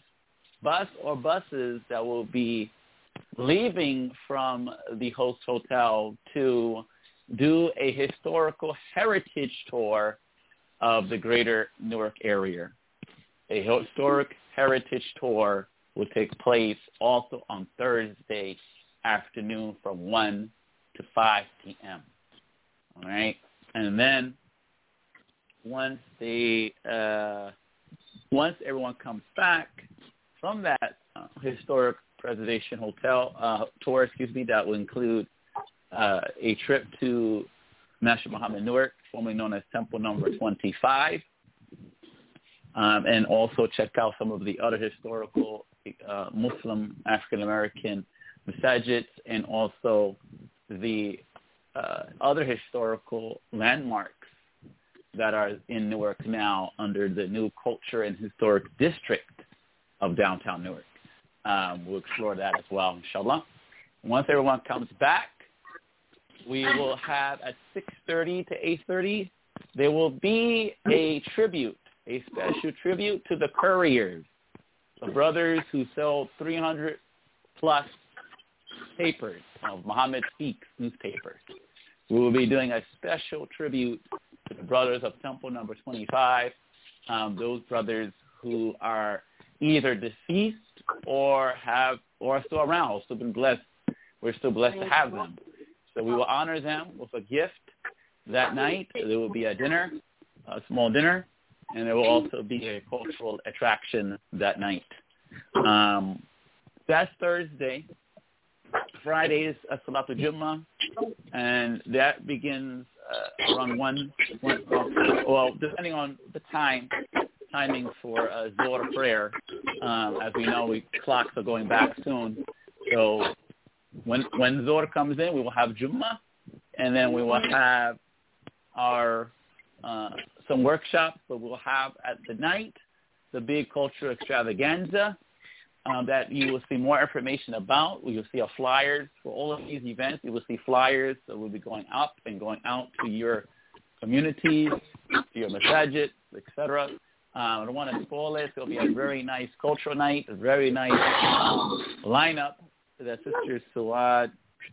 that will be leaving from the host hotel to do a historical heritage tour of the greater Newark area. A historic heritage tour will take place also on Thursday afternoon from 1 to 5 p.m. All right? And then once everyone comes back from that historic Preservation Hotel tour, that will include a trip to Masjid Muhammad Newark, formerly known as Temple Number 25, and also check out some of the other historical Muslim African-American masajids and also the other historical landmarks that are in Newark now under the new Culture and Historic District of downtown Newark. We'll explore that as well, inshallah. Once everyone comes back, we will have at 6:30 to 8:30, there will be a special tribute to the couriers, the brothers who sell 300-plus papers of Muhammad Speaks newspapers. We will be doing a special tribute to the brothers of Temple Number 25, those brothers who are either deceased or are still around, still been blessed. We're still blessed to have them. So we will honor them with a gift that night. There will be a dinner, a small dinner, and there will also be a cultural attraction that night. That's Thursday. Friday is Salatul Jummah, and that begins around 1, depending on the timing for Zohar prayer. As we know, clocks are going back soon. So when Zohar comes in, we will have Jummah, and then we will have our some workshops. But we'll have at the night the big cultural extravaganza that you will see more information about. We will see flyers for all of these events. You will see flyers that will be going up and going out to your communities, to your masajid, etc. I don't want to spoil it. It'll be a very nice cultural night, a very nice lineup that Sister Suad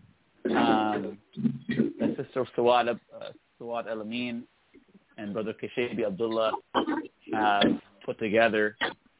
El-Amin and Brother Kashabi Abdullah have put together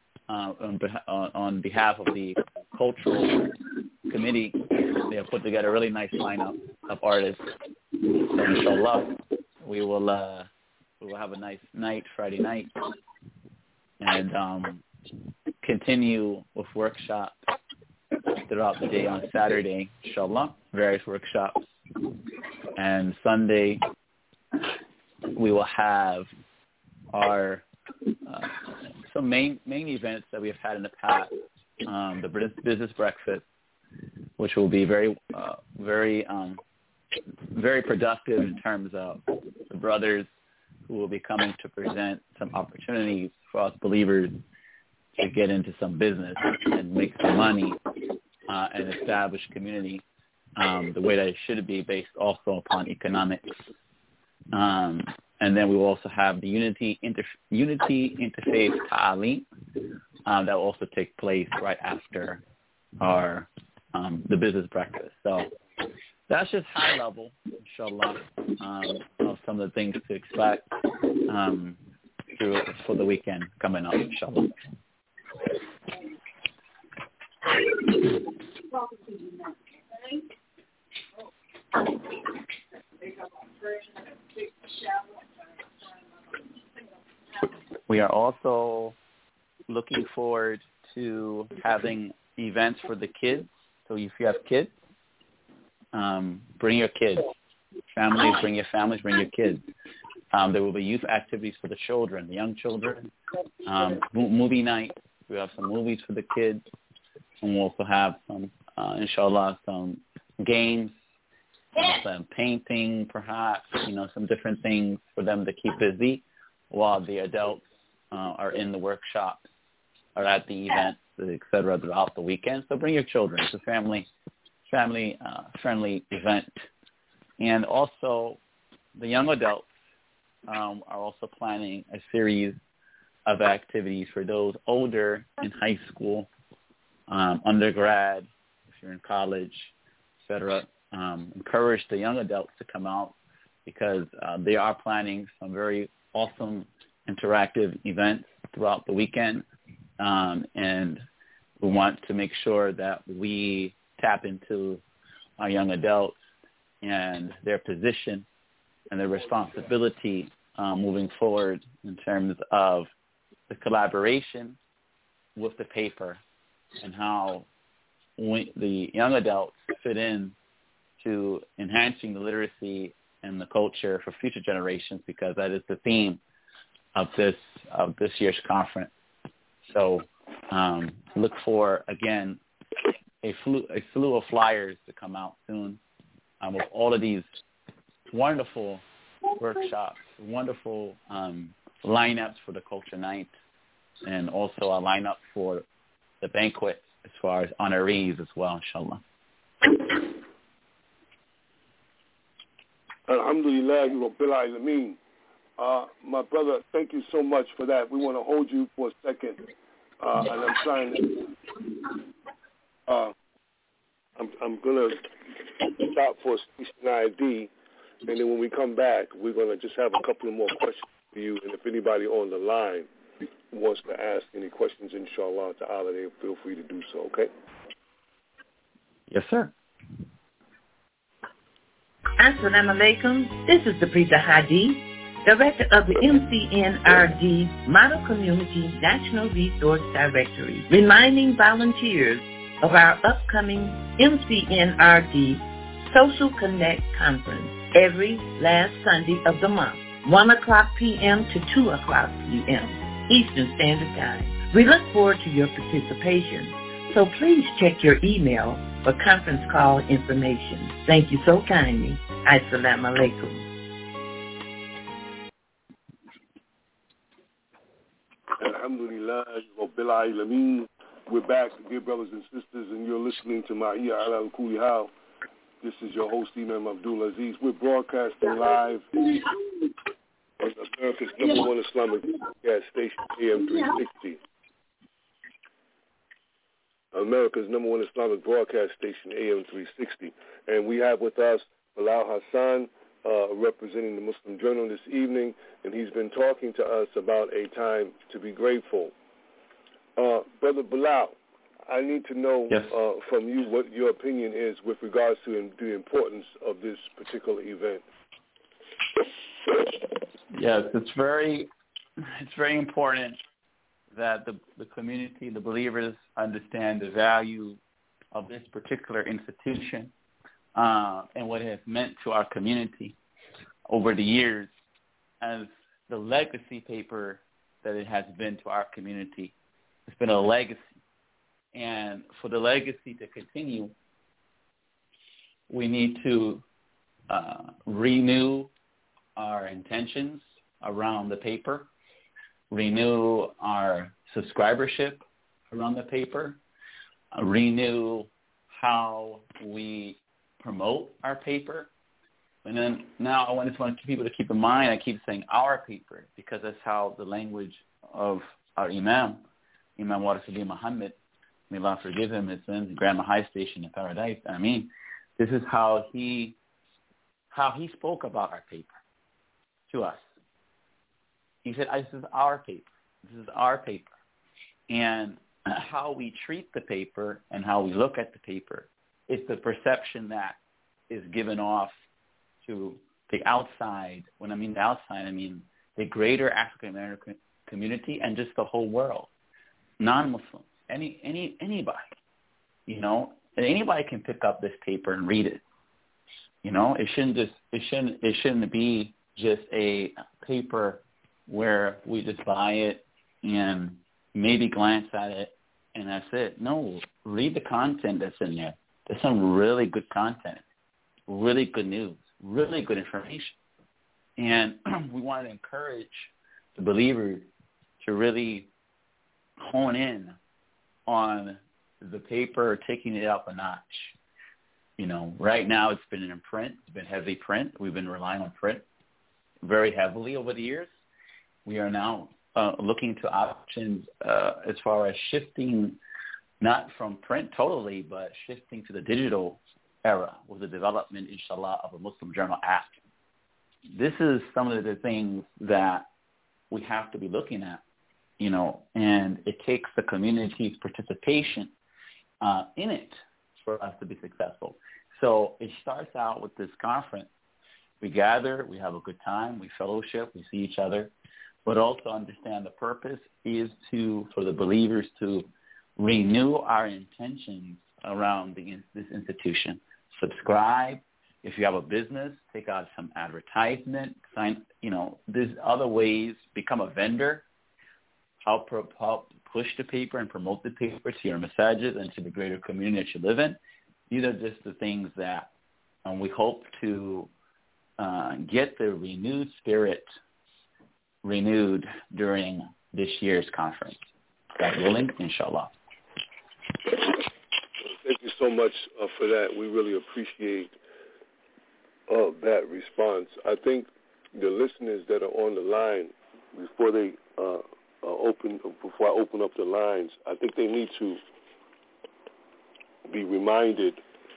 on behalf of the cultural committee. They have put together a really nice lineup of artists. So inshallah, we will have a nice night, Friday night, and continue with workshops throughout the day on Saturday, inshallah, various workshops. And Sunday, we will have our some main events that we have had in the past. The business breakfast, which will be very productive in terms of the brothers who will be coming to present some opportunities for us believers to get into some business and make some money and establish community the way that it should be, based also upon economics. And then we will also have the Unity Interfaith Ta'aleem that will also take place right after our the business breakfast. So that's just high level, inshallah, of some of the things to expect. through for the weekend coming up, inshallah. We are also looking forward to having events for the kids. So if you have kids, bring your kids. Families, bring your families, bring your kids. There will be youth activities for the children, the young children. Movie night. We have some movies for the kids. And we'll also have some, inshallah, some games, some painting, perhaps, some different things for them to keep busy while the adults are in the workshops or at the events, etc., throughout the weekend. So bring your children. It's a family-friendly event. And also, the young adults are also planning a series of activities for those older in high school, undergrad, if you're in college, etc. Encourage the young adults to come out because they are planning some very awesome interactive events throughout the weekend. And we want to make sure that we tap into our young adults and their position and their responsibility moving forward in terms of the collaboration with the paper and how the young adults fit in to enhancing the literacy and the culture for future generations, because that is the theme of this year's conference. So look for, again, a slew of flyers to come out soon with all of these wonderful workshops, wonderful lineups for the Culture Night, and also a lineup for the banquet as far as honorees as well, inshallah. Alhamdulillah, Rabbil Alameen. My brother, thank you so much for that. We want to hold you for a second, and I'm trying to. I'm gonna stop for station ID, and then when we come back, we're gonna just have a couple of more questions for you. And if anybody on the line wants to ask any questions, inshallah ta'ala, they feel free to do so. Okay? Yes, sir. Assalamu alaikum. This is the Prita Hadi, Director of the MCNRD Model Community National Resource Directory, reminding volunteers of our upcoming MCNRD Social Connect Conference every last Sunday of the month, 1 o'clock p.m. to 2 o'clock p.m. Eastern Standard Time. We look forward to your participation, so please check your email for conference call information. Thank you so kindly. Assalamu alaikum. Alhamdulillah, Rabbil Alameen. We're back, dear brothers and sisters, and you're listening to Ma'iyya ala al-Kuli Hal. This is your host, Imam Abdul Aziz. We're broadcasting live on America's #1 Islamic broadcast station, AM 360. America's #1 Islamic broadcast station, AM 360. And we have with us Bilal Hassan, representing the Muslim Journal this evening, and he's been talking to us about a time to be grateful. Brother Bilal, I need to know from you what your opinion is with regards to the importance of this particular event. Yes, it's very important that the community, the believers, understand the value of this particular institution and what it has meant to our community over the years as the legacy paper that it has been to our community. It's been a legacy. And for the legacy to continue, we need to renew our intentions around the paper, renew our subscribership around the paper, renew how we promote our paper. And then now I just want people to keep in mind, I keep saying our paper, because that's how the language of our Imam Warasuli Muhammad, may Allah forgive him his sins and grant him a high station in paradise. I mean, this is how he spoke about our paper to us. He said, this is our paper. This is our paper. And how we treat the paper and how we look at the paper is the perception that is given off to the outside. When I mean the outside, I mean the greater African American community and just the whole world, non-Muslims, anybody, you know, and anybody can pick up this paper and read it. You know, it shouldn't be just a paper where we just buy it and maybe glance at it and that's it. No, read the content that's in there. There's some really good content, really good news, really good information. And we want to encourage the believers to really hone in on the paper, taking it up a notch. You know, right now it's been in print. It's been heavy print. We've been relying on print very heavily over the years. We are now looking to options as far as shifting, not from print totally, but shifting to the digital era with the development, inshallah, of a Muslim Journal app. This is some of the things that we have to be looking at, you know, and it takes the community's participation in it for us to be successful. So it starts out with this conference. We gather, we have a good time, we fellowship, we see each other, but also understand the purpose is for the believers to renew our intentions around this institution. Subscribe. If you have a business, take out some advertisement, sign, you know, there's other ways, become a vendor, help push the paper and promote the paper to your messages and to the greater community that you live in. These are just the things that we hope to get the renewed spirit renewed during this year's conference. God willing, inshallah. Thank you so much for that. We really appreciate that response. I think the listeners that are on the line, before I open up the lines, I think they need to be reminded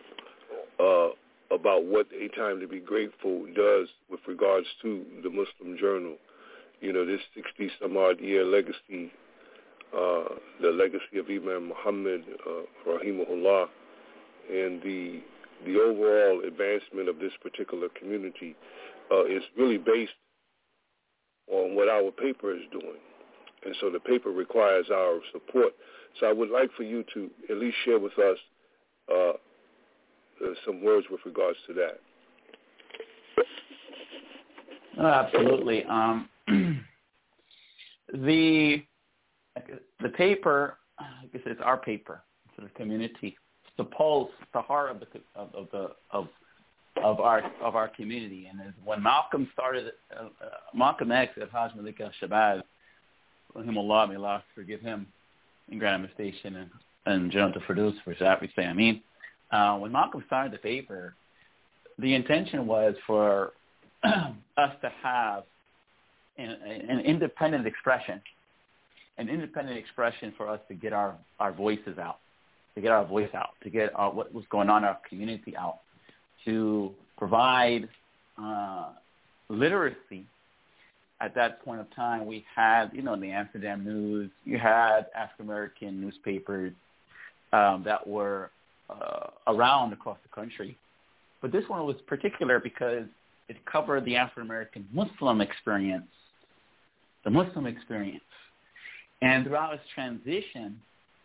about what A Time to Be Grateful does with regards to the Muslim Journal. You know, this 60-some-odd-year legacy, the legacy of Imam Muhammad, rahimahullah, and the overall advancement of this particular community is really based on what our paper is doing. And so the paper requires our support. So I would like for you to at least share with us some words with regards to that. Oh, absolutely. The paper, like I said, it's our paper. It's the community. It's the pulse, the heart of our community. And when Malcolm started, Malcolm X, Hajj Malik al-Shabazz, rahimahullah, may Allah forgive him and grant him a station and Jannat al-Firdaus for that we say Ameen. When Malcolm started the paper, the intention was for us to have an independent expression for us to get our voices out, to get our voice out, to get what was going on in our community out, to provide literacy. At that point of time, we had, you know, the Amsterdam News, you had African-American newspapers that were around across the country. But this one was particular because it covered the African-American Muslim experience, the Muslim experience. And throughout its transition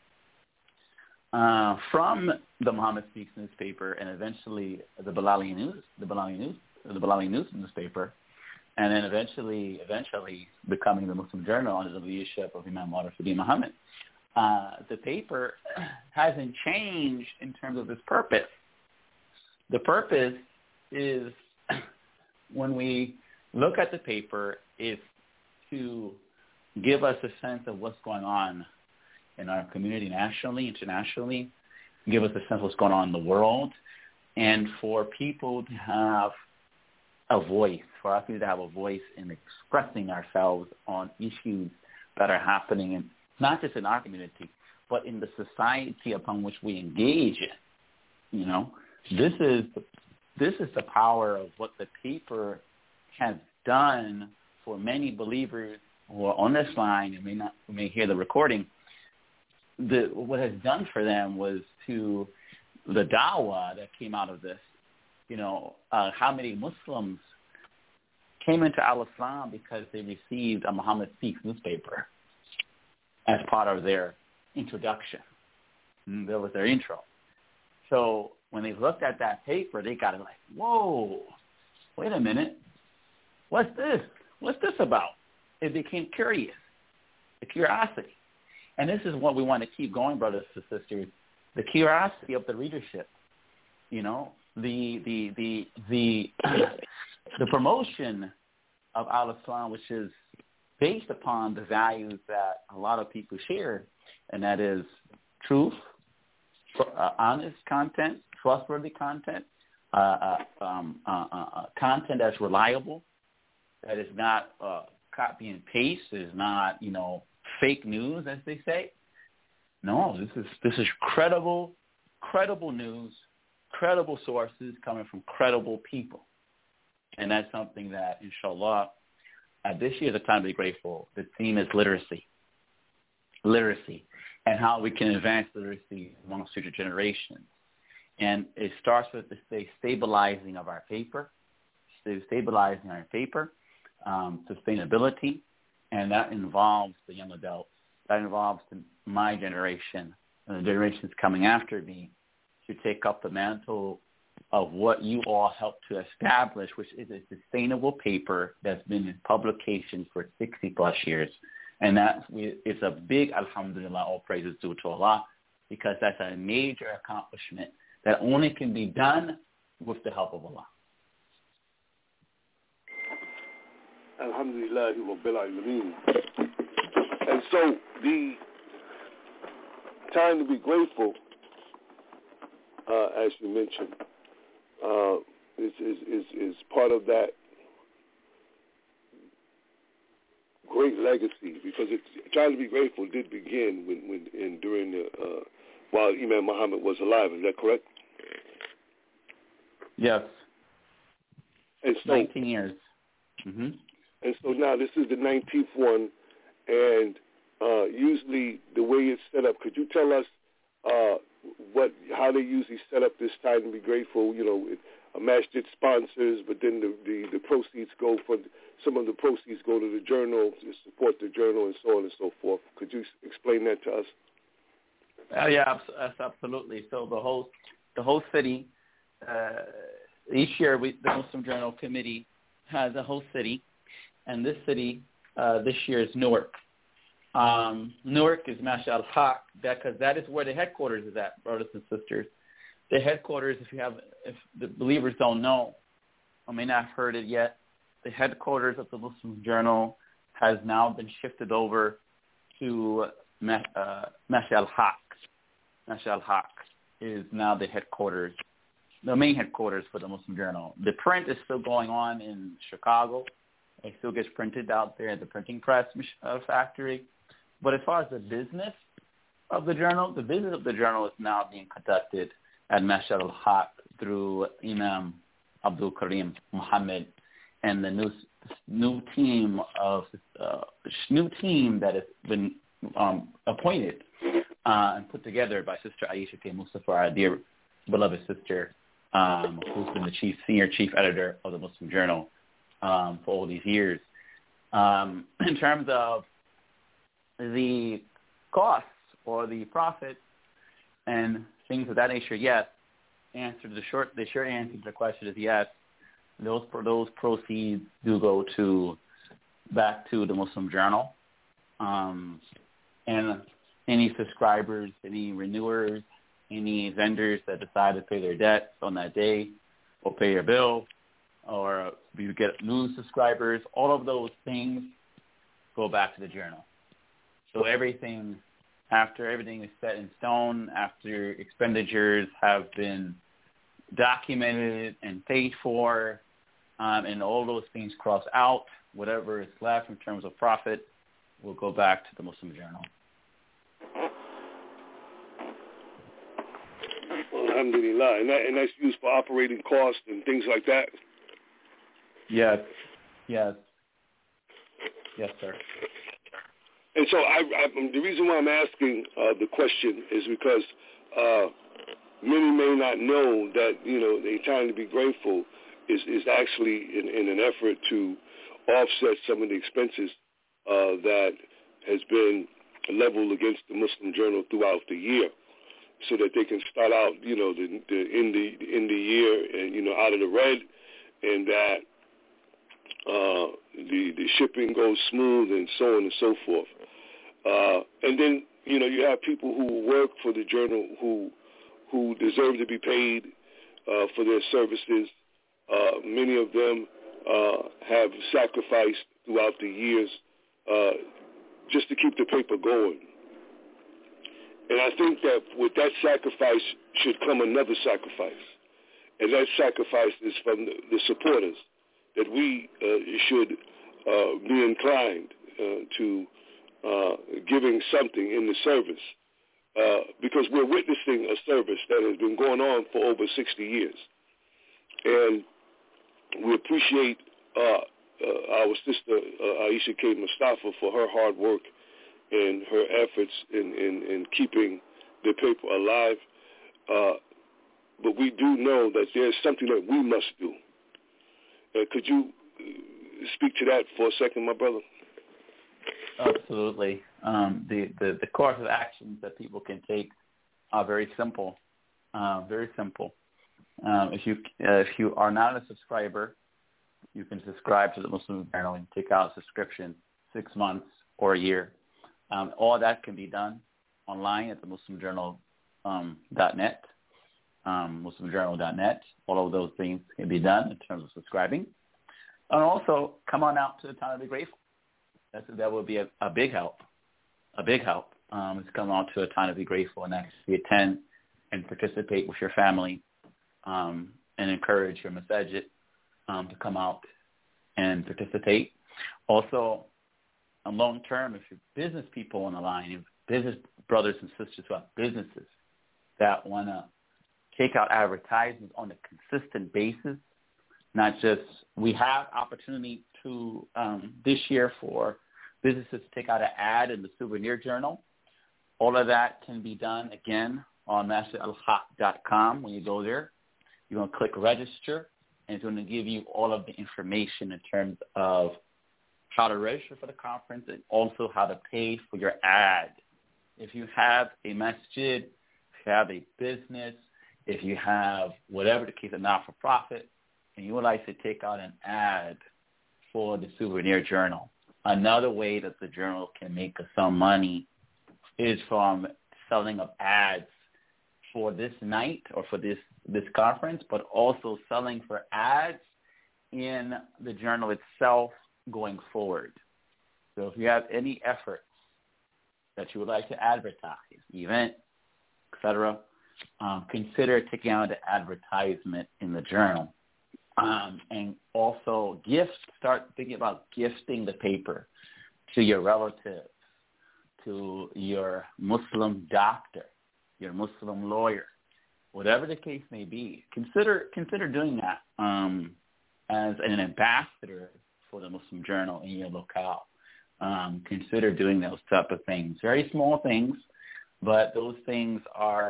from the Muhammad Speaks newspaper and eventually the Bilali News newspaper, and then eventually becoming the Muslim Journal under the leadership of Imam Muhammad Muhammad, the paper hasn't changed in terms of its purpose. The purpose is, when we look at the paper, is to give us a sense of what's going on in our community nationally, internationally, give us a sense of what's going on in the world, and for people to have a voice, for us to have a voice in expressing ourselves on issues that are happening, in, not just in our community, but in the society upon which we engage in. You know, this is the power of what the paper has done for many believers who are on this line and may hear the recording, what has done for them was to the dawah that came out of this. How many Muslims came into Al-Islam because they received a Muhammad Speaks newspaper as part of their introduction. That was their intro. So when they looked at that paper, they got it like, whoa, wait a minute. What's this? What's this about? It became curious, the curiosity. And this is what we want to keep going, brothers and sisters, the curiosity of the readership. The promotion of Al-Islam, which is based upon the values that a lot of people share, and that is truth, honest content, trustworthy content, content that's reliable, that is not copy and paste, is not fake news, as they say. No, this is credible news, credible sources coming from credible people. And that's something that, inshallah, this year is a time to be grateful. The theme is literacy, and how we can advance literacy amongst future generations. And it starts with the stabilizing of our paper, sustainability, and that involves the young adults. That involves my generation and the generations coming after me to take up the mantle of what you all helped to establish, which is a sustainable paper that's been in publication for 60-plus years. And it's a big alhamdulillah, all praises due to Allah, because that's a major accomplishment that only can be done with the help of Allah. Alhamdulillah, Rabbil Alameen. And so the time to be grateful, as you mentioned, is part of that great legacy, because time to be grateful did begin while Imam Muhammad was alive. Is that correct? Yes. And so, 19 years. Mm-hmm. And so now this is the 19th one, and usually the way it's set up, could you tell us how they usually set up this time to be grateful? A masjid sponsors, but then the proceeds some of the proceeds go to the journal to support the journal and so on and so forth. Could you explain that to us? Yeah, absolutely. So the whole city, each year the Muslim Journal Committee has a whole city, and this city this year is Newark. Newark is Masha al-Haq, because that is where the headquarters is at, brothers and sisters. The headquarters, if the believers don't know or may not have heard it yet, the headquarters of the Muslim Journal has now been shifted over to Masha al-Haq. Masha al-Haq is now the headquarters, the main headquarters for the Muslim Journal. The print is still going on in Chicago. It still gets printed out there at the printing press factory. But as far as the business of the journal is now being conducted at Masha al-Haq through Imam Abdul Karim Muhammad and the new team that has been appointed and put together by Sister Aisha K. Mustafa, our dear beloved sister, who's been the senior chief editor of the Muslim Journal for all these years. In terms of the costs or the profits and things of that nature, yes. The short answer to the question is yes. Those proceeds do go back to the Muslim Journal, and any subscribers, any renewers, any vendors that decide to pay their debts on that day, or pay your bill, or you get new subscribers, all of those things go back to the journal. So after everything is set in stone, after expenditures have been documented and paid for, and all those things cross out, whatever is left in terms of profit will go back to the Muslim Journal. Alhamdulillah. And that's used for operating costs and things like that? Yes. Yes, sir. And so the reason why I'm asking the question is because many may not know that, the time to be grateful is actually in an effort to offset some of the expenses that has been leveled against the Muslim Journal throughout the year, so that they can start out, the end the year and out of the red, and that the shipping goes smooth and so on and so forth. And then you have people who work for the journal who deserve to be paid for their services. Many of them have sacrificed throughout the years just to keep the paper going. And I think that with that sacrifice should come another sacrifice. And that sacrifice is from the supporters, that we should be inclined to giving something in the service, because we're witnessing a service that has been going on for over 60 years. And we appreciate our sister Aisha K. Mustafa for her hard work and her efforts in keeping the paper alive. But we do know that there's something that we must do. Could you speak to that for a second, my brother? Absolutely. The course of actions that people can take are very simple. Very simple. If you are not a subscriber, you can subscribe to the Muslim Journal and take out a subscription 6 months or a year. All that can be done online at the MuslimJournal.net. MuslimJournal.net. All of those things can be done in terms of subscribing. And also, come on out to the Time to Be Grateful. That would be a big help. A big help is come out to a Time to Be Grateful and actually attend and participate with your family and encourage your masajid to come out and participate. Also, long term, if you're business people on the line, if business brothers and sisters who have businesses that want to take out advertisements on a consistent basis, not just, we have opportunity to this year for businesses to take out an ad in the Souvenir Journal. All of that can be done, again, on masjidalhaq.com. When you go there, you're going to click register, and it's going to give you all of the information in terms of how to register for the conference and also how to pay for your ad. If you have a masjid, if you have a business, if you have whatever the case, a not-for-profit, and you would like to take out an ad for the Souvenir Journal, another way that the journal can make some money is from selling of ads for this night or for this conference, but also selling for ads in the journal itself going forward. So if you have any efforts that you would like to advertise, event, etc., consider taking out the advertisement in the journal. And also start thinking about gifting the paper to your relatives, to your Muslim doctor, your Muslim lawyer, whatever the case may be. Consider doing that as an ambassador for the Muslim Journal in your locale. Consider doing those type of things. Very small things, but those things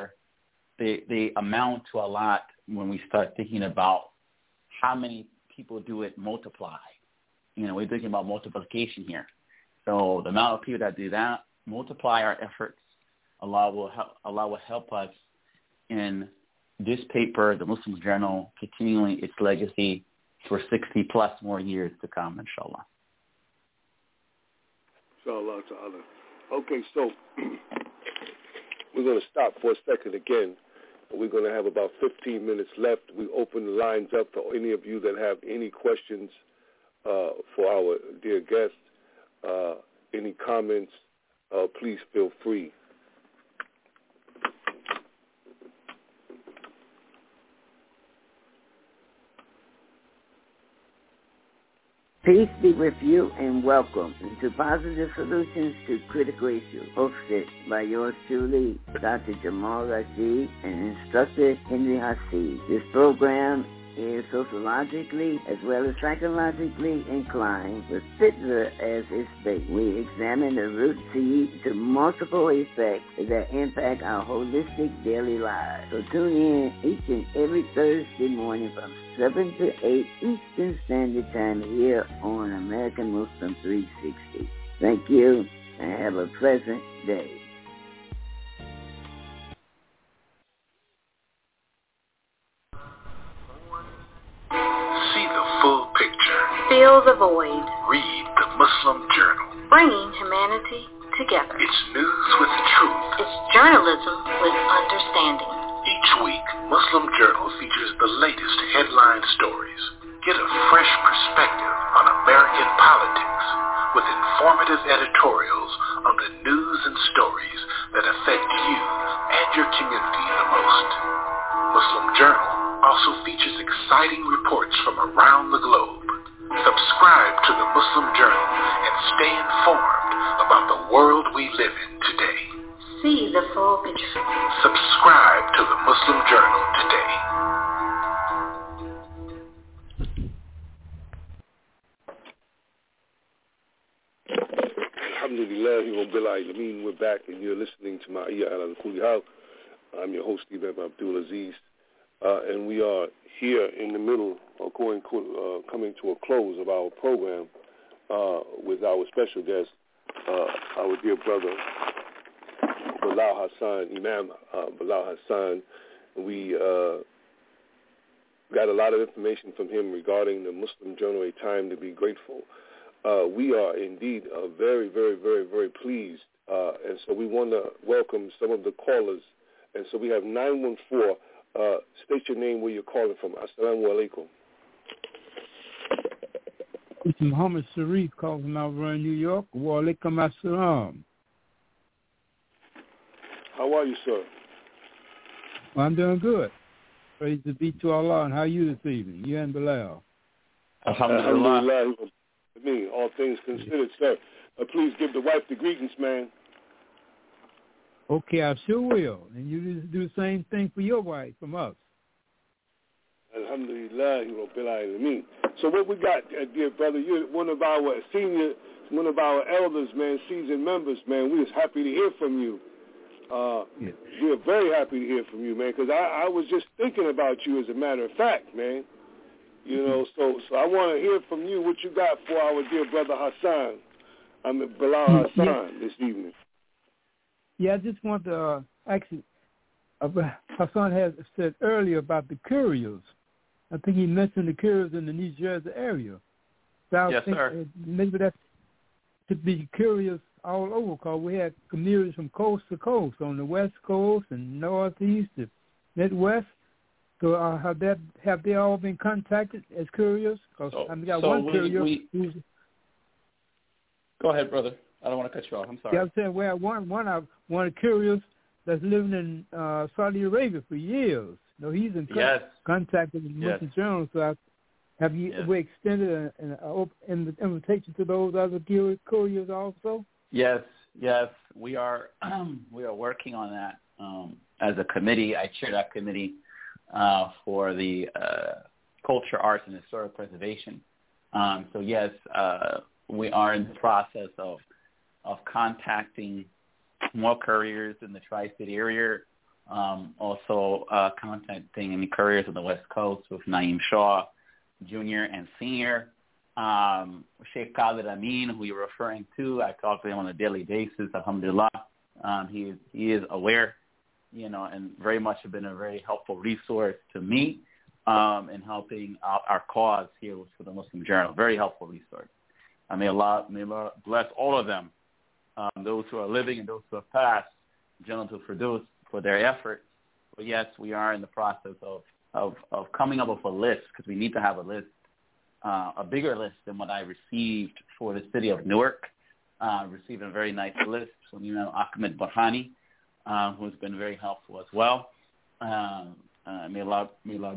they amount to a lot when we start thinking about how many people do it multiply. We're thinking about multiplication here. So the amount of people that do that, multiply our efforts. Allah will help us in this paper, the Muslim Journal, continuing its legacy for 60-plus more years to come, inshallah. Inshallah ta'ala. Okay, so we're going to stop for a second again. We're going to have about 15 minutes left. We open the lines up for any of you that have any questions for our dear guest. Any comments, please feel free. Peace be with you and welcome to Positive Solutions to Critical Issues, hosted by yours truly, Dr. Jamal Rashid and Instructor Henry Hasid. This program is sociologically as well as psychologically inclined, with Spitzer as its base. We examine the root seed to multiple effects that impact our holistic daily lives. So tune in each and every Thursday morning from 7 to 8 Eastern Standard Time here on American Muslim 360. Thank you and have a pleasant day. See the full picture. Fill the void. Read the Muslim Journal. Bringing humanity together. It's news with truth. It's journalism with understanding. Each week, Muslim Journal features the latest headline stories. Get a fresh perspective on American politics with informative editorials on the news and stories that affect you and your community the most. Muslim Journal also features exciting reports from around the globe. Subscribe to the Muslim Journal and stay informed about the world we live in today. See the full picture. Subscribe to the Muslim Journal today. Alhamdulillahi Rabbil Alameen. We're back and you're listening to Ma'iyya al-Kulihal. I'm your host, Imam Abdul Aziz. And we are here in the middle of coming to a close of our program with our special guest, our dear brother, Bilal Hassan, Imam Bilal Hassan. We got a lot of information from him regarding the Muslim Journal, A Time to Be Grateful. We are indeed very, very, very, very pleased. And so we want to welcome some of the callers. And so we have 914. State your name, where you're calling from. Assalamu alaikum. It's Muhammad Sharif calling from Mount Vernon, New York. Wa alaikum assalam. How are you, sir? Well, I'm doing good. Praise be to Allah. And how are you this evening? You and Bilal. Alhamdulillah. Me, all things considered, sir. Please give the wife the greetings, man. Okay, I sure will. And you just do the same thing for your wife from us. Alhamdulillah, Rabbil Alameen. So what we got, dear brother, you're one of our senior, one of our elders, man, seasoned members, man. We're just happy to hear from you. We're very happy to hear from you, man, because I was just thinking about you, as a matter of fact, man. You know, so I want to hear from you what you got for our dear brother Hassan. Bilal Hassan this evening. Yeah, I just want to actually, Hassan has said earlier about the couriers. I think he mentioned the couriers in the New Jersey area. So yes, sir. Maybe that could be couriers all over, because we had communities from coast to coast, on the West Coast and Northeast, and Midwest. So have they all been contacted as couriers? Because I've got one courier. Go ahead, brother. I don't want to cut you off. I'm sorry. Yeah, I'm saying we have one of the couriers that's living in Saudi Arabia for years. No, he's in contact with the Muslim Journal. So we extended an invitation to those other couriers also. Yes, we are. We are working on that as a committee. I chair that committee for the culture, arts, and historic preservation. So yes, we are in the process of contacting more couriers in the tri-state area, also contacting any couriers on the West Coast with Naeem Shaw, Jr. and Senior. Sheikh Khalid Amin, who you're referring to, I talk to him on a daily basis, alhamdulillah. He is aware, and very much have been a very helpful resource to me in helping out our cause here for the Muslim Journal. Very helpful resource. May Allah bless all of them, those who are living and those who have passed, Jannatul Firdaus, for their efforts. But yes, we are in the process of coming up with a list, because we need to have a list, a bigger list than what I received for the city of Newark. Received a very nice list from Ahmed Barhani, who's been very helpful as well. May Allah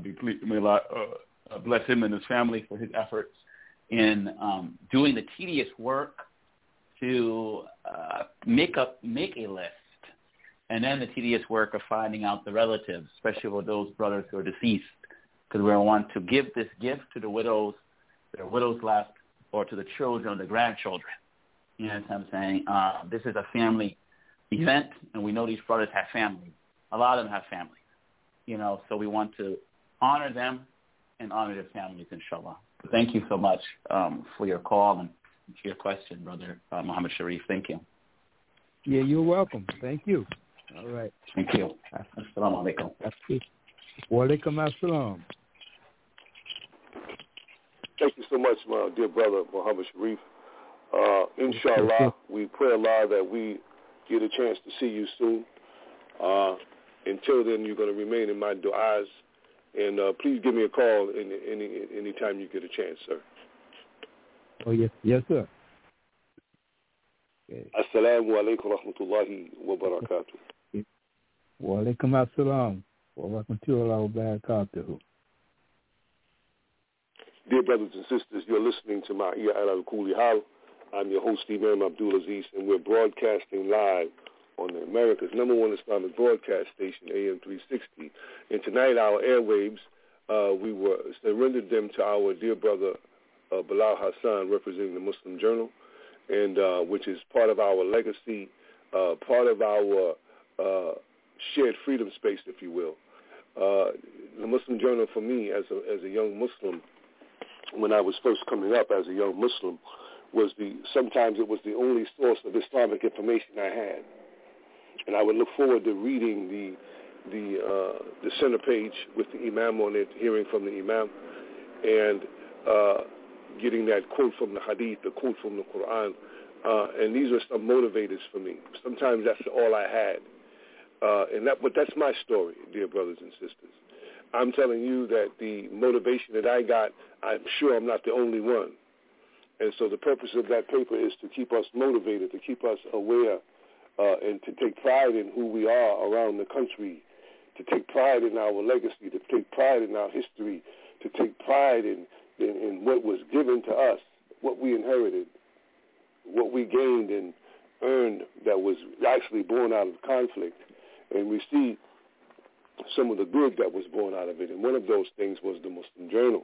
bless him and his family for his efforts in doing the tedious work to make a list, and then the tedious work of finding out the relatives, especially with those brothers who are deceased, because we want to give this gift to the widows, their widows left, or to the children, the grandchildren. You know what I'm saying? This is a family event, and we know these brothers have families. A lot of them have families, you know, so we want to honor them and honor their families, inshallah. Thank you so much for your call and for your question, Brother Muhammad Sharif. Thank you. Yeah, you're welcome. Thank you. All right. Thank you. Assalamu alaikum. Wa alaikum assalam. Thank you so much, my dear brother Muhammad Sharif. Inshallah, we pray Allah that we get a chance to see you soon. Until then, you're going to remain in my du'as. And please give me a call any time you get a chance, sir. Oh, yes, sir. Okay. Assalamu alaikum wa rahmatullahi wa barakatuh. Wa alaikum assalam wa rahmatullahi wa barakatuh. Dear brothers and sisters, you're listening to Ma'iyya al-Kuli Hal. I'm your host, Imam Abdul Aziz, and we're broadcasting live on America's #1 Islamic broadcast station, AM 360. And tonight, our airwaves, we were surrendered them to our dear brother, Bilal Hassan, representing the Muslim Journal, and which is part of our legacy, part of our shared freedom space, if you will. The Muslim Journal, for me, as a young Muslim, when I was first coming up as a young Muslim, sometimes it was the only source of Islamic information I had. And I would look forward to reading the center page with the Imam on it, hearing from the Imam, and getting that quote from the Hadith, the quote from the Quran. And these are some motivators for me. Sometimes that's all I had. But that's my story, dear brothers and sisters. I'm telling you that the motivation that I got, I'm sure I'm not the only one. And so the purpose of that paper is to keep us motivated, to keep us aware, and to take pride in who we are around the country, to take pride in our legacy, to take pride in our history, to take pride in what was given to us, what we inherited, what we gained and earned that was actually born out of conflict. And we see some of the good that was born out of it. And one of those things was the Muslim Journal.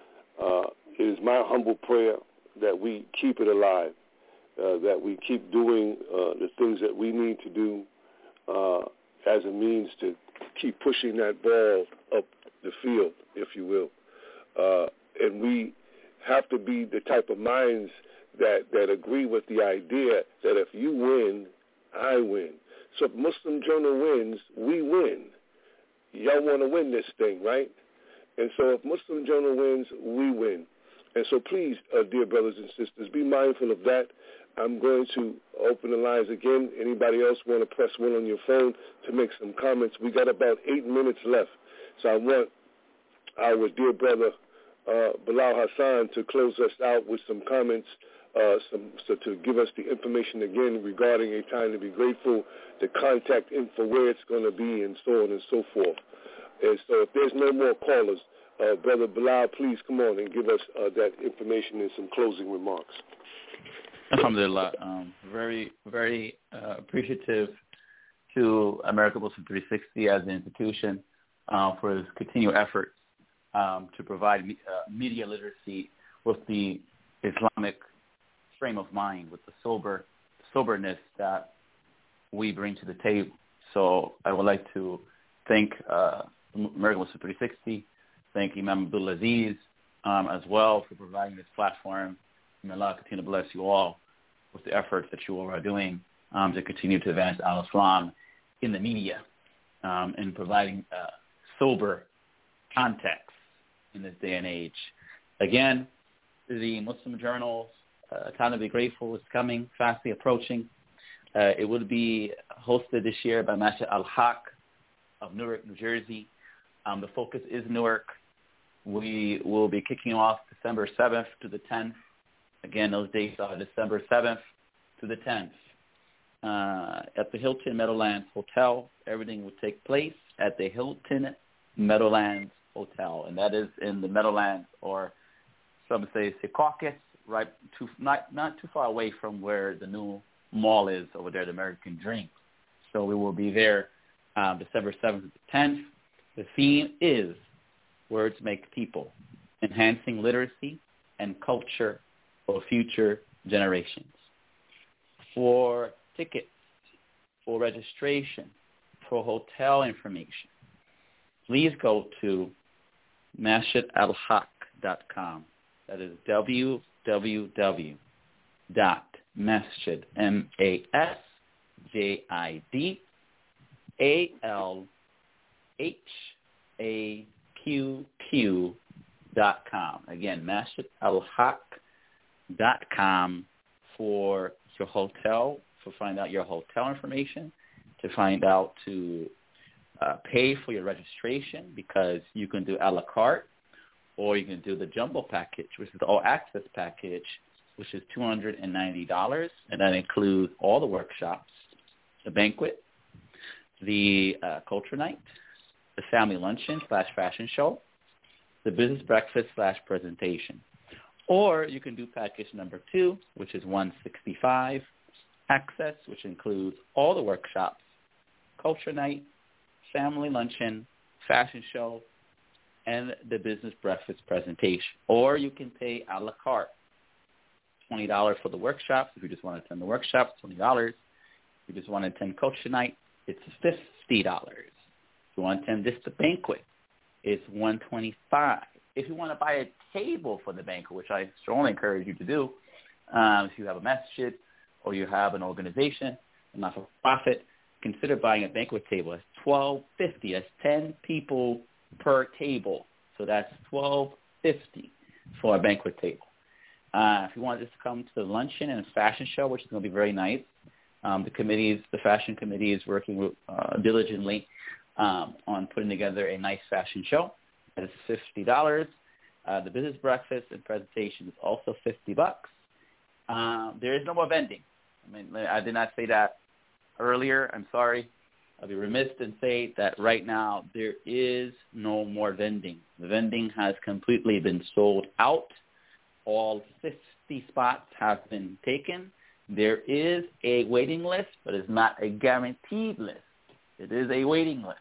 It is my humble prayer that we keep it alive, that we keep doing the things that we need to do as a means to keep pushing that ball up the field, if you will. And we have to be the type of minds that agree with the idea that if you win, I win. So if Muslim Journal wins, we win. Y'all want to win this thing, right? And so if Muslim Journal wins, we win. And so please, dear brothers and sisters, be mindful of that. I'm going to open the lines again. Anybody else want to press one on your phone to make some comments? We got about 8 minutes left. So I want our dear brother Bilal Hassan to close us out with some comments, so to give us the information again regarding A Time to Be Grateful, the contact info, where it's going to be, and so on and so forth. And so if there's no more callers, Brother Bilal, please come on and give us that information and some closing remarks. Alhamdulillah. Very, very appreciative to American Muslim 360 as an institution for its continued efforts to provide media literacy with the Islamic frame of mind, with the soberness that we bring to the table. So I would like to thank American Muslim 360, thank Imam Abdul Aziz as well for providing this platform. May Allah continue to bless you all with the efforts that you all are doing to continue to advance al-Islam in the media and providing sober context in this day and age. Again, the Muslim Journal's Time to Be Grateful is coming, fastly approaching. It will be hosted this year by Masha Al-Haq of Newark, New Jersey. The focus is Newark. We will be kicking off December 7th to the 10th. Again, those dates are December 7th to the 10th. At the Hilton Meadowlands Hotel, everything will take place at the Hilton Meadowlands Hotel, and that is in the Meadowlands, or some say Secaucus, right? Not too far away from where the new mall is over there, the American Dream. So we will be there December 7th to the 10th. The theme is Words Make People, Enhancing Literacy and Culture for Future Generations. For tickets, for registration, for hotel information, please go to masjidalhaq.com. That is www.masjid, MasjidAlhaqq.com. Again, masjidalhaq.com for your hotel, for find out your hotel information, to find out to pay for your registration, because you can do a la carte, or you can do the jumbo package, which is the all-access package, which is $290, and that includes all the workshops, the banquet, the culture night, the family luncheon / fashion show, the business breakfast / presentation. Or you can do package number 2, which is $165, access, which includes all the workshops, culture night, family luncheon, fashion show, and the business breakfast presentation. Or you can pay a la carte, $20 for the workshops. If you just want to attend the workshops, $20. If you just want to attend culture night, it's $50. If you want to attend just the banquet, it's $125. If you want to buy a table for the banquet, which I strongly encourage you to do, if you have a masjid or you have an organization, a not-for-profit, consider buying a banquet table. It's $12.50. That's 10 people per table. So that's $12.50 for a banquet table. If you want to just come to the luncheon and fashion show, which is going to be very nice, the fashion committee is working diligently on putting together a nice fashion show. That is $50. The business breakfast and presentation is also $50. There is no more vending. I did not say that earlier. I'm sorry. I'll be remiss and say that right now there is no more vending. The vending has completely been sold out. All 50 spots have been taken. There is a waiting list, but it's not a guaranteed list. It is a waiting list.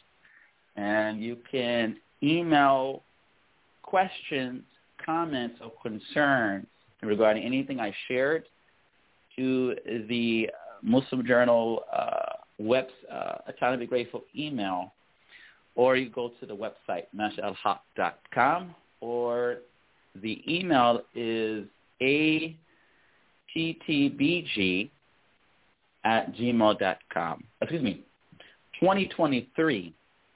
And you can email questions, comments, or concerns regarding anything I shared to the Muslim Journal A Time to Be Grateful email, or you go to the website, masjidalhaq.com, or the email is attbg@gmail.com. Excuse me, 2023,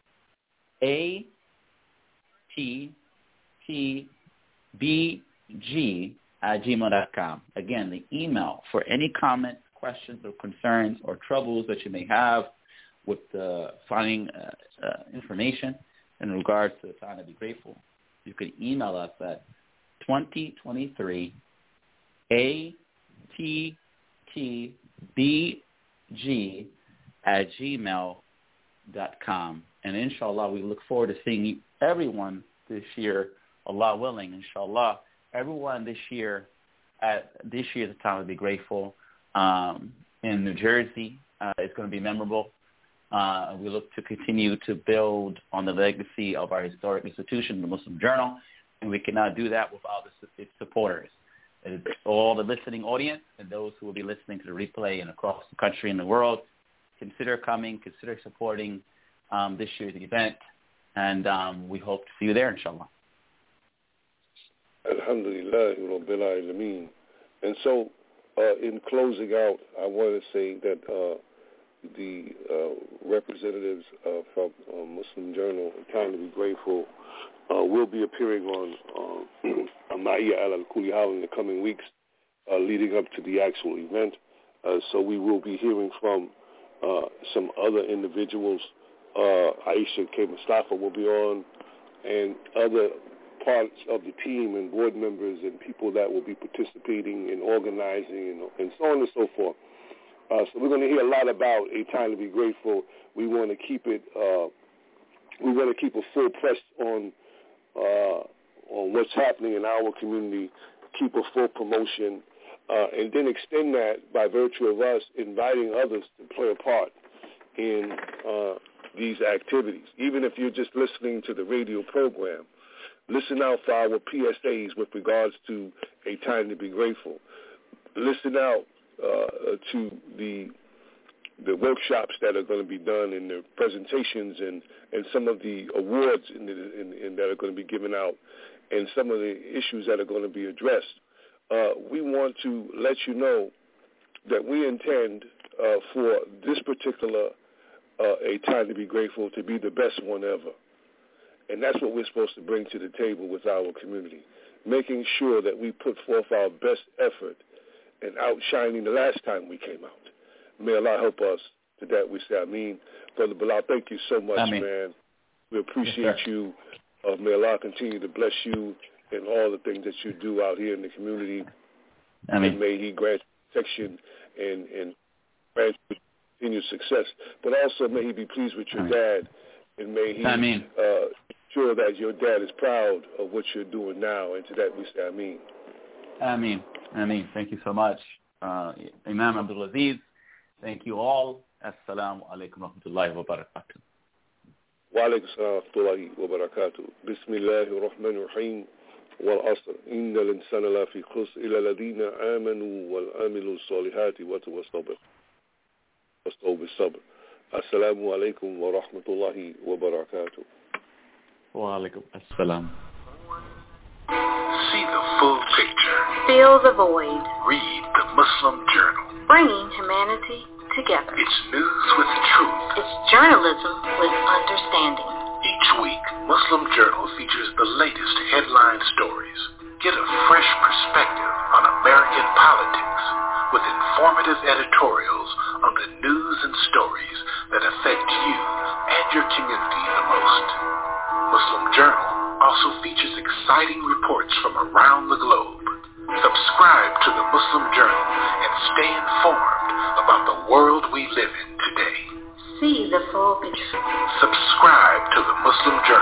attbg@gmail.com. Again, the email for any comments, questions, or concerns, or troubles that you may have with finding information in regards to the Time to Be Grateful, you can email us at 2023 attbg@gmail.com. And inshallah, we look forward to seeing everyone this year, Allah willing, inshallah, everyone this year at this year's Time to Be Grateful in New Jersey. It's going to be memorable. We look to continue to build on the legacy of our historic institution, the Muslim Journal, and we cannot do that without its supporters. It's all the listening audience and those who will be listening to the replay and across the country and the world. Consider coming, consider supporting this year's event, and we hope to see you there, inshallah. Alhamdulillah, Rabbil Alameen. And so, in closing out, I want to say that the representatives from Muslim Journal, Time to Be Grateful, will be appearing on Ma'iyya al-Kulihal in the coming weeks leading up to the actual event. So we will be hearing from some other individuals. Aisha K. Mustafa will be on, and other parts of the team and board members and people that will be participating in organizing and so on and so forth. So we're going to hear a lot about A Time to Be Grateful. We want to keep it. We want to keep a full press on what's happening in our community. Keep a full promotion, and then extend that by virtue of us inviting others to play a part in these activities. Even if you're just listening to the radio program, listen out for our PSAs with regards to A Time to Be Grateful. Listen out to the workshops that are going to be done and the presentations and some of the awards that are going to be given out and some of the issues that are going to be addressed. We want to let you know that we intend for this particular A Time to Be Grateful to be the best one ever. And that's what we're supposed to bring to the table with our community, making sure that we put forth our best effort and outshining the last time we came out. May Allah help us to that. We say Ameen. Brother Bilal, thank you so much, Ameen. Man. We appreciate you. May Allah continue to bless you in all the things that you do out here in the community. Ameen. And may He grant protection and grant you continued success. But also may He be pleased with your dad, and may He ensure that your dad is proud of what you're doing now. And to that we say Ameen. Ameen. Ameen. Thank you so much, Imam Abdul Aziz. Thank you all. Assalamu alaikum wa rahmatullahi wa barakatuh. Wa alaikum assalam wa rahmatullahi wa barakatuh. Bismillahir Rahmanir Rahim. والعصر إن الإنسان لا في خسر إلا الذين آمنوا والعملوا الصالحات وتواصوا بالصبر. السلام عليكم ورحمة الله وبركاته. وعليكم السلام. See the full picture. Fill the void. Read the Muslim Journal. Bringing humanity together. It's news with truth. It's journalism with understanding. Each week, Muslim Journal features the latest headline stories. Get a fresh perspective on American politics with informative editorials on the news and stories that affect you and your community the most. Muslim Journal also features exciting reports from around the globe. Subscribe to the Muslim Journal and stay informed about the world we live in today. See the full picture. Subscribe to the Muslim Journal.